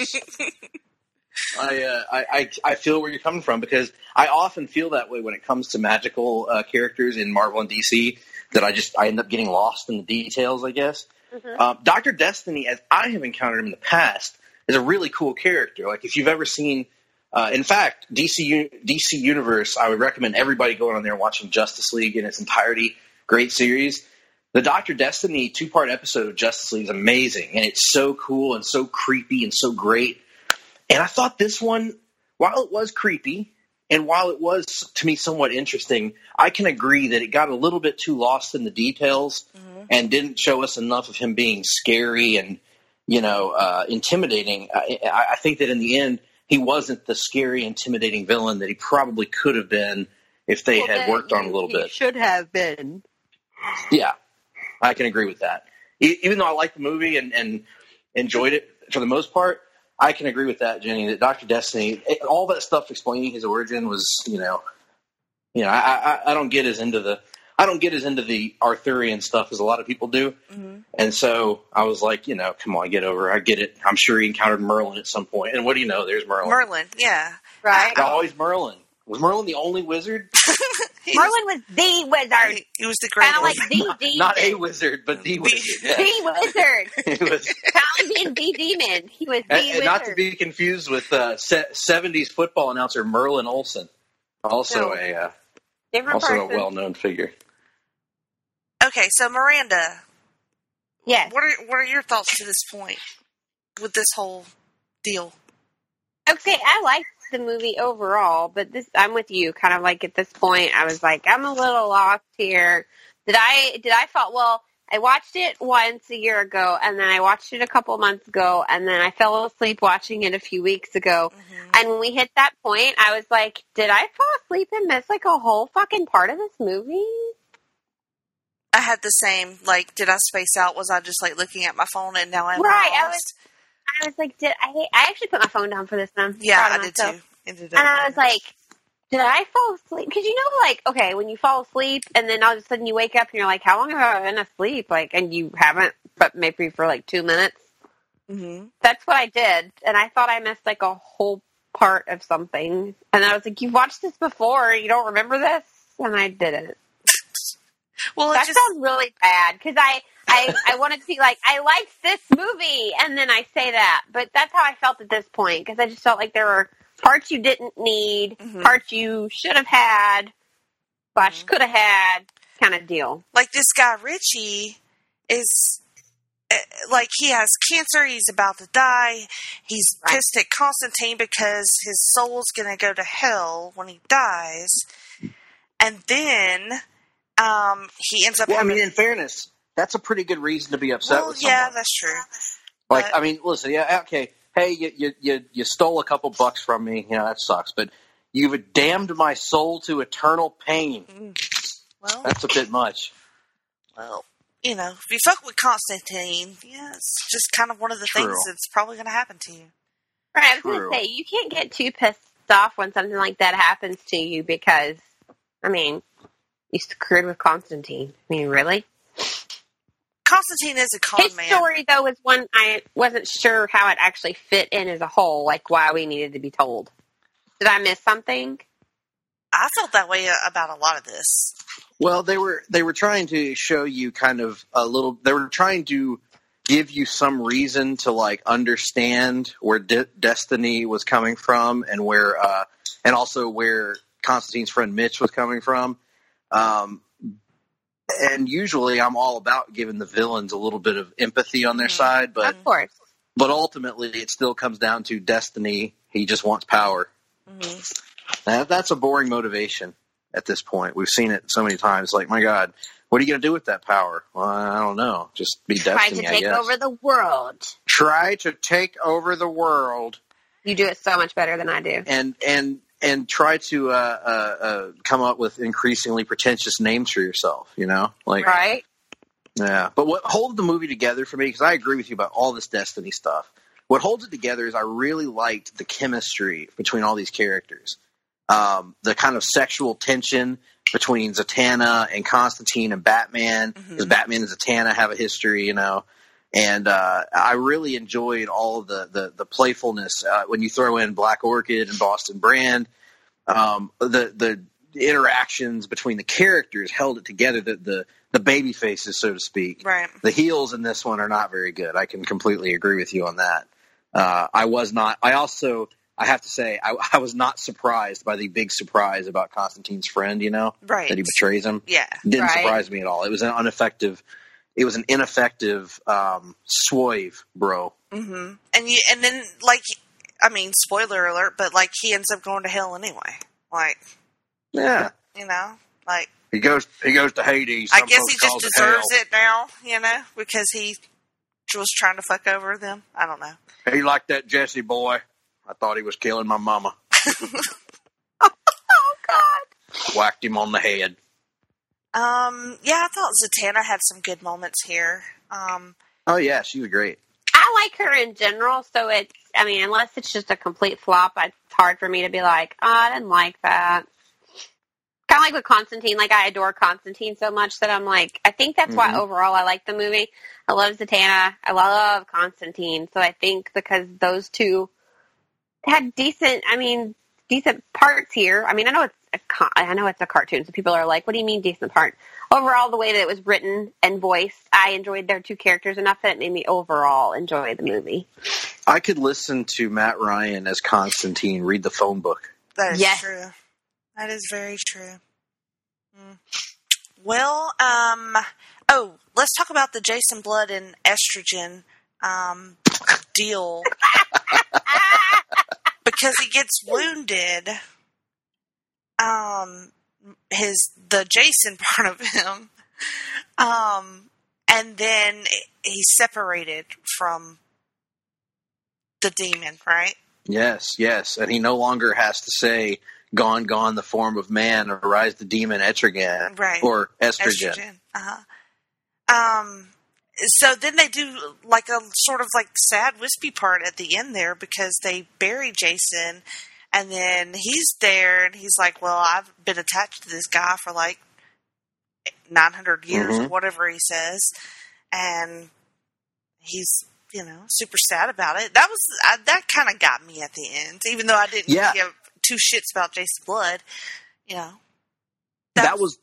I feel where you're coming from, because I often feel that way when it comes to magical characters in Marvel and DC, that I end up getting lost in the details, I guess. Mm-hmm. Dr. Destiny, as I have encountered him in the past, is a really cool character. Like, if you've ever seen, in fact, DC Universe, I would recommend everybody going on there and watching Justice League in its entirety. Great series. The Dr. Destiny 2-part episode of Justice League is amazing, and it's so cool and so creepy and so great. And I thought this one, while it was creepy, and while it was, to me, somewhat interesting, I can agree that it got a little bit too lost in the details and didn't show us enough of him being scary and, intimidating. I think that in the end, he wasn't the scary, intimidating villain that he probably could have been if they had worked on a little bit. He should have been. Yeah, I can agree with that. Even though I liked the movie and enjoyed it for the most part, I can agree with that, Jenny, that Dr. Destiny, all that stuff explaining his origin was, I don't get as into the Arthurian stuff as a lot of people do. Mm-hmm. And so I was like, come on, get over it. I get it. I'm sure he encountered Merlin at some point. And what do you know? There's Merlin. Merlin, yeah. Right. Always Merlin. Was Merlin the only wizard? Merlin was the wizard. He was the great kind of like the demon. Not a wizard, but the wizard. Yeah. The wizard. He was being the demon. He was the wizard. Not to be confused with 70s football announcer Merlin Olsen. Also a well-known figure. Okay, so Miranda. Yes. What are your thoughts to this point with this whole deal? Okay, I liked the movie overall, but I'm with you. Kind of like at this point, I was like, I'm a little lost here. Did I fall? Well, I watched it once a year ago, and then I watched it a couple months ago, and then I fell asleep watching it a few weeks ago. Mm-hmm. And when we hit that point, I was like, did I fall asleep and miss like a whole fucking part of this movie? I had the same, like, did I space out? Was I just like looking at my phone and now I'm right, lost? I was like, I actually put my phone down for this one. Yeah, I did too. And I was like, did I fall asleep? Because like, okay, when you fall asleep and then all of a sudden you wake up and you're like, how long have I been asleep? Like, and you haven't, but maybe for like 2 minutes. Mm-hmm. That's what I did. And I thought I missed like a whole part of something. And I was like, you've watched this before. You don't remember this? And I didn't. Well, that sounds really bad because I wanted to be like, I liked this movie, and then I say that. But that's how I felt at this point, because I just felt like there were parts you didn't need, parts you should have had, / could have had, kind of deal. Like this guy, Richie, is, like, he has cancer, he's about to die, he's pissed at Constantine because his soul's going to go to hell when he dies, and then he ends up having... in fairness... That's a pretty good reason to be upset with someone. Yeah, that's true. Like, listen, yeah, okay. Hey, you stole a couple bucks from me. That sucks. But you've damned my soul to eternal pain. Well, that's a bit much. Well, if you fuck with Constantine, it's just kind of one of the things that's probably going to happen to you. Right, I was going to say, you can't get too pissed off when something like that happens to you because, you screwed with Constantine. Really? Constantine is a con man. His story, though, was one I wasn't sure how it actually fit in as a whole, like why we needed to be told. Did I miss something? I felt that way about a lot of this. Well, they were trying to show you kind of a little. They were trying to give you some reason to like understand where Destiny was coming from, and where, and also where Constantine's friend Mitch was coming from. And usually I'm all about giving the villains a little bit of empathy on their side, but of course. But ultimately it still comes down to Destiny. He just wants power. Mm-hmm. That's a boring motivation at this point. We've seen it so many times. Like, my God, what are you going to do with that power? Well, I don't know. Just be Destiny, I guess. Try to take over the world. Try to take over the world. You do it so much better than I do. And and try to come up with increasingly pretentious names for yourself, you know? Like, Right. Yeah. But what holds the movie together for me, because I agree with you about all this Destiny stuff, what holds it together is I really liked the chemistry between all these characters. The kind of sexual tension between Zatanna and Constantine and Batman, because Batman and Zatanna have a history, you know. And I really enjoyed all of the playfulness when you throw in Black Orchid and Boston Brand. The interactions between the characters held it together. The baby faces, so to speak. Right. The heels in this one are not very good. I can completely agree with you on that. I was not. I have to say, I was not surprised by the big surprise about Constantine's friend. You know, Right. that he betrays him. Yeah. Didn't Right. surprise me at all. It was an ineffective. It was an ineffective swerve, bro. Mm-hmm. And then, like, I mean, spoiler alert, but, like, he ends up going to hell anyway. Like, Yeah, you know, like, he goes to Hades. I Some guess folks he just calls deserves hell. it now, you know, because he was trying to fuck over them. I don't know. He liked that Jesse boy. I thought he was killing my mama. Oh God. Whacked him on the head. Yeah, I thought Zatanna had some good moments here. Oh yeah, she was great. I like her in general, so it's, I mean, unless it's just a complete flop, it's hard for me to be like, oh, I didn't like that. Kind of like with Constantine, like I adore Constantine so much that I'm like, I think that's why overall I like the movie. I love Zatanna. I love Constantine. So I think because those two had decent parts here. I mean, I know it's a cartoon, so people are like, what do you mean decent part? Overall, the way that it was written and voiced, I enjoyed their two characters enough that it made me overall enjoy the movie. I could listen to Matt Ryan as Constantine read the phone book. That is Yes. true. That is very true. Well, let's talk about the Jason Blood and estrogen deal. Because he gets wounded, the Jason part of him, and then he's separated from the demon, right? Yes, and he no longer has to say, "Gone, gone, the form of man, arise the demon Etrigan," Right. or estrogen. So then they do like a sort of like sad wispy part at the end there because they bury Jason and then he's there and he's like, well, I've been attached to this guy for like 900 years or whatever he says. And he's, you know, super sad about it. That kind of got me at the end, even though I didn't give two shits about Jason Blood, you know. That was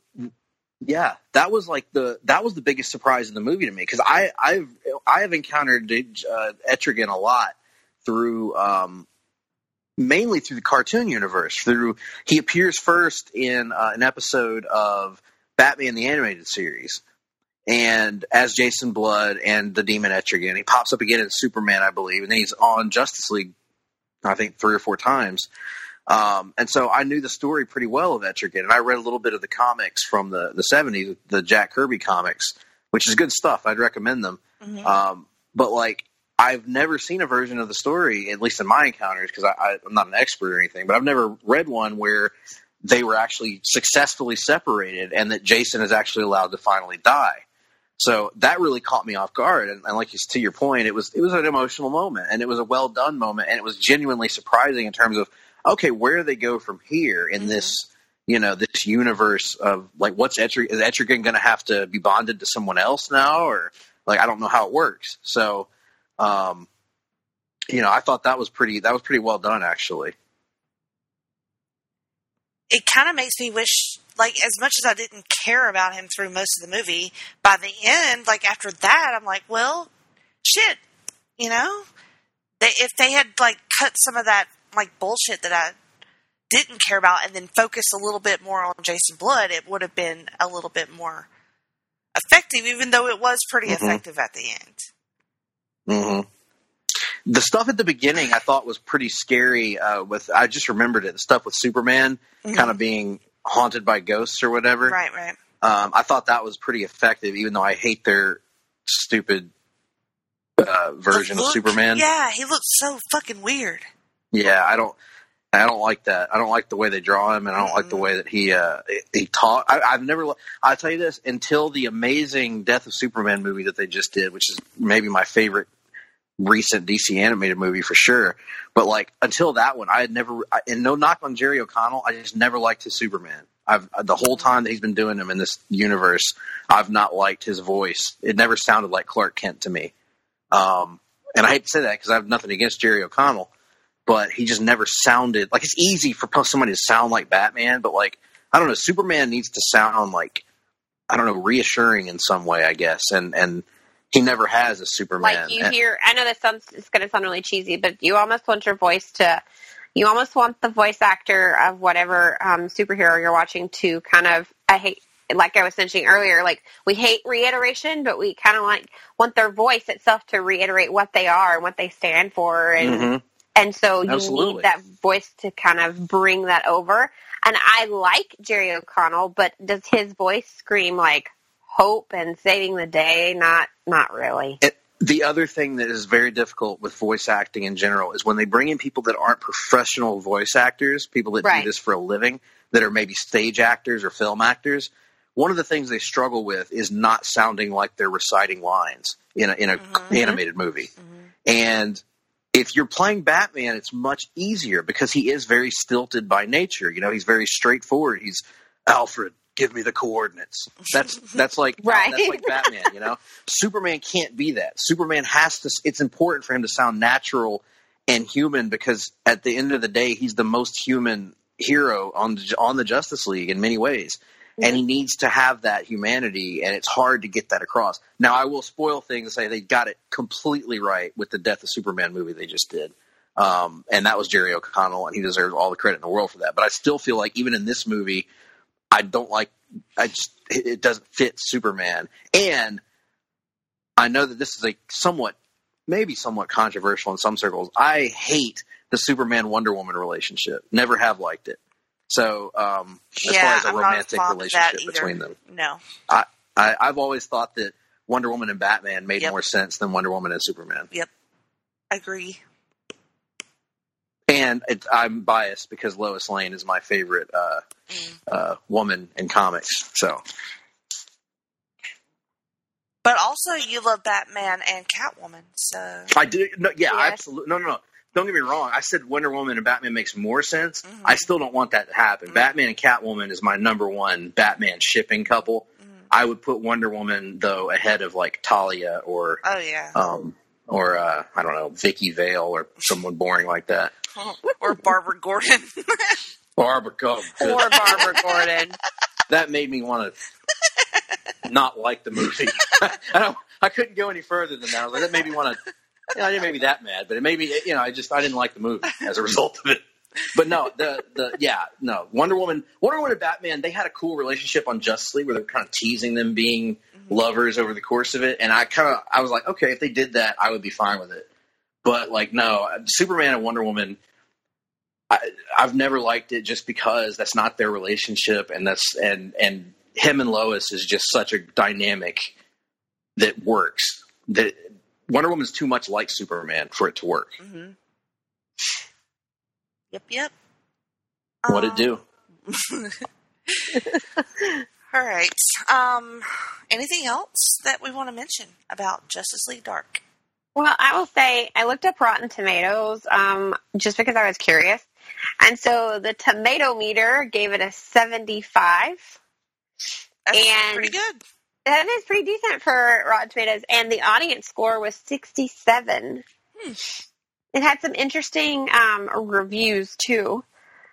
the biggest surprise in the movie to me, because I have encountered Etrigan a lot through mainly through the cartoon universe. He appears first in an episode of Batman the Animated Series, and as Jason Blood and the Demon Etrigan. He pops up again in Superman, I believe, and then he's on Justice League, I think 3 or 4 times. And so I knew the story pretty well of Etrigan, and I read a little bit of the comics from the 70s, the Jack Kirby comics, which is good stuff. I'd recommend them. But like, I've never seen a version of the story, at least in my encounters, because I'm not an expert or anything, but I've never read one where they were actually successfully separated and that Jason is actually allowed to finally die. So that really caught me off guard. And like to your point, it was an emotional moment, and it was a well done moment, and it was genuinely surprising in terms of, okay, where do they go from here in this, you know, this universe of like, is Etrigan going to have to be bonded to someone else now? Or like, I don't know how it works. So, you know, I thought that was pretty well done, actually. It kind of makes me wish, like, as much as I didn't care about him through most of the movie, by the end, like, after that, I'm like, well, shit, you know? If they had, like, cut some of that, like, bullshit that I didn't care about and then focused a little bit more on Jason Blood, it would have been a little bit more effective, even though it was pretty effective at the end. The stuff at the beginning I thought was pretty scary. I just remembered it. The stuff with Superman kind of being haunted by ghosts or whatever. Right. I thought that was pretty effective, even though I hate their stupid version of Superman. Yeah, he looks so fucking weird. Yeah, I don't like that. I don't like the way they draw him, and I don't like the way that he talk. I'll tell you this, until the amazing Death of Superman movie that they just did, which is maybe my favorite recent DC animated movie for sure. But like until that one, I had never, and no knock on Jerry O'Connell, I just never liked his Superman. The whole time that he's been doing him in this universe, I've not liked his voice. It never sounded like Clark Kent to me. And I hate to say that because I have nothing against Jerry O'Connell, but he just never sounded like, it's easy for somebody to sound like Batman, but like, I don't know, Superman needs to sound like, I don't know, reassuring in some way, I guess. And he never has a Superman. Like you hear, I know it's going to sound really cheesy, but you almost want your voice to, you almost want the voice actor of whatever superhero you're watching to kind of, like I was mentioning earlier, like we hate reiteration, but we kind of like want their voice itself to reiterate what they are and what they stand for. And so you need that voice to kind of bring that over. And I like Jerry O'Connell, but does his voice scream like hope and saving the day? Not really. The other thing that is very difficult with voice acting in general is when they bring in people that aren't professional voice actors, people that do this for a living, that are maybe stage actors or film actors. One of the things they struggle with is not sounding like they're reciting lines in a animated movie. And if you're playing Batman, it's much easier because he is very stilted by nature. You know, he's very straightforward. He's Alfred, give me the coordinates. That's like that's like Batman, you know. Superman can't be that. Superman has to. It's important for him to sound natural and human because at the end of the day, he's the most human hero on the Justice League in many ways. And he needs to have that humanity, and it's hard to get that across. Now, I will spoil things and say they got it completely right with the Death of Superman movie they just did. And that was Jerry O'Connell, and he deserves all the credit in the world for that. But I still feel like even in this movie, it doesn't fit Superman. And I know that this is maybe somewhat controversial in some circles. I hate the Superman-Wonder Woman relationship. Never have liked it. So, as far as a romantic relationship between them. No. I've always thought that Wonder Woman and Batman made more sense than Wonder Woman and Superman. Yep. Agree. And I'm biased because Lois Lane is my favorite woman in comics. So. But also you love Batman and Catwoman, so. I do. No, absolutely. No. Don't get me wrong. I said Wonder Woman and Batman makes more sense. I still don't want that to happen. Batman and Catwoman is my number one Batman shipping couple. I would put Wonder Woman though ahead of like Talia or I don't know, Vicky Vale or someone boring like that. Or Barbara Gordon. Barbara Gordon. That made me want to not like the movie. I couldn't go any further than that. I was like, that made me want to. I didn't make me that mad, but it made me, I didn't like the movie as a result of it. But no, Wonder Woman and Batman, they had a cool relationship on Justice League where they were kind of teasing them being lovers over the course of it. And I was like, okay, if they did that, I would be fine with it. But like, no, Superman and Wonder Woman, I've never liked it just because that's not their relationship. And and him and Lois is just such a dynamic that works that Wonder Woman's too much like Superman for it to work. Yep. What'd it do? All right. Anything else that we want to mention about Justice League Dark? Well, I will say I looked up Rotten Tomatoes just because I was curious. And so the tomato meter gave it a 75. That's pretty good. That is pretty decent for Rotten Tomatoes. And the audience score was 67. It had some interesting reviews, too.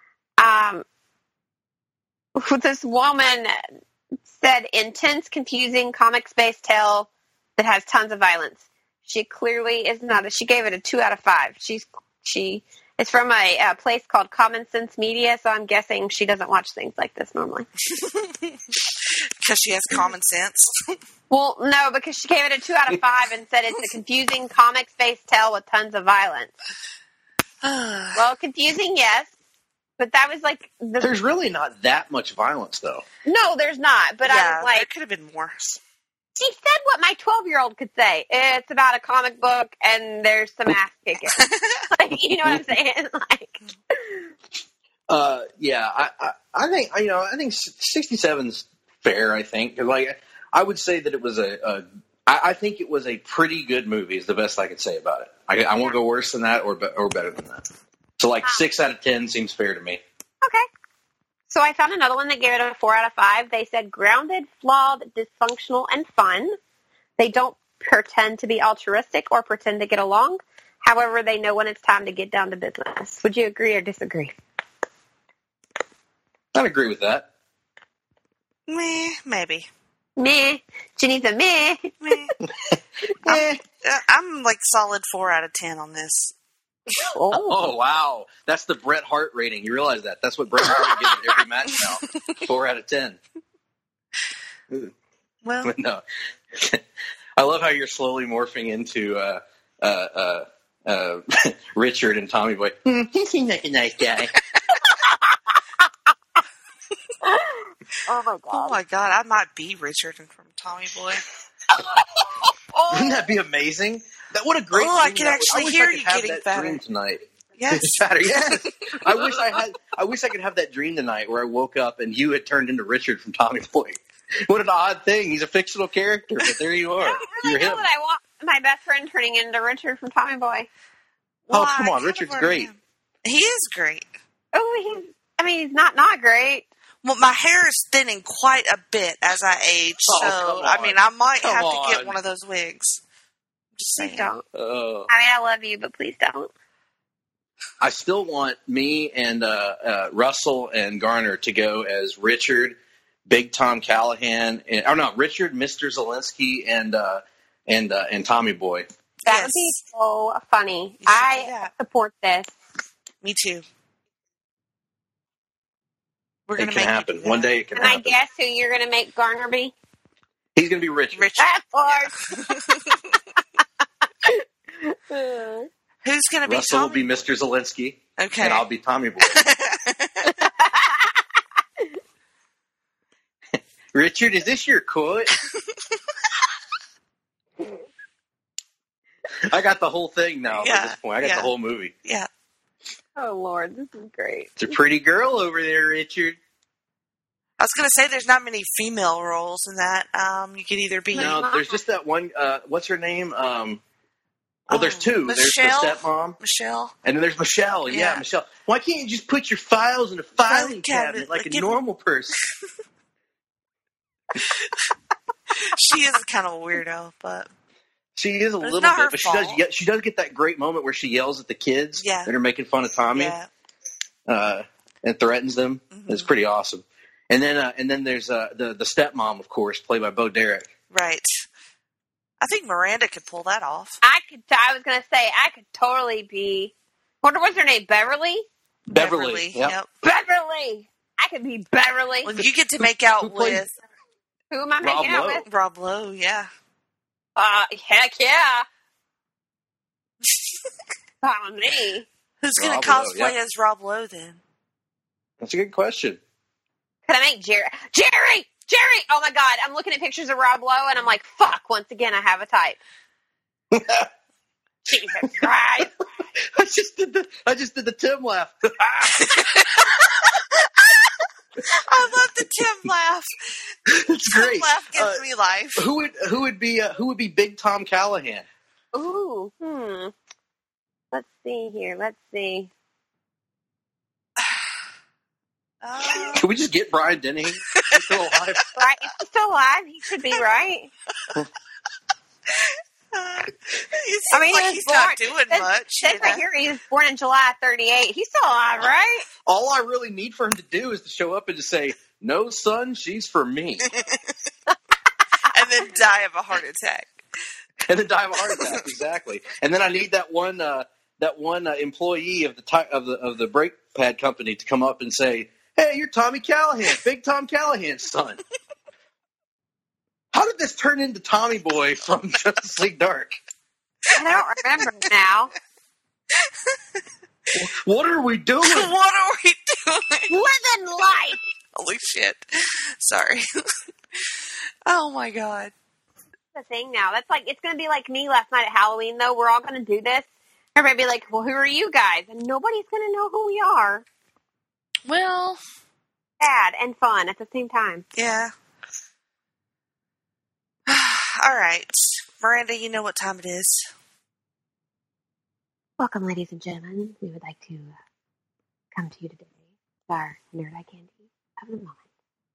This woman said, intense, confusing, comics-based tale that has tons of violence. She clearly is not. She gave it a 2 out of 5. It's from a place called Common Sense Media, so I'm guessing she doesn't watch things like this normally. Because she has common sense? Well, no, because she gave it a 2 out of 5 and said it's a confusing comics-based tale with tons of violence. Well, confusing, yes. But that was like... There's really not that much violence, though. No, there's not. But I was like... there could have been more. She said what my 12-year-old could say. It's about a comic book, and there's some ass kicking. Like, you know what I'm saying? Like, I think 67's fair. I think I would say that it was I think it was a pretty good movie. Is the best I could say about it. I won't go worse than that or better than that. So 6 out of 10 seems fair to me. Okay. So I found another one that gave it a 4 out of 5. They said grounded, flawed, dysfunctional, and fun. They don't pretend to be altruistic or pretend to get along. However, they know when it's time to get down to business. Would you agree or disagree? I'd agree with that. Meh, maybe. Meh. Ginny's a meh. Meh. I'm like solid 4 out of 10 on this. Oh, wow. That's the Bret Hart rating. You realize that? That's what Bret Hart gives every match now. 4 out of 10. Well, no. I love how you're slowly morphing into Richard and Tommy Boy. He seems like a nice guy. Oh, my God. oh my God, I might be Richard from Tommy Boy. Wouldn't that be amazing? What a great! I can actually hear you getting that fatter dream tonight. Yes, fatter. Yes. I wish I could have that dream tonight where I woke up and you had turned into Richard from Tommy Boy. What an odd thing! He's a fictional character, but there you are. I don't really know that I want my best friend turning into Richard from Tommy Boy. Well, come on, Richard's great. He is great. Oh, he's not great. Well, my hair is thinning quite a bit as I age, so I mean, I might have to get one of those wigs. Just Please saying. don't. Oh. I mean, I love you, but please don't. I still want me and Russell and Garner to go as Richard, Big Tom Callahan, Richard, Mr. Zelensky, and Tommy Boy. That would be so funny. I support this. Me too. We're It gonna can make happen. One day it can And happen. I guess who you're going to make Garner be? He's going to be Richard. Of course. Who's going to be Russell Tommy? will be Mr. Zelensky. Okay. And I'll be Tommy Boy. Richard, is this your quote? I got the whole thing now at this point. I got the whole movie. Yeah. Oh, Lord, this is great. It's a pretty girl over there, Richard. I was going to say there's not many female roles in that. You could either be... No, there's just that one, what's her name? There's two. Michelle? There's the stepmom. Michelle. And then there's Michelle. Yeah, Michelle. Why can't you just put your files in a filing cabinet like a normal person? She is kind of a weirdo, but... She is a little bit, but she does get that great moment where she yells at the kids that are making fun of Tommy and threatens them. Mm-hmm. It's pretty awesome. And then there's the stepmom, of course, played by Bo Derek. Right. I think Miranda could pull that off. I was going to say, I could totally be... What's her name? Beverly? Beverly. Yep. Beverly! I could be Beverly. Well, you get to make out with... Who am I making out with? Rob Lowe, yeah. Heck yeah. Not me. Who's going to cosplay as Rob Lowe then? That's a good question. Could I make Jerry? Jerry! Oh my God, I'm looking at pictures of Rob Lowe and I'm like, fuck, once again I have a type. Jesus Christ. I just did the Tim laugh. I love the Tim laugh. It's great. Tim laugh gives me life. Who would be Big Tom Callahan? Ooh, Let's see here. Let's see. Can we just get Brian Denny? He's still alive. Right? Is he still alive? He should be, right? He's not doing much. That's right here. He was born in July 38. He's still alive, right? All I really need for him to do is to show up and to say, "No, son, she's for me," and then die of a heart attack. Exactly. And then I need that one employee of the brake pad company to come up and say, "Hey, you're Tommy Callahan, Big Tom Callahan's son." How did this turn into Tommy Boy from Justice League Dark? I don't remember now. What are we doing? Living life. Holy shit. Sorry. Oh my God. That's the thing now. That's like, it's going to be like me last night at Halloween, though. We're all going to do this. Everybody be like, well, who are you guys? And nobody's going to know who we are. Well, sad and fun at the same time. yeah. All right. Miranda, you know what time it is. Welcome, ladies and gentlemen. We would like to come to you today with our Nerd Eye Candy of the moment.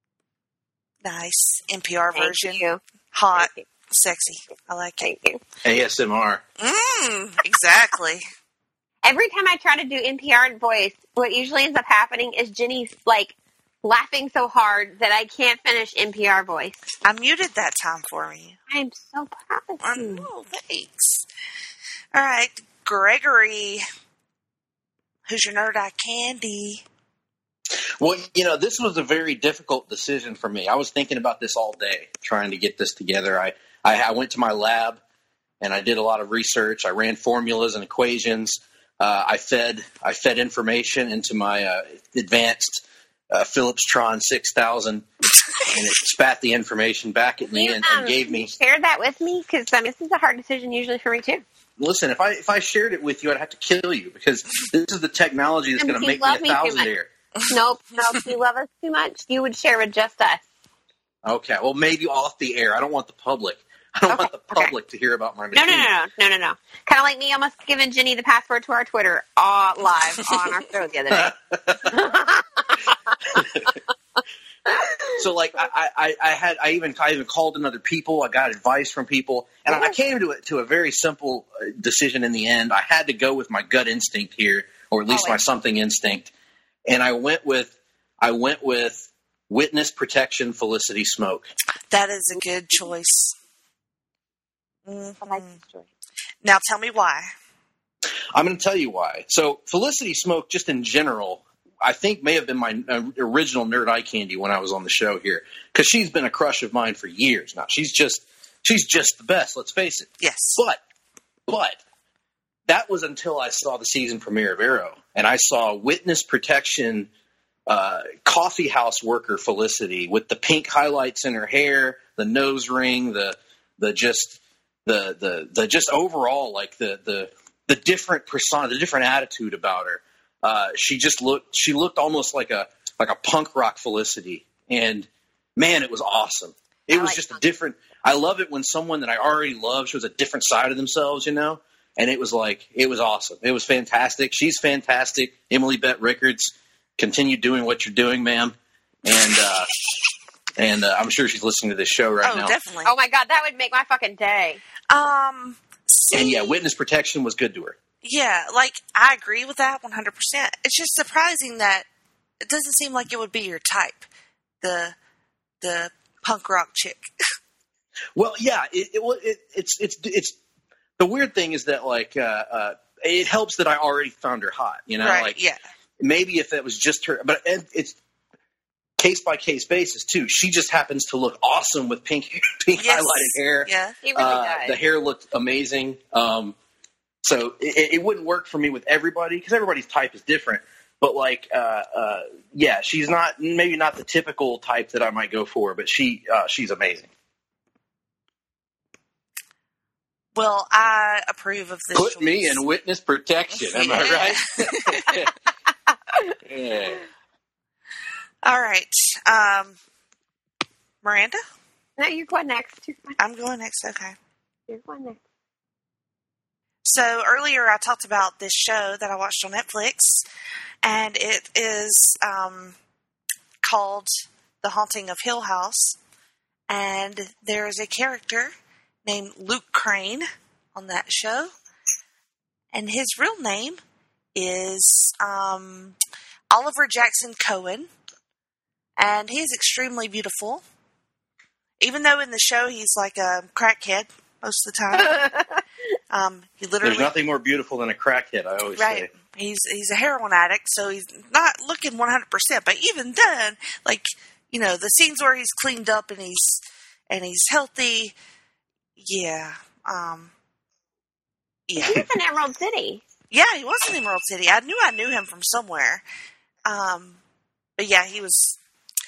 Nice. NPR Thank version. you. Hot. Thank you. Sexy. I like it. Thank you. ASMR. Exactly. Every time I try to do NPR voice, what usually ends up happening is Jenny's like laughing so hard that I can't finish NPR voice. I muted that time for me. I'm so proud of I you. know. Thanks. All right. Gregory. Who's your Nerd Eye Candy? Well, this was a very difficult decision for me. I was thinking about this all day, trying to get this together. I went to my lab, and I did a lot of research. I ran formulas and equations. I fed information into my advanced Philips Tron 6000, and it spat the information back at me and gave me. Share that with me, because this is a hard decision usually for me too. Listen, if I shared it with you, I'd have to kill you, because this is the technology that's going to make me a thousandaire. Nope. You love us too much. You would share with just us. Okay, well, maybe off the air. I don't want the public. I don't want the public to hear about my machine. No. Kind of like me almost giving Jenny the password to our Twitter live on our show the other day. So, like, I even called in other people. I got advice from people, and I came to a very simple decision in the end. I had to go with my gut instinct here, or at least my something instinct, and I went with Witness Protection Felicity Smoke. That is a good choice. I like this story. Now tell me why. I'm going to tell you why. So Felicity Smoke, just in general, I think may have been my original Nerd Eye Candy when I was on the show here, because she's been a crush of mine for years now. She's just the best. Let's face it. Yes. But that was until I saw the season premiere of Arrow, and I saw Witness Protection coffee house worker Felicity with the pink highlights in her hair, the nose ring, the just overall, like the different persona, the different attitude about her. She looked almost like a punk rock Felicity, and man, it was awesome. It was just a different. I love it when someone that I already love shows a different side of themselves, and it was awesome. It was fantastic. She's fantastic. Emily Bett Rickards, continue doing what you're doing, ma'am. And I'm sure she's listening to this show right now. Oh, definitely. Oh my God, that would make my fucking day. And yeah, Witness Protection was good to her. Yeah, like, I agree with that 100%. It's just surprising that it doesn't seem like it would be your type, the punk rock chick. Well, yeah, it's the weird thing is that, like, it helps that I already found her hot, Right, like, yeah. Maybe if that was just her, but it's case by case basis too. She just happens to look awesome with pink highlighted hair. Yeah, It really does. The hair looked amazing. So it wouldn't work for me with everybody, because everybody's type is different. But like, yeah, she's maybe not the typical type that I might go for, but she's amazing. Well, I approve of this. Put me in Witness Protection. Am I right? Yeah. All right. Miranda? No, you're going next. I'm going next. Okay. You're going next. So earlier I talked about this show that I watched on Netflix, and it is called The Haunting of Hill House, and there is a character named Luke Crane on that show, and his real name is Oliver Jackson Cohen, and he is extremely beautiful, even though in the show he's like a crackhead most of the time. He literally, there's nothing more beautiful than a crackhead, I always say. He's a heroin addict, so he's not looking 100%. But even then, like, the scenes where he's cleaned up and he's healthy, yeah, yeah. He was in Emerald City. Yeah, he was in Emerald City. I knew him from somewhere. But yeah, he was,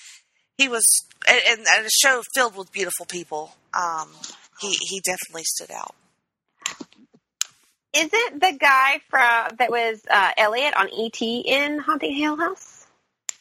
and a show filled with beautiful people. He definitely stood out. Is it the guy that was Elliot on E.T. in Haunting Hill House?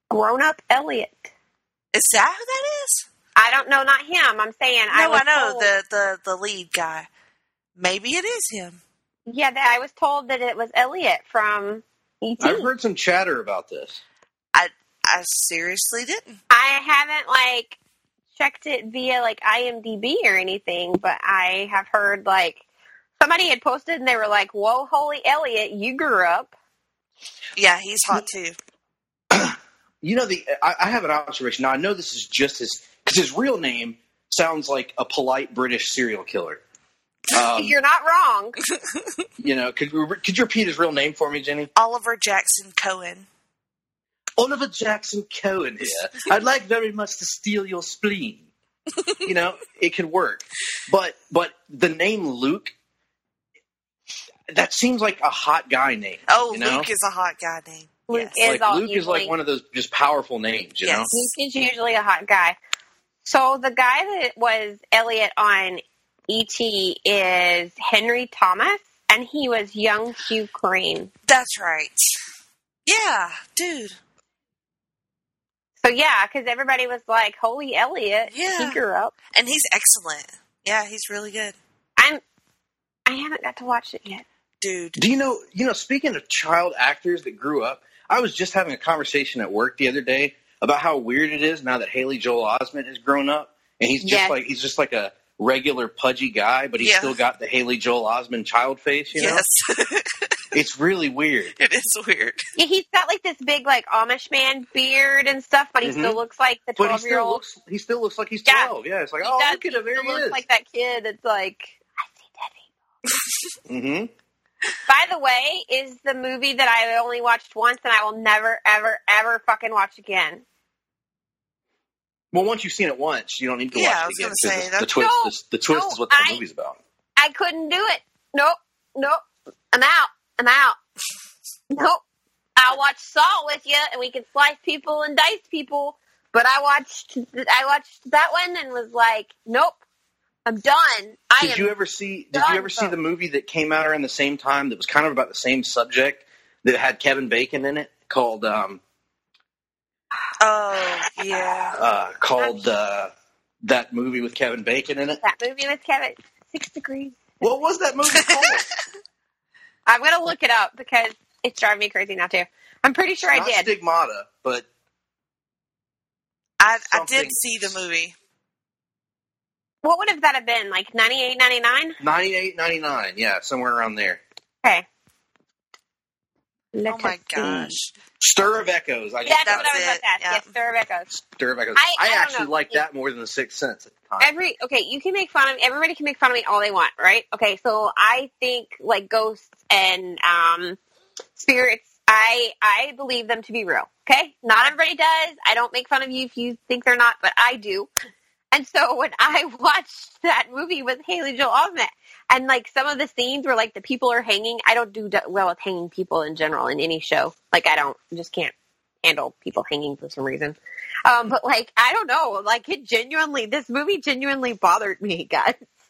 Grown-up Elliot. Is that who that is? I don't know, not him. I'm saying No, I know told, the lead guy. Maybe it is him. Yeah, I was told that it was Elliot from E.T. I've heard some chatter about this. I seriously didn't. I haven't checked it via IMDb or anything, but I have heard somebody had posted and they were like, "Whoa, holy Elliot, you grew up." Yeah, he's hot too. You know, I have an observation. Now, I know this is just because his real name sounds like a polite British serial killer. You're not wrong. You know, could you repeat his real name for me, Jenny? Oliver Jackson Cohen. Oliver Jackson Cohen here. I'd like very much to steal your spleen. You know, it could work. But the name Luke, that seems like a hot guy name. Oh, you know? Luke is a hot guy name. Luke Yes. Luke is one of those just powerful names, you know? Luke is usually a hot guy. So the guy that was Elliot on E.T. is Henry Thomas, and he was young Hugh Crane. That's right. Yeah, dude. So yeah, because everybody was like, "Holy Elliot, Yeah. he grew up." And he's excellent. Yeah, he's really good. I haven't got to watch it yet. Dude. Do you know, speaking of child actors that grew up, I was just having a conversation at work the other day about how weird it is now that Haley Joel Osment has grown up, and he's just like a regular pudgy guy, but he's still got the Haley Joel Osment child face, you know? Yes. It's really weird. It is weird. Yeah, he's got this big Amish man beard and stuff, but he still looks like the 12-year-old. But he still looks like he's 12. Yeah, it's like, oh, look at him, there he looks is. like that kid. It's like, I see dead people. Mm-hmm. By the way, is the movie that I only watched once and I will never, ever, ever fucking watch again. Well, once you've seen it once, you don't need to watch it again. I was going to say the twist. The twist is what the movie's about. I couldn't do it. Nope. I'm out. Nope. I'll watch Saw with you, and we can slice people and dice people. But I watched that one and was like, nope. I'm done. Did you ever see the movie that came out around the same time that was kind of about the same subject that had Kevin Bacon in it called that movie with Kevin Bacon in it? That movie with Kevin 6 Degrees. What was that movie called? I'm going to look it up because it's driving me crazy now too. I'm pretty sure I did. Stigmata, but I did see the movie. What would that have been? 98, 99? 98, 99. Yeah, somewhere around there. Okay. Oh my gosh. Stir of Echoes. That's what I was about to ask. Yeah. Yes, Stir of Echoes. Stir of Echoes. I don't actually know. liked that more than The Sixth Sense at the time. You can make fun of me. Everybody can make fun of me all they want, right? Okay, so I think ghosts and spirits, I believe them to be real. Okay? Not everybody does. I don't make fun of you if you think they're not, but I do. And so when I watched that movie with Haley Joel Osment, and some of the scenes where the people are hanging, I don't do well with hanging people in general in any show. I just can't handle people hanging for some reason. But I don't know, this movie genuinely bothered me, guys.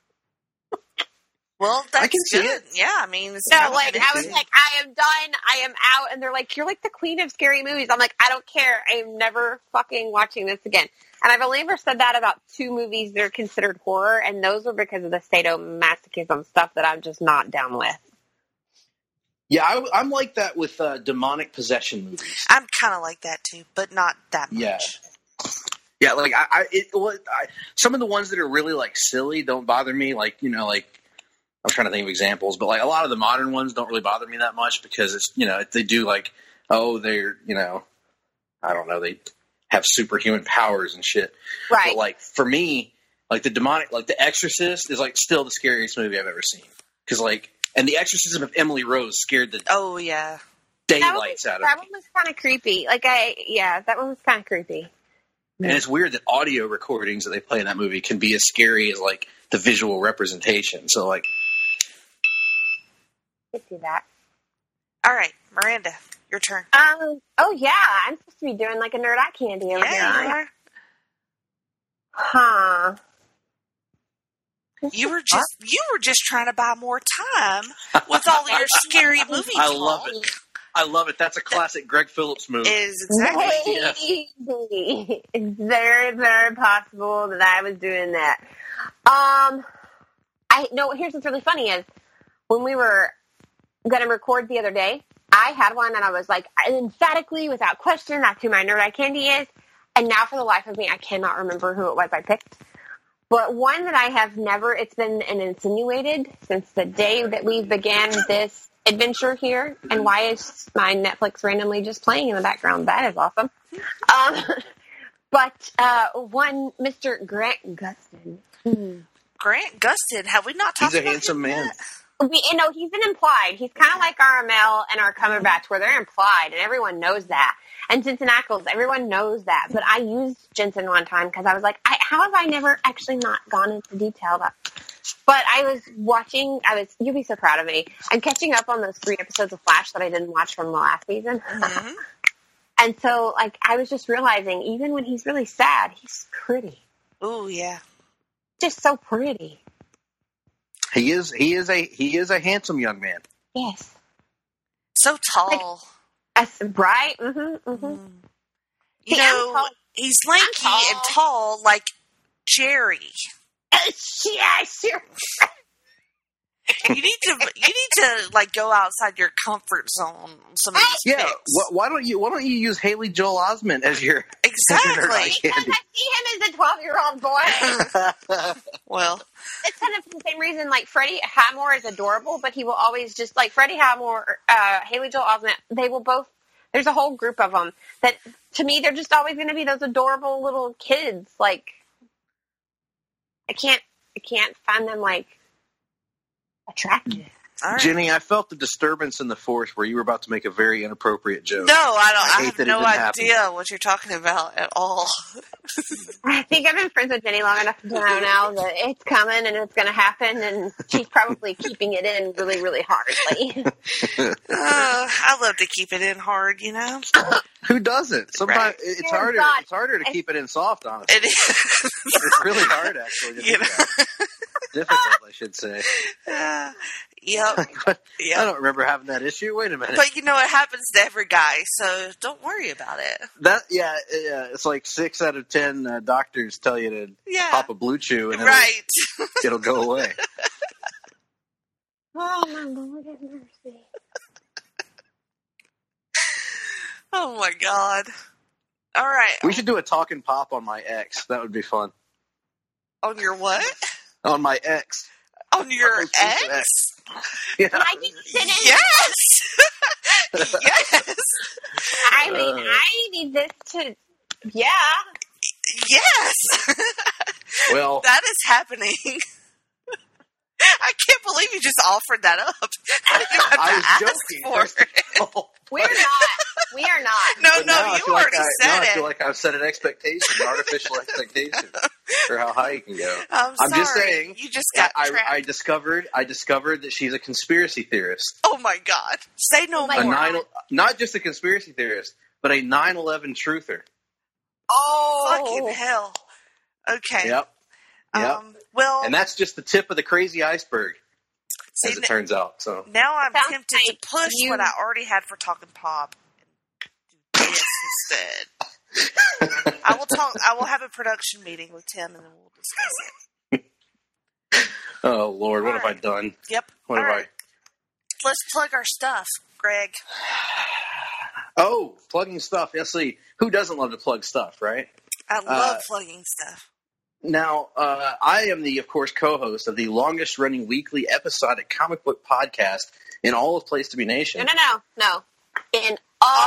Well, that's I can see good. it. Yeah, I mean, it's No, I was like, I am done. I am out. And they're like, you're the queen of scary movies. I'm like, I don't care. I am never fucking watching this again. And I've only ever said that about 2 movies that are considered horror, and those were because of the sadomasochism stuff that I'm just not down with. Yeah, I'm like that with demonic possession movies. I'm kind of like that too, but not that much. Yeah, some of the ones that are really silly don't bother me. I'm trying to think of examples, but a lot of the modern ones don't really bother me that much because it's they do they're I don't know, they have superhuman powers and shit. Right. But for me, the demonic, The Exorcist is still the scariest movie I've ever seen because and The Exorcism of Emily Rose scared the daylights out of me. That one was kind of creepy. That one was kind of creepy. And it's weird that audio recordings that they play in that movie can be as scary as the visual representation. So Could do that. All right, Miranda, your turn. Oh yeah, I'm supposed to be doing a nerd eye candy over here. Yeah, you are. Huh. You were just trying to buy more time with all your scary movie I talk. love it. I love it. That's a classic Greg Phillips move. Is exactly. Maybe. It's very, very possible that I was doing that. Here's what's really funny is when we were going to record the other day, I had one and I was like, emphatically, without question, that's who my Nerd Eye Candy is. And now for the life of me, I cannot remember who it was I picked. But one that I have never, it's been an insinuated since the day that we began this adventure here. And why is my Netflix randomly just playing in the background? That is awesome. But one, Mr. Grant Gustin. Grant Gustin, have we not talked about him? He's a handsome man. He's been implied. He's kind of like our Amel and our Cumberbatch, where they're implied, and everyone knows that. And Jensen Ackles, everyone knows that. But I used Jensen one time because I was like, how have I never actually not gone into detail about it? But I was watching, you'll be so proud of me. I'm catching up on those 3 episodes of Flash that I didn't watch from the last season. Mm-hmm. And so, I was just realizing, even when he's really sad, he's pretty. Ooh, yeah. Just so pretty. He is a handsome young man. Yes. So tall. Right? Mm-hmm, mm-hmm. You know, he's lanky and tall like Jerry. Yeah, sure. You need to go outside your comfort zone. Some of these picks. Why don't you use Haley Joel Osment as your exactly? Because I see him as a 12-year-old boy. Well, it's kind of for the same reason. Like Freddie Highmore is adorable, but he will always just like Freddie Highmore, Haley Joel Osment. They will both. There's a whole group of them that, to me, they're just always going to be those adorable little kids. Like, I can't find them attractive. Right. Jenny, I felt the disturbance in the force where you were about to make a very inappropriate joke. No, I have no idea happen. what you're talking about at all. I think I've been friends with Jenny long enough to know now that it's coming and it's going to happen, and she's probably keeping it in really, really hardly. I love to keep it in hard, you know? Who doesn't? Sometimes it's harder. It's harder to keep it in soft, honestly. It is. It's really hard, actually. To do that. Difficult, I should say. Yep. I don't remember having that issue. Wait a minute. But it happens to every guy, so don't worry about it. It's like 6 out of 10 doctors tell you to pop a Blue Chew, and it'll go away. Oh my Lord, have mercy. Oh my God. All right. We should do a talking pop on my ex. That would be fun. On your what? On my ex. On your ex? Yeah. Can I just sit in? Yes. Yes. I mean, I need this to. Yeah. Yes. Well, that is happening. I can't believe you just offered that up. I was joking. We're not. We are not. No, you already said it. I feel like I've set an expectation, an artificial expectation for how high you can go. I'm just saying. You just got trapped. I discovered that she's a conspiracy theorist. Oh my God! Say no more. Not just a conspiracy theorist, but a 9/11 truther. Oh, fucking hell! Okay. Yep. Well, and that's just the tip of the crazy iceberg, as it turns out. So now I'm tempted to push what I already had for Talking Pop and do this instead. I will have a production meeting with Tim, and then we'll discuss it. Oh Lord, what have I done? Yep. What have I? Let's plug our stuff, Greg. Oh, plugging stuff. Yes, see, who doesn't love to plug stuff, right? I love plugging stuff. Now, I am of course, co-host of the longest-running weekly episodic comic book podcast in all of Place to Be Nation. No. In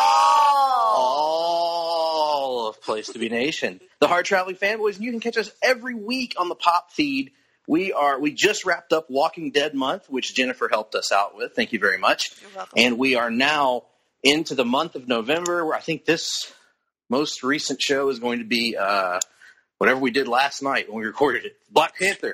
all of Place to Be Nation. The Hard Traveling Fanboys, and you can catch us every week on the Pop feed. We just wrapped up Walking Dead month, which Jennifer helped us out with. Thank you very much. You're welcome. And we are now into the month of November, where I think this most recent show is going to be whatever we did last night when we recorded it. Black Panther.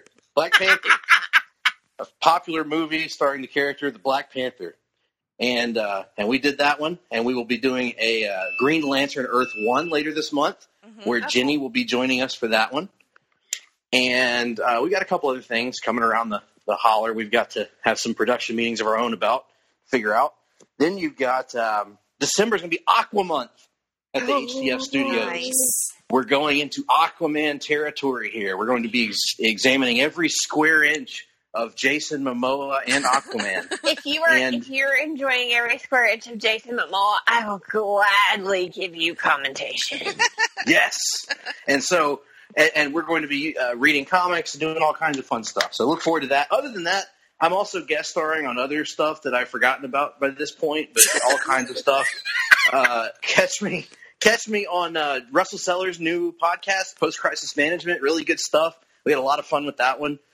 A popular movie starring the character of the Black Panther. And we did that one, and we will be doing a Green Lantern Earth 1 later this month, where Jenny will be joining us for that one. And we got a couple other things coming around the holler. We've got to have some production meetings of our own figure out. Then you've got December's going to be Aqua Month at the HDF Studios. Nice. We're going into Aquaman territory here. We're going to be examining every square inch of Jason Momoa and Aquaman. If you're enjoying every square inch of Jason Momoa, I will gladly give you commentation. Yes. And so, and we're going to be reading comics and doing all kinds of fun stuff. So look forward to that. Other than that, I'm also guest starring on other stuff that I've forgotten about by this point, but all kinds of stuff. Catch me on Russell Sellers' new podcast, Post Crisis Management. Really good stuff. We had a lot of fun with that one.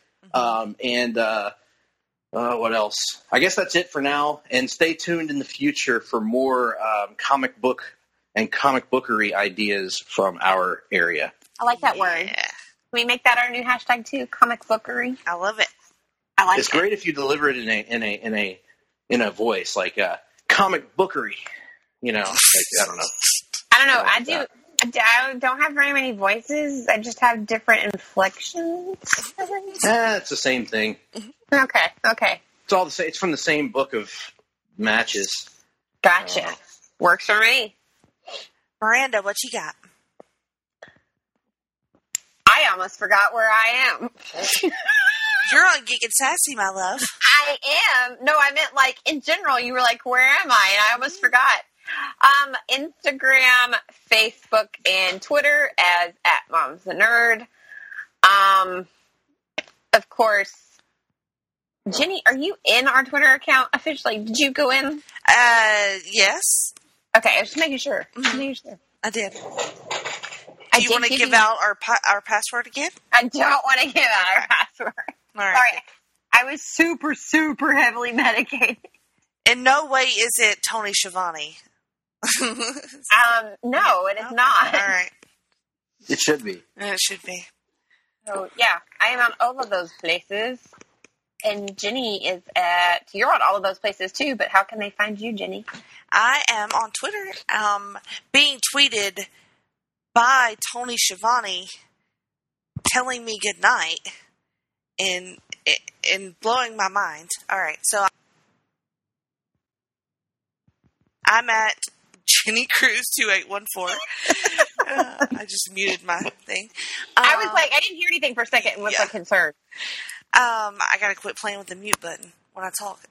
What else? I guess that's it for now. And stay tuned in the future for more comic book and comic bookery ideas from our area. I like that word. Can we make that our new hashtag too? Comic bookery. I love it. I like it's great if you deliver it in a voice like comic bookery. You know, like, I don't know. I don't have very many voices. I just have different inflections. It's the same thing. Okay. It's all the same. It's from the same book of matches. Gotcha. Works for me. Miranda, what you got? I almost forgot where I am. You're on Geek and Sassy, my love. I am. No, I meant like in general. You were like, where am I? And I almost forgot. Instagram, Facebook, and Twitter as @MomsTheNerd. Of course, Jenny, are you in our Twitter account officially? Did you go in? Yes. Okay, I was just making sure. I did. Do you want to give out our password again? I don't want to give out our password. All right. Sorry. I was super, super heavily medicated. In no way is it Tony Schiavone. No, it is not. All right. It should be. It should be. So, yeah, I am on all of those places. And Jenny is you're on all of those places too, but how can they find you, Jenny? I am on Twitter, being tweeted by Tony Schiavone telling me good night and blowing my mind. All right, so I'm at Jenny Cruz 2814. I just muted my thing. I was like, I didn't hear anything for a second and was like concerned. I gotta quit playing with the mute button when I talk.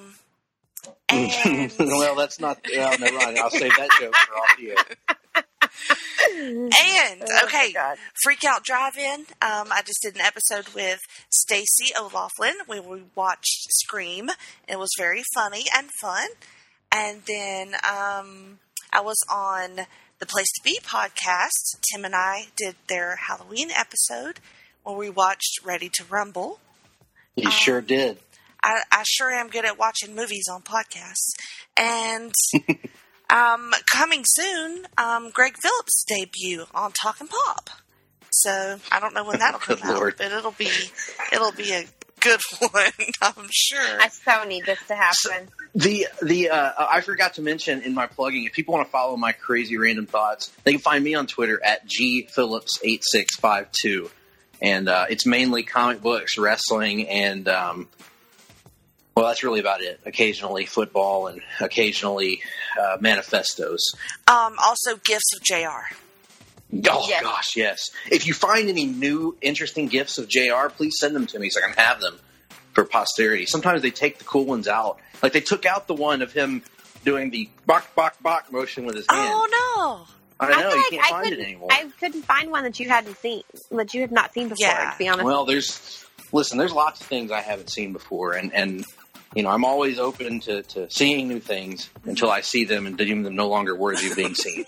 And well, that's not. Never mind. I'll save that joke for off the air. And okay, Freak Out Drive-In. I just did an episode with Stacey O'Loughlin where we watched Scream. It was very funny and fun. And then I was on the Place to Be podcast. Tim and I did their Halloween episode where we watched Ready to Rumble. You sure did. I sure am good at watching movies on podcasts. And coming soon, Greg Phillips' debut on Talkin' Pop. So I don't know when that'll come out, but it'll be a good one, I'm sure. I so need this to happen. So I forgot to mention in my plugging, if people want to follow my crazy random thoughts, they can find me on Twitter at gphillips8652. And it's mainly comic books, wrestling, and well, that's really about it. Occasionally football and occasionally manifestos. Also gifts of JR. Oh, yes. Gosh, yes. If you find any new, interesting gifts of JR, please send them to me so I can have them for posterity. Sometimes they take the cool ones out. Like they took out the one of him doing the bok, bok, bok motion with his hand. Oh, no. I know, you can't find it anymore. I couldn't find one that you hadn't seen, that you had not seen before, to be honest. Well, there's lots of things I haven't seen before, and you know, I'm always open to seeing new things until I see them and deem them no longer worthy of being seen.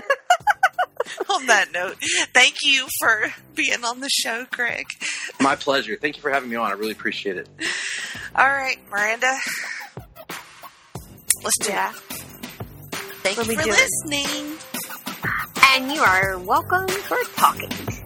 On that note, thank you for being on the show, Greg. My pleasure. Thank you for having me on. I really appreciate it. All right, Miranda. Let's do it. Thank you for listening. And you are welcome for talking.